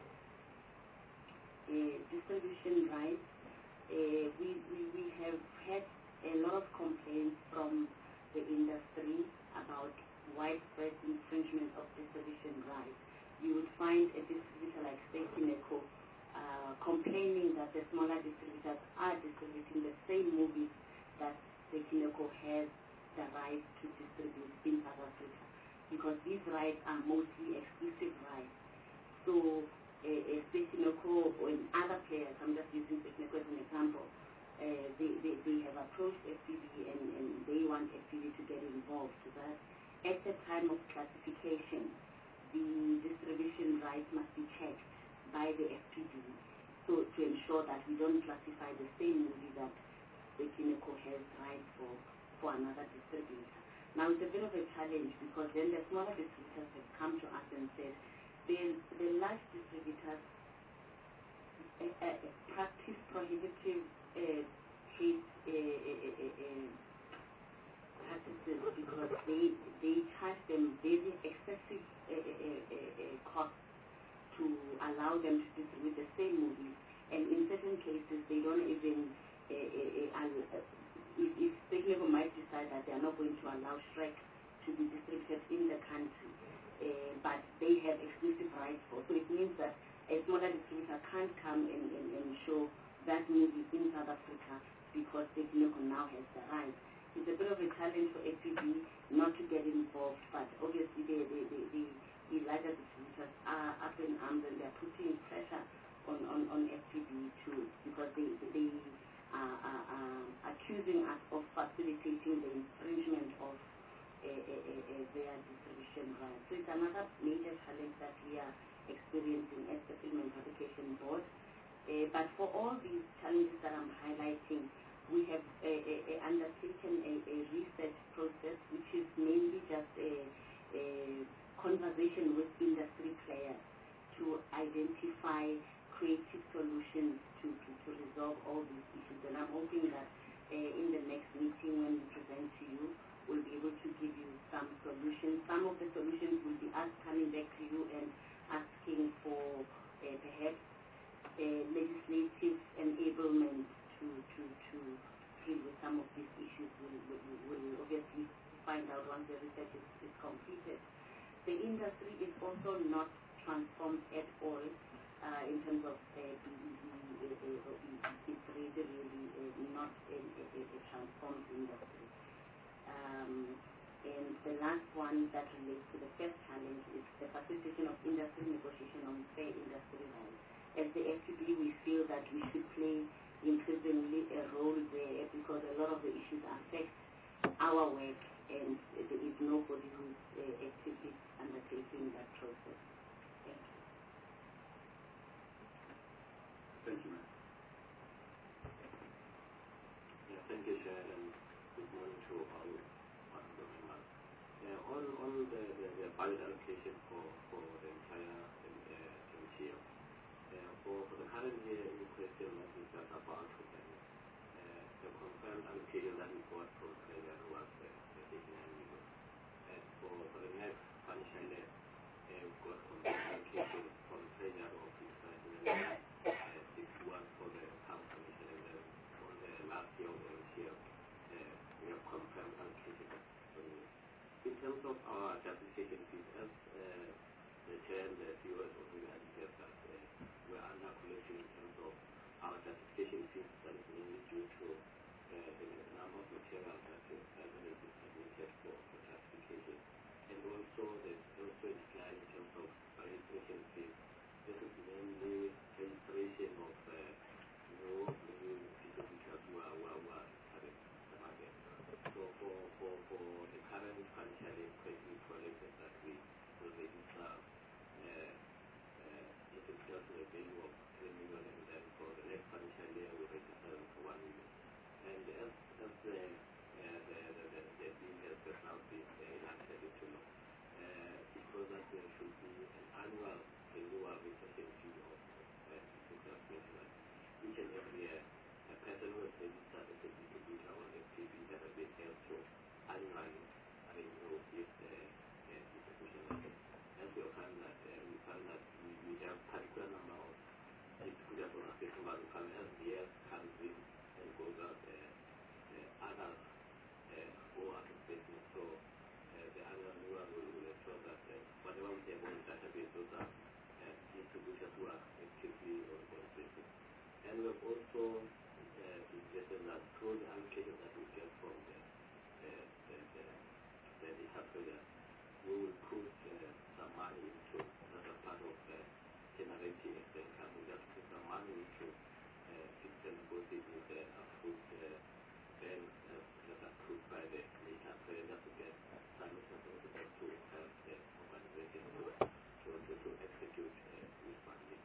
Distribution rights, we have had a lot of complaints from the industry about widespread infringement of distribution rights. You would find a distributor like Sekineco complaining that the smaller distributors are distributing the same movies that Sekineco has the right to distribute in South Africa, because these rights are mostly exclusive rights. So Sekineco and other players, I'm just using Sekineco as an example, they have approached FPB and they want FPB to get involved, so that at the time of classification, the distribution rights must be checked by the FPB, so to ensure that we don't classify the same movie that Sekineco has rights for another distributor. Now, it's a bit of a challenge, because then the smaller distributors have come to us and said the large distributors practice prohibitive trade practices, because they charge them very excessive costs to allow them to distribute the same movies, and in certain cases they don't even if Sekineco might decide that they are not going to allow Shrek to be distributed in the country, but they have exclusive rights for. So it means that a smaller distributor can't come and show that movie in South Africa, because Sekineco now has the rights. It's a bit of a challenge for FPB not to get involved, but obviously the larger distributors are up in arms, and they're putting pressure on FPB too, because they are accusing us of facilitating the infringement of their distribution rights. So it's another major challenge that we are experiencing as the Film and Publication Board. But for all these challenges that I'm highlighting, we have undertaken a research process, which is mainly just a conversation with industry players to identify creative solutions to resolve all these issues. And I'm hoping that in the next meeting, when we present to you, we'll be able to give you some solutions. Some of the solutions will be us coming back to you and asking for perhaps legislative enablement to deal with some of these issues. We'll obviously find out once the research is completed. The industry is also not transformed at all in terms of BEE. It's really not a transformed industry. And the last one that relates to the first challenge is the facilitation of industry negotiation on fair industry rights. As the FPB, we feel that we should play increasingly a role there, because a lot of the issues affect our work, and there is nobody who's actively undertaking that process. Thank you. Thank you, ma'am. Thank you, Chair, and good morning to all members. On the budget allocation for the entire term year, for the current year in question, that is just about the confirmed allocation that we got from Treasury was 89 million. For the next financial year, we've got confirmed allocation from Treasury of 61 for the current financial year, and then for the last year of the year, we have confirmed allocation. In terms of our justification fees, as the Chair and the CEO has already indicated that we are under collection in terms of our justification fees, that is mainly due to the number of materials that is submitted for justification. And also there's also a decline in terms of registration fees. This is mainly registration of new distributors who are having the market. So for the current financial year, we collected that we will register distributors to a value of 3 million, and then for the next financial year we register for 1 million. And as the bill has now been enacted into law, because that there should be an annual renewal registration fee of distributors. Each and every year, a person who has registered as a distributor or a PB that has been held to annually renew his distribution license. As we found that we have a particular number of distributors on our system, but as the year comes in and goes out, others go out of business. So the annual renewal will ensure that whatever we have on the database, those are distributors who are actively on business. And we have also suggested that through the allocation that we get from the distributor, we will put some money into as a part of generating extra income. We just put some money into fixed deposit with the approved bank that's approved by the minister, just to get some support to help the organization to execute this funding.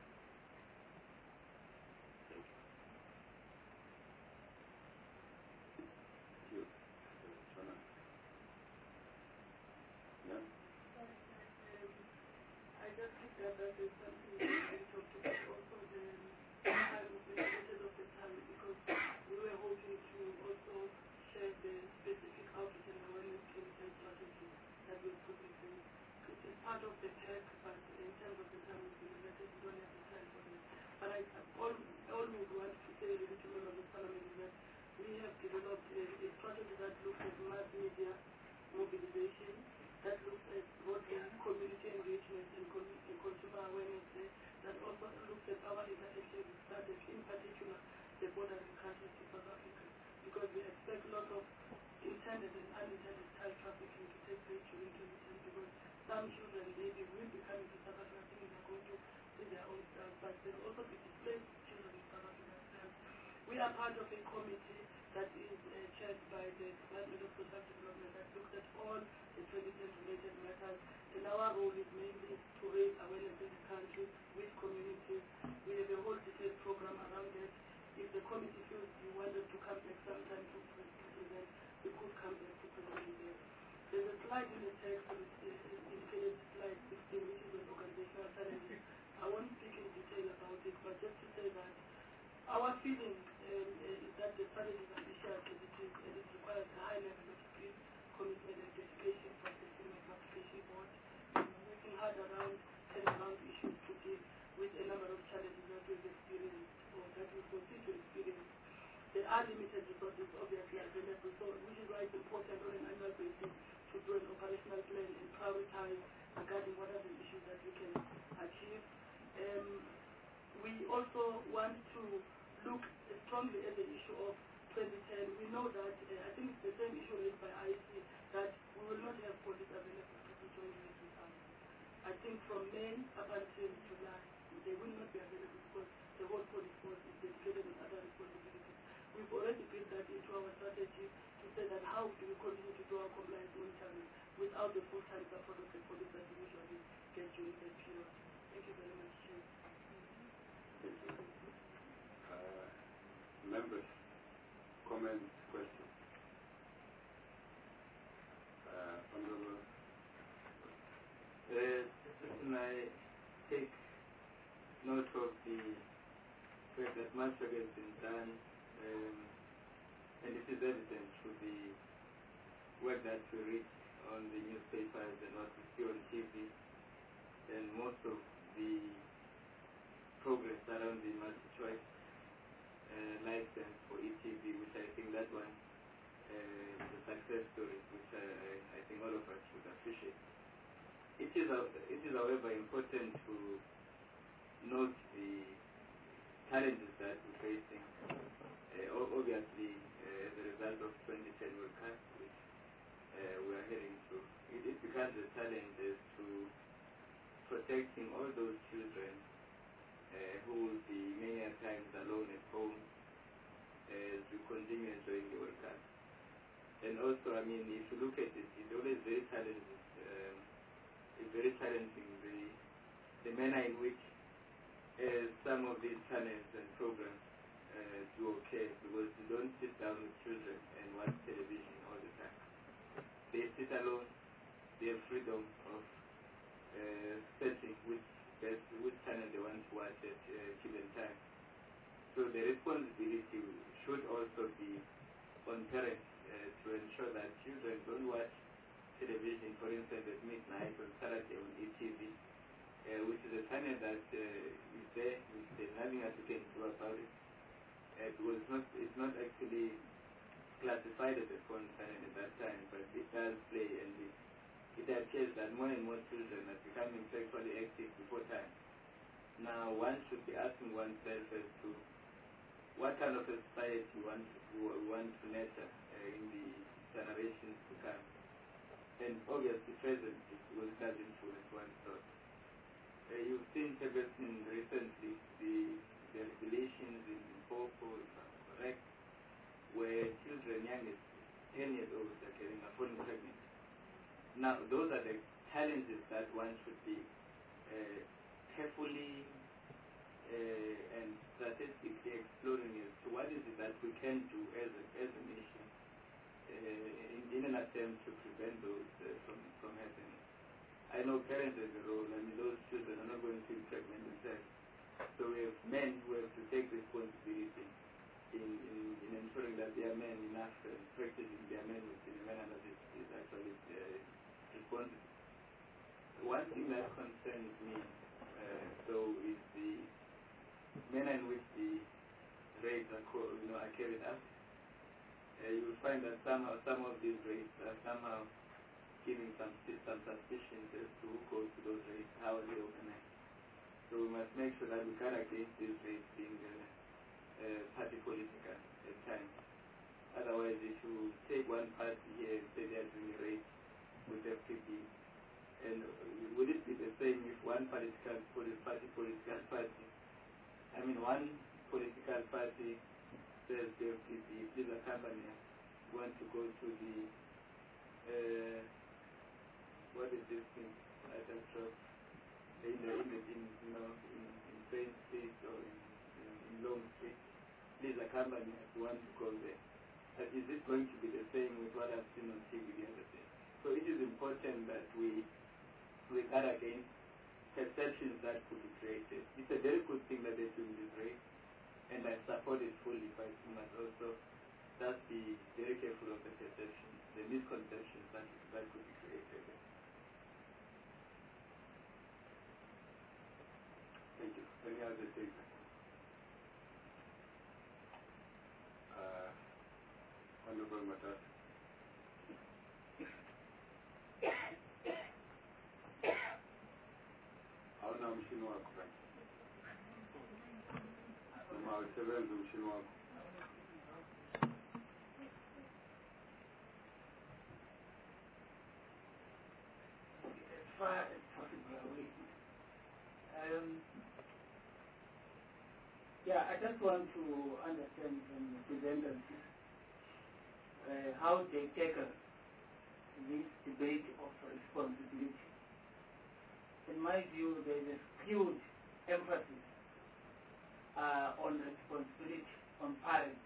That is something we talked about also the time of the limited of the time, because we were hoping to also share the specific outreach and awareness campaign strategy that we put in place. It is part of the tech, but in terms of the time we've been limited, we don't have the time for this. But I always want to say to members of Parliament is that we have developed a strategy that looks at mass media mobilization, that looks at broadly community engagement and consumer awareness, that also looks at our interaction with startups, in particular the bordering countries to South Africa, because we expect a lot of intended and unintended child trafficking to take place during 2010, because some children maybe will be coming to South Africa thinking they're going to see their own stuff, but there'll also be displaced children in South Africa. We are part of a committee that is chaired by the Department of Social Development that looks at all the 2010 related matters, and our role is mainly to raise awareness in the country with communities. We have a whole detailed program around it. If the committee feels you wanted to come back sometime to present, we could come back to present it. There's a slide in the text, which is indicated slide 16, which is on organizational challenges. I won't speak in detail about it, but just to say that our feeling is that the strategy is ambitious as it is, and it requires a high level of skill, commitment, and dedication from the Film Application Board. We're working hard around turnaround issues to deal with a number of challenges that we've experienced or that we continue to experience. There are limited resources obviously available, so which is why it's important on an annual basis to do an operational plan and prioritize regarding what are the issues that we can achieve. We also want to look strongly at the issue of 2010. We know that, I think it's the same issue raised by IC, that we will not have police available to join the exam. I think from May up until July, they will not be available because the whole police force is dedicated with other responsibilities. We've already built that into our strategy to say that how do we continue to do our compliance monitoring without the full-time support of the police that we usually get during that period. Thank you very much, Chair. Members, comments note of the fact that much work has been done, and it is evident through the work that we read on the newspapers and what we see on TV, and most of the progress around the multi-choice license for ETV, which I think that one is a success story, which I think all of us should appreciate. It is however important to note the challenges that we're facing. Obviously, as a result of 2010 World Cup, which we are heading to, it becomes a challenge as to protecting all those children who will be many a times alone at home as we continue enjoying the World Cup. And also, I mean, if you look at it, it's always very challenging. It's very challenging the manner in which some of these channels and programs do okay, because you don't sit down with children and watch television all the time. They sit alone. They have freedom of setting which channel they want to watch at a given time. So the responsibility should also be on parents to ensure that children don't watch television, for instance, at midnight on Saturday on ETV, which is a channel that is there, which there's nothing that you can do about it. Because it's not actually classified as a phone channel at that time, but it does play, and it appears that more and more children are becoming sexually active before time. Now, one should be asking oneself as to what kind of a society we want to nurture in the generations to come. And obviously, presently, because it does influence one's thought. You've seen recently the revelations in Popo, if I'm correct, where children young as 10 years old are getting a falling pregnant. Now, those are the challenges that one should be carefully and strategically exploring as to what is it that we can do as a nation in an attempt to prevent those from happening. I know parents have a role. I mean, those children are not going to impregnate themselves. So we have men who have to take responsibility in ensuring that they are men enough and practicing their manhood in a manner that is actually responsible. One thing that concerns me, though, is the manner in which the raids are carried out. You will find that somehow some of these raids are somehow giving some suspicions as to who goes to those raids, how are they organized. So we must make sure that we guard against these raids being party political at times. Otherwise, if you take one party here and say they are doing a raid with FPP, and would it be the same if one one political party says the FPP, please accompany us, want to go to the what is this thing I just dropped in Faith Street or in Long Street, please accompany us, want to go there. Is it going to be the same with what I've seen on TV the other day? So it is important that we guard against perceptions that could be created. It's a very good thing that they're doing this race, and I support it fully, but we must also just be very careful of the perceptions, the misconceptions that could be created. Thank you. Any other things? Honorable Matas. Hauna mshini wako kani? Noma usebenza mshini wako. As far as possible, I just want to understand from the presenters how they tackle this debate of responsibility. In my view, there is a skewed emphasis on responsibility on parents.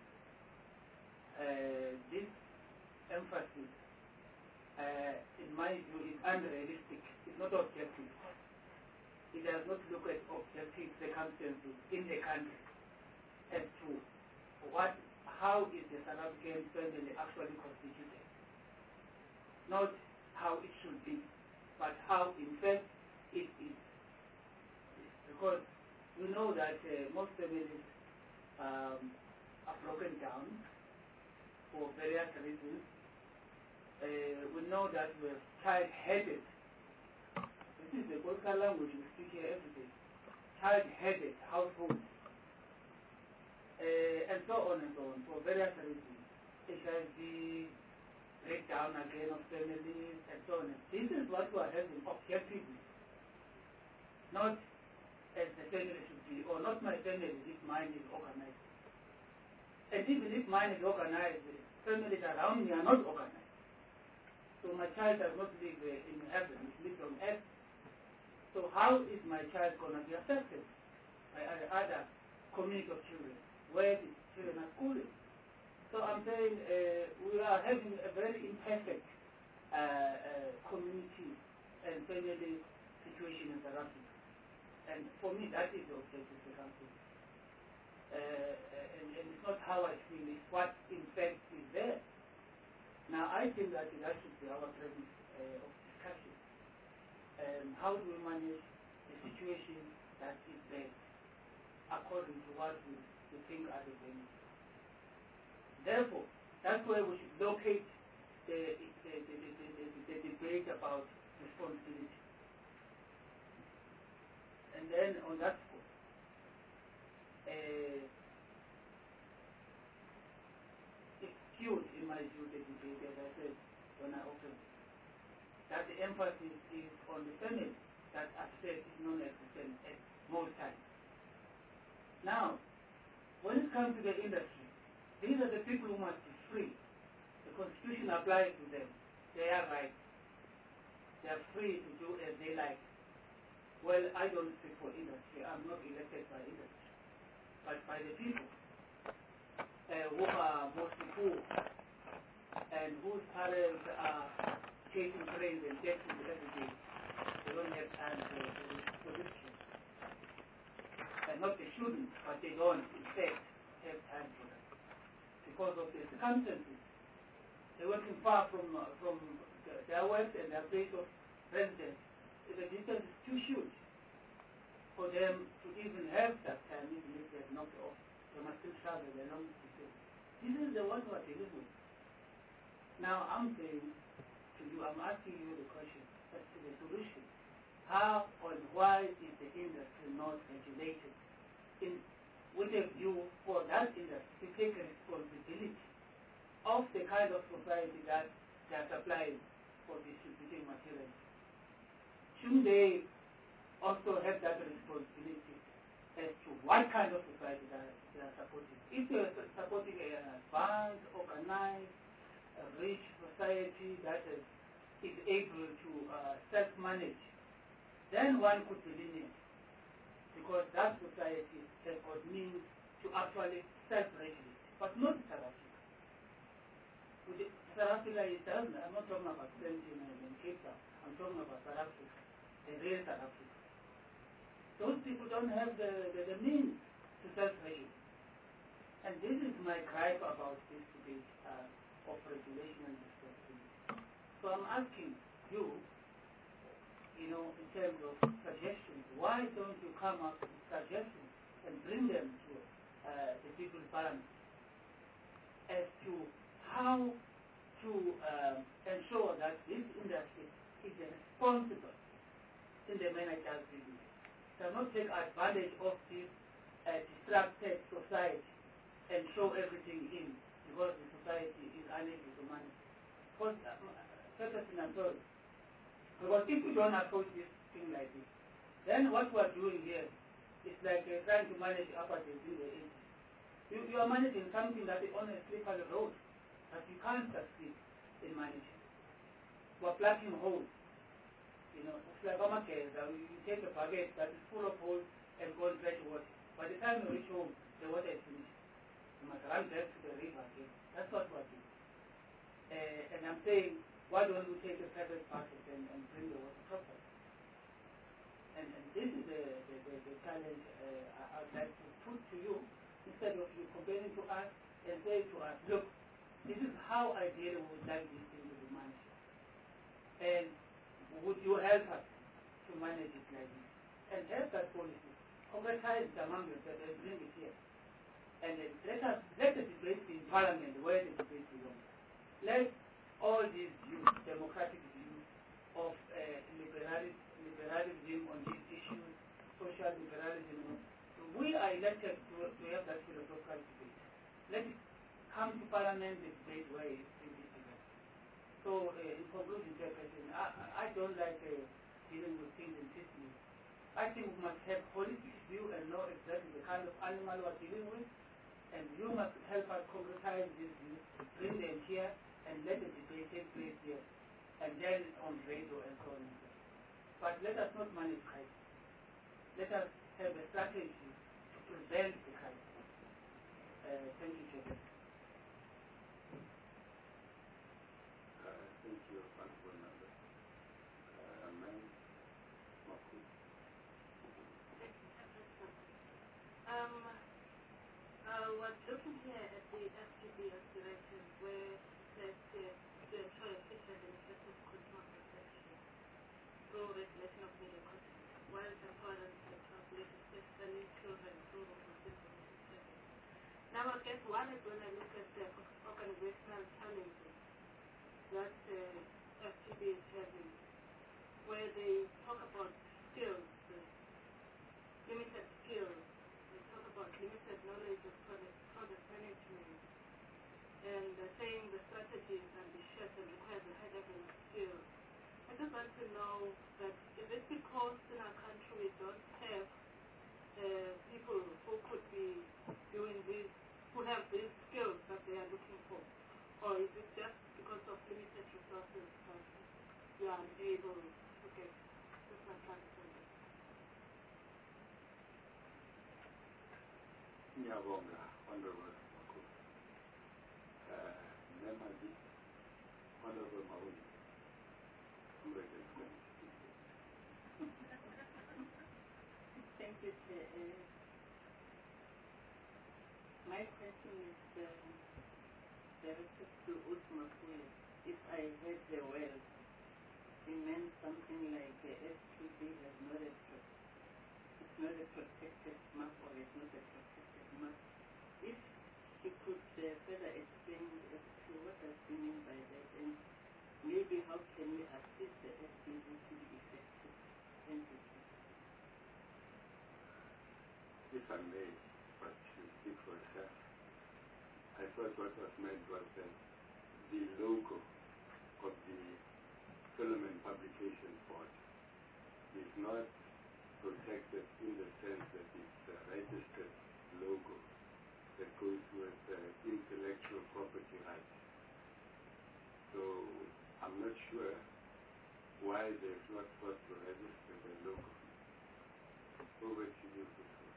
This emphasis, in my view, is unrealistic. It's not objective. It does not look at objective circumstances in the country as to how is the South African family actually constituted. Not how it should be, but how in fact it is. Because we know that most families are broken down for various reasons. We know that we have child-headed. This is the political language we speak here every day. Child-headed households. And so on and so on, for various reasons. HIV, breakdown again of families, and so on. This is what we are having objectively. Not as the family should be, or not my family if mine is organized. And even if mine is organized, the families around me are not organized. So my child does not live in heaven, it lives on earth. So how is my child going to be affected by other community of children, where the children are schooling? So I'm saying we are having a very imperfect community and family situation in South Africa. And for me, that is the objective circumstance. And it's not how I feel, it's what in fact is there. Now, I think that should be our premise of discussion. How do we manage the situation that is there according to what we think are the benefits? Therefore, that's where we should locate the debate about responsibility. And then on that score, it's skewed in my view, the debate, as I said when I opened, that the emphasis is on the family, that aspect is non-existent at most times. Now, when it comes to the industry, these are the people who must be free. The Constitution applies to them. They are right. They are free to do as they like. Well, I don't speak for industry. I'm not elected by industry, but by the people who are mostly poor and whose parents are chasing trains and taxis every day. They don't have time for this shit. And not they shouldn't, but they don't, in fact, have time for that. Because of the circumstances. They're working far from their work and their place of residence. The distance is too huge for them to even have that time, even if they're knocked off. They must still travel a long distance. This is the one who are dealing with. Now I'm saying to you, I'm asking you the question as to the solution. How and why is the industry not regulated with a view for that industry to take responsibility of the kind of society that they are supplying for distributing materials? Shouldn't they also have that responsibility as to what kind of society they are supporting? If they are supporting an advanced, organized, rich society that is able to self-manage, then one could be lenient, because that society has got means to actually self-regulate, but not South Africa. South Africa is doesn't. I'm not talking about Sentin and Cape Town. I'm talking about South Africa, the real South Africa. Those people don't have the means to self-regulate. And this is my gripe about this debate of regulation and responsibility. So I'm asking you, in terms of suggestions, why don't you come up with suggestions and bring them to the people's parliament as to how to ensure that this industry is responsible in the manner it does business. Does not take advantage of this distracted society and throw everything in because the society is unable to manage. Because, I'm sorry. Because if we don't approach this thing like this, then what we are doing here is like trying to manage apartheid in the 80s. You are managing something that is on a slippery road that you can't succeed in managing. We are plugging holes. It's like a market. You take a bucket that is full of holes and go and fetch water. By the time you reach home, the water is finished. You must run back to the river again. That's what we are doing. And I'm saying, why don't we take a private bucket and bring the water properly? And this is the challenge I'd like to put to you, instead of you complaining to us and saying to us, look, this is how ideally we would like this thing to be managed. And would you help us to manage it like this? And help that policy. Concretize it among yourselves and bring it here. And let the debate be in Parliament where the debate belongs. Let all these views, democratic views of liberalism on these issues, social liberalism, we are elected to have that philosophical debate. Let it come to Parliament, the debate where it is developed. So, in conclusion, Chairperson, I don't like dealing with things in piecemeal. I think we must have holistic view and know exactly the kind of animal we're dealing with, and you must help us concretize these views, bring them here, and let the debate take place here, and then on radio and so on. But let us not manage crisis. Let us have a strategy to prevent the crisis. Thank you, Chairman. Thank you, Honorable Member. Ma'am, Maku. I was looking here at the FGBS directive where it says to ensure efficient and effective control protection through regulation of media content, while empowering the population, especially children, through information service. Now, I guess one is when I look at the organizational challenges that FGB is having, where they talk about skills, limited skills. They talk about limited knowledge of product management, and saying the strategy is ambitious and requires a high level of skills. I just want to know that is it because in our country we don't have people who could be doing this, who have these skills that they are looking for, or is it just because of limited resources that we are unable to get? That's my translation. Ngiyabonga, Honorable Maku. Nemaji, Honorable Mauni. I'm ready to go. Thank you, Chair. My question is directed to Usmakuya. If I heard her well, she meant something like STB has not it's not a protected map, or it's not a protected map. If she could further explain as to what does she mean by that, and maybe how can we assist the STB to be effective? Thank you. If I may, but to speak for herself, I thought what was meant was that the logo of the Film and Publication Board is not protected in the sense that it's a registered logo that goes with intellectual property rights. So I'm not sure why they've not sought to register the logo. Over to you, Kushosh.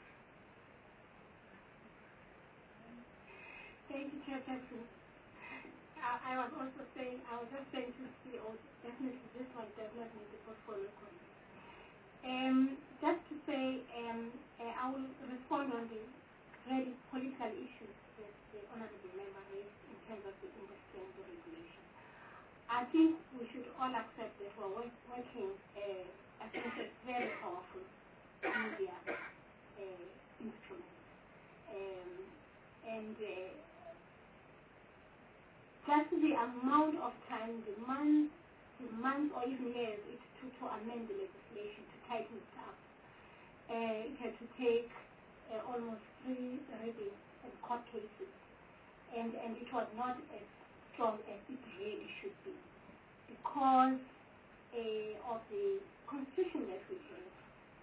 Thank you, Chairperson. I was just saying to CEO, definitely this one does not need the portfolio content. Just to say, I will respond on the very political issues that the Honorable Member raised in terms of the industry and the regulation. I think we should all accept that we're working against a very powerful media instrument. Just the amount of time, the months or even years it took to amend the legislation to tighten it up. It had to take almost 3 readings and court cases, and it was not as strong as it really should be because of the constitution that we have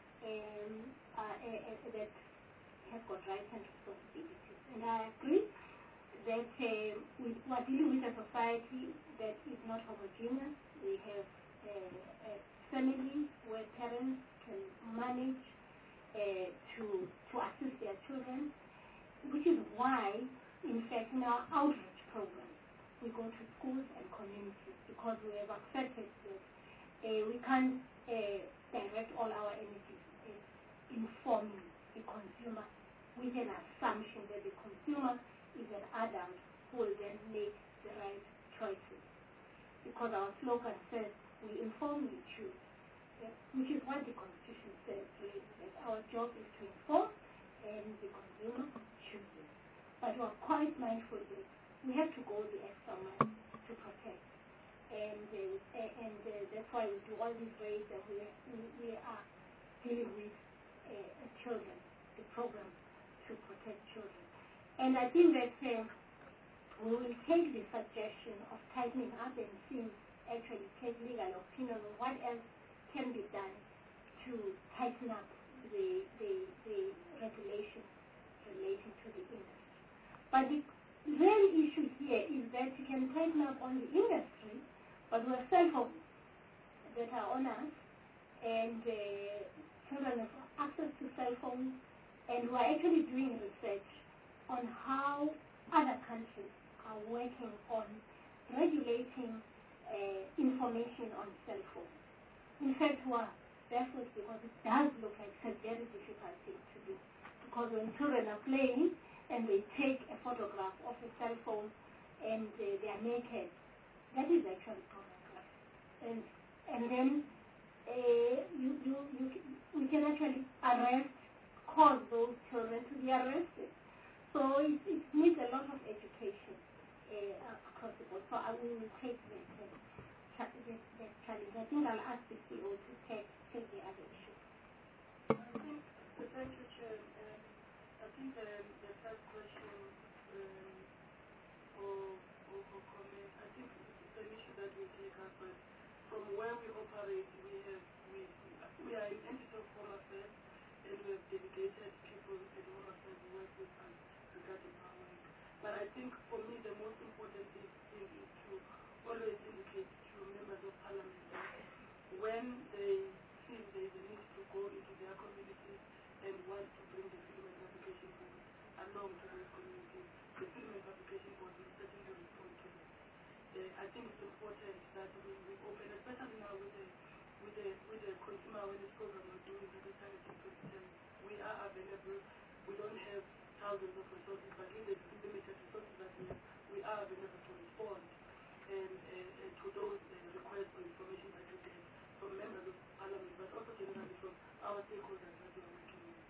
that has got rights and responsibilities. And I agree that we are dealing with a society that is not homogeneous. We have families where parents can manage to assist their children, which is why, in fact, in our outreach programs, we go to schools and communities because we have accepted that we can't direct all our energies in informing the consumer with an assumption that the consumer is an adult who will then make the right choices. Because our slogan says, we inform, we choose, which is what the Constitution says, really, that our job is to inform and the consumer chooses. But we are quite mindful that we have to go the extra mile to protect. And that's why we do all these ways that we are dealing with children, the program to protect children. And I think that we will take the suggestion of tightening up and seeing, actually take legal opinion on what else can be done to tighten up the regulations relating to the industry. But the real issue here is that you can tighten up on the industry, but we have cell phones that are on us, and children have access to cell phones, and we're actually doing research on how other countries are working on regulating information on cell phones. In fact, we're baffled because it does look like it's a very difficult thing to do. Because when children are playing and they take a photograph of a cell phone and they are naked, that is actually pornography. And then we can actually cause those children to be arrested. So it needs a lot of education across the board. So I will take that challenge. I think I'll ask the CEO to take the other issue. Thank you, Chair. I think the first question or comment, I think it's an issue that we take up, but from where we operate, we are an entity of Home Affairs, and we have dedicated people at Home Affairs who work with us regarding our work. But I think for me the most important thing is to always indicate to members of Parliament that when they feel there is a need to go into their communities and want to bring the Film and Publication Board along to those communities, the Film and Publication Board will certainly respond to them. I think it's important that we open, especially now with the consumer awareness program we're doing at the time of 2010. We are available. We don't have thousands of resources, but with the limited resources that we are available to respond and to those requests for information that we get from members of Parliament, but also generally from our stakeholders that we are working with.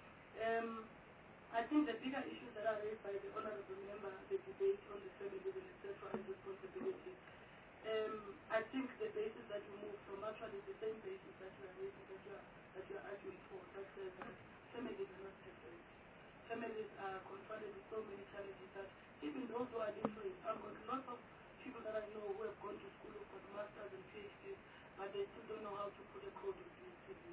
I think the bigger issues that are raised by the honourable member, the debate on the family and etc. and responsibility. I think the basis that you move from actually is the same basis that you are raising, that you are arguing for, that says that families are not perfect. Families are confronted with so many challenges that even those who are literate, I've got lots of people that I know who have gone to school, who've got masters and PhDs, but they still don't know how to put a code on DSTV.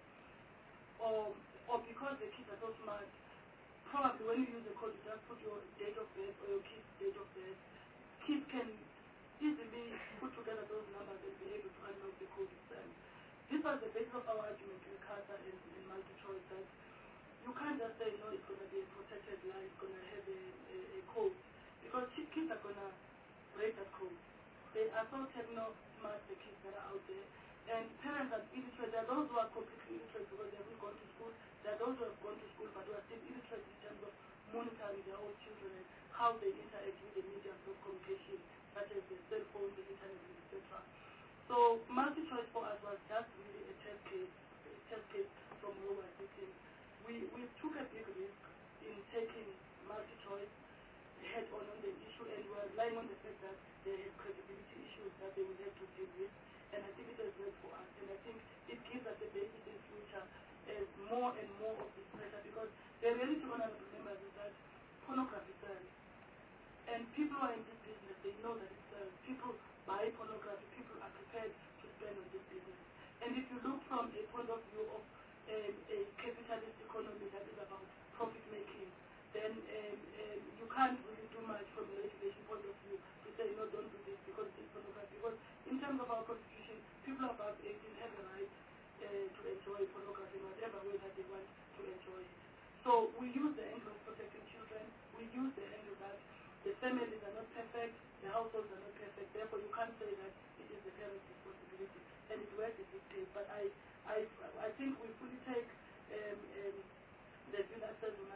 Or because the kids are so smart, probably when you use the code, you just put your date of birth or your kid's date of birth. Kids can easily put together those numbers and be able to unlock the code itself. This was the basis of our argument with CASA and multi-choice, that you can't just say, no, it's going to be a protected line, it's going to have a code. Because kids are going to break that code. They are so techno-smart, the kids that are out there. And parents are illiterate. There are those who are completely illiterate because they haven't gone to school. There are those who have gone to school but who are still illiterate in terms of monitoring their own children and how they interact with the mediums of communication, such as the cell phones, the internet, etc. So multi-choice for us was just really a test case from where we are sitting. We took a big risk in taking multi-choice head on the issue, and we are relying on the fact that they have credibility issues that they will have to deal with. And I think it has worked for us, and I think it gives us a basis in future as more and more of this pressure, because the reality, honourable members, is that pornography sells. And people who are in this business, they know that it sells. People buy pornography, people are prepared to spend on this business. And if you look from a point of view of a capitalist economy that is about profit making, then you can't really do much from a legislation point of view to say, no, don't do this because it is pornography. Because in terms of our constitution, people above 18 have the right to enjoy pornography in whatever way that they want to enjoy it. So we use the angle of protecting children, we use the angle that the families are not perfect, the households are not perfect, therefore you can't say that it is the parents' responsibility. And it works in this case. But I think we fully take the view that says we must come back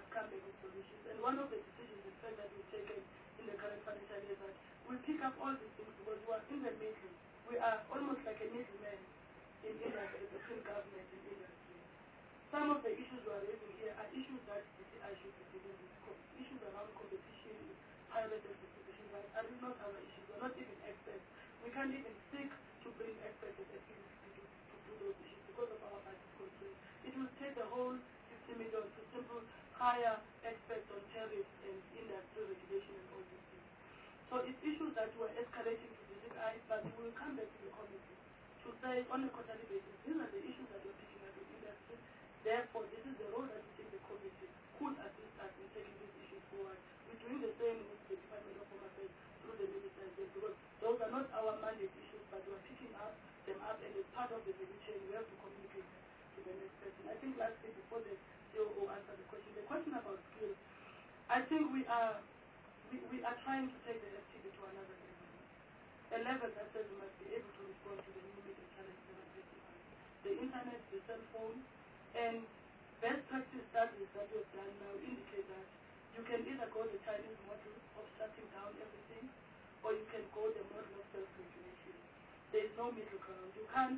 good solutions. And one of the decisions, in fact, that we've taken in the current financial year is that we'll pick up all these things because we are in the middle. We are almost like a middleman in industry, between government and industry. Some of the issues we are raising here are issues that DTI should be dealing with. Issues around competition, pirated distribution rights are not our issues. We are not even experts. We can't even seek to bring experts at FPDC to do those issues because of our budget constraints. It will take the whole 50 million to simply hire experts on tariffs and industry regulation and all these things. So it's issues that we're escalating to DTI, but we will come back to the committee to say on a quarterly basis, these are the issues that we're picking up in industry. Therefore, this is the role that we think the committee could assist us in taking these issues forward. We're doing the same with the Department of Home Affairs through the ministers, because those are not our mandate issues, but we're picking them up, and as part of the value chain, we have to communicate to the next person. I think lastly, before the COO answer the question about skills, I think we are trying to take the FTB to another level. A level that says we must be able to respond to the new media challenges that are facing us. The internet, the cell phone, and best practice studies that we've done now indicate that you can either go the Chinese model of shutting down everything, or you can go the model of self-regulation. There is no middle ground. You can't.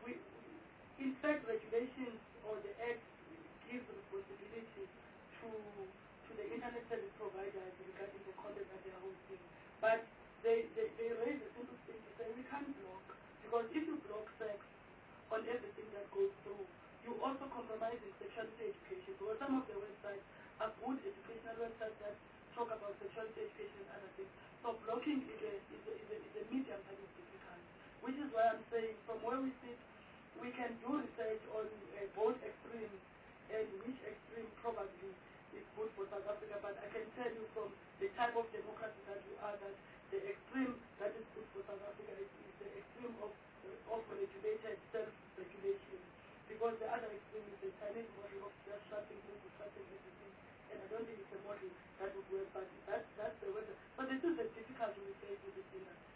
In fact, regulations or the Act gives responsibility to the internet service providers regarding the content that they are hosting. But they raise a simple thing to say we can't block, because if you block sex on everything that goes through, you also compromise in sexuality education. Because some of the websites are good educational websites that talk about sexuality education and other things. So blocking is a medium that is difficult, which is why I'm saying from where we sit, we can do research on both extremes and which extreme probably is good for South Africa. But I can tell you from the type of democracy that we are, that the extreme that is good for South Africa is the extreme of regulated self-regulation. Because the other extreme is the Chinese model of just shutting things, shutting everything. And I don't think it's a model that would work, but that's the way. So this is the difficulty we face with this industry.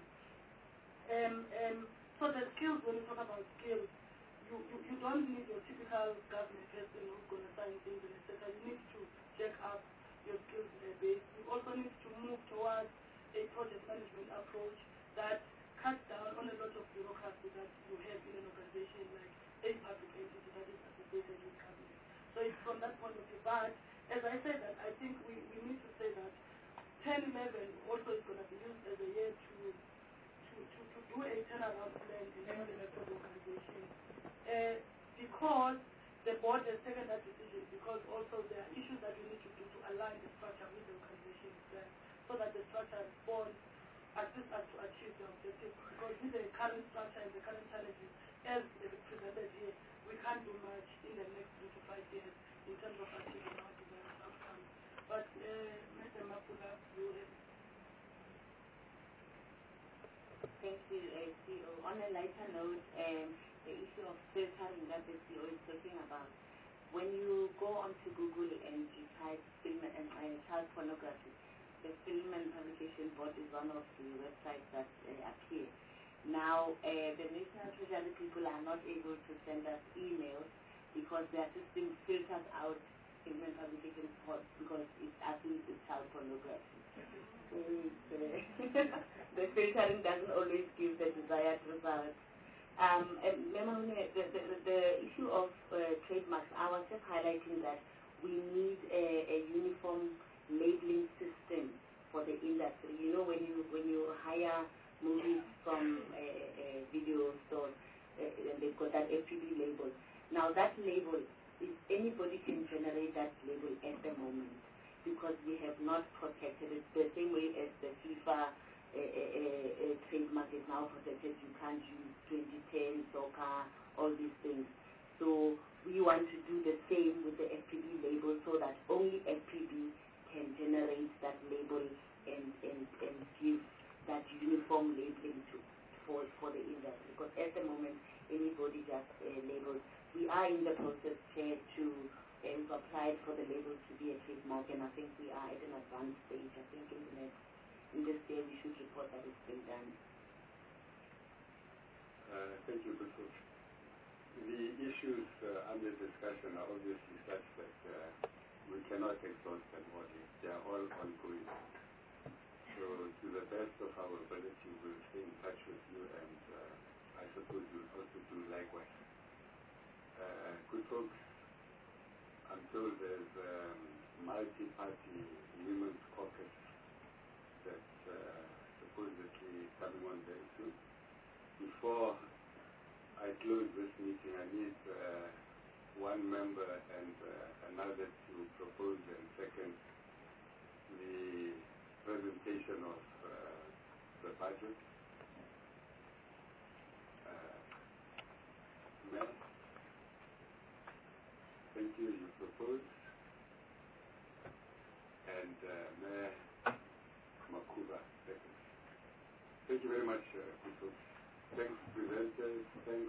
So the skills, when we talk about skills, you don't need your typical government person who's going to sign things and etc. You need to check up your skills base. You also need to move towards a project management approach that cuts down on a lot of bureaucracy that you have in an organization like a public entity that is associated with government. So it's from that point of view. But as I said, that I think we need to say that 10-11 also is going to be used as a year to do a turnaround plan in terms of the organization. Because the board has taken that decision, because also there are issues that we need to do to align the structure with the organization itself, so that the structure responds, assist us to achieve the objective. Because with the current structure and the current challenges, as presented here, we can't do much in the next 3 to 5 years in terms of achieving our desired outcomes. But Mr. Mapula, you have. Thank you, CEO. On a lighter note, the issue of filtering that the CEO is talking about, when you go onto Google and you type film and child pornography, the Film and Publication Board is one of the websites that appear. Now, the National Treasury people are not able to send us emails because their system filters out Film and Publication Board because it's asking it's child pornography. So the filtering doesn't always give the desired result. And the issue of trademarks, I was just highlighting that we need a uniform labeling system for the industry. You know, when you hire movies from video stores, and they've got that FPB label. Now that label, anybody can generate that label at the moment because we have not protected it the same way as the FIFA trademark is now protected. You can't use 2010 soccer, all these things. So we want to do the same with the FPB label so that only FPB can generate that label and give that uniform labeling for the industry. Because at the moment, anybody just labels. We are in the process, Chair, to apply for the label to be a trademark, and I think we are at an advanced stage. I think in this year we should report that it's been done. Thank you, Butu. The issues under discussion are obviously such that we cannot cannot exhaust them all. They are all ongoing. So to the best of our ability, we'll stay in touch with you, and I suppose you'll also do likewise. Good folks, I'm told there's multi-party women's caucus that's supposedly coming on very soon. Before I close this meeting, I need one member and another to propose and second the presentation of the budget. Mayor, thank you, you proposed. And Mayor Makuba, second. Thank you very much, people. Thanks, presenters. Thanks.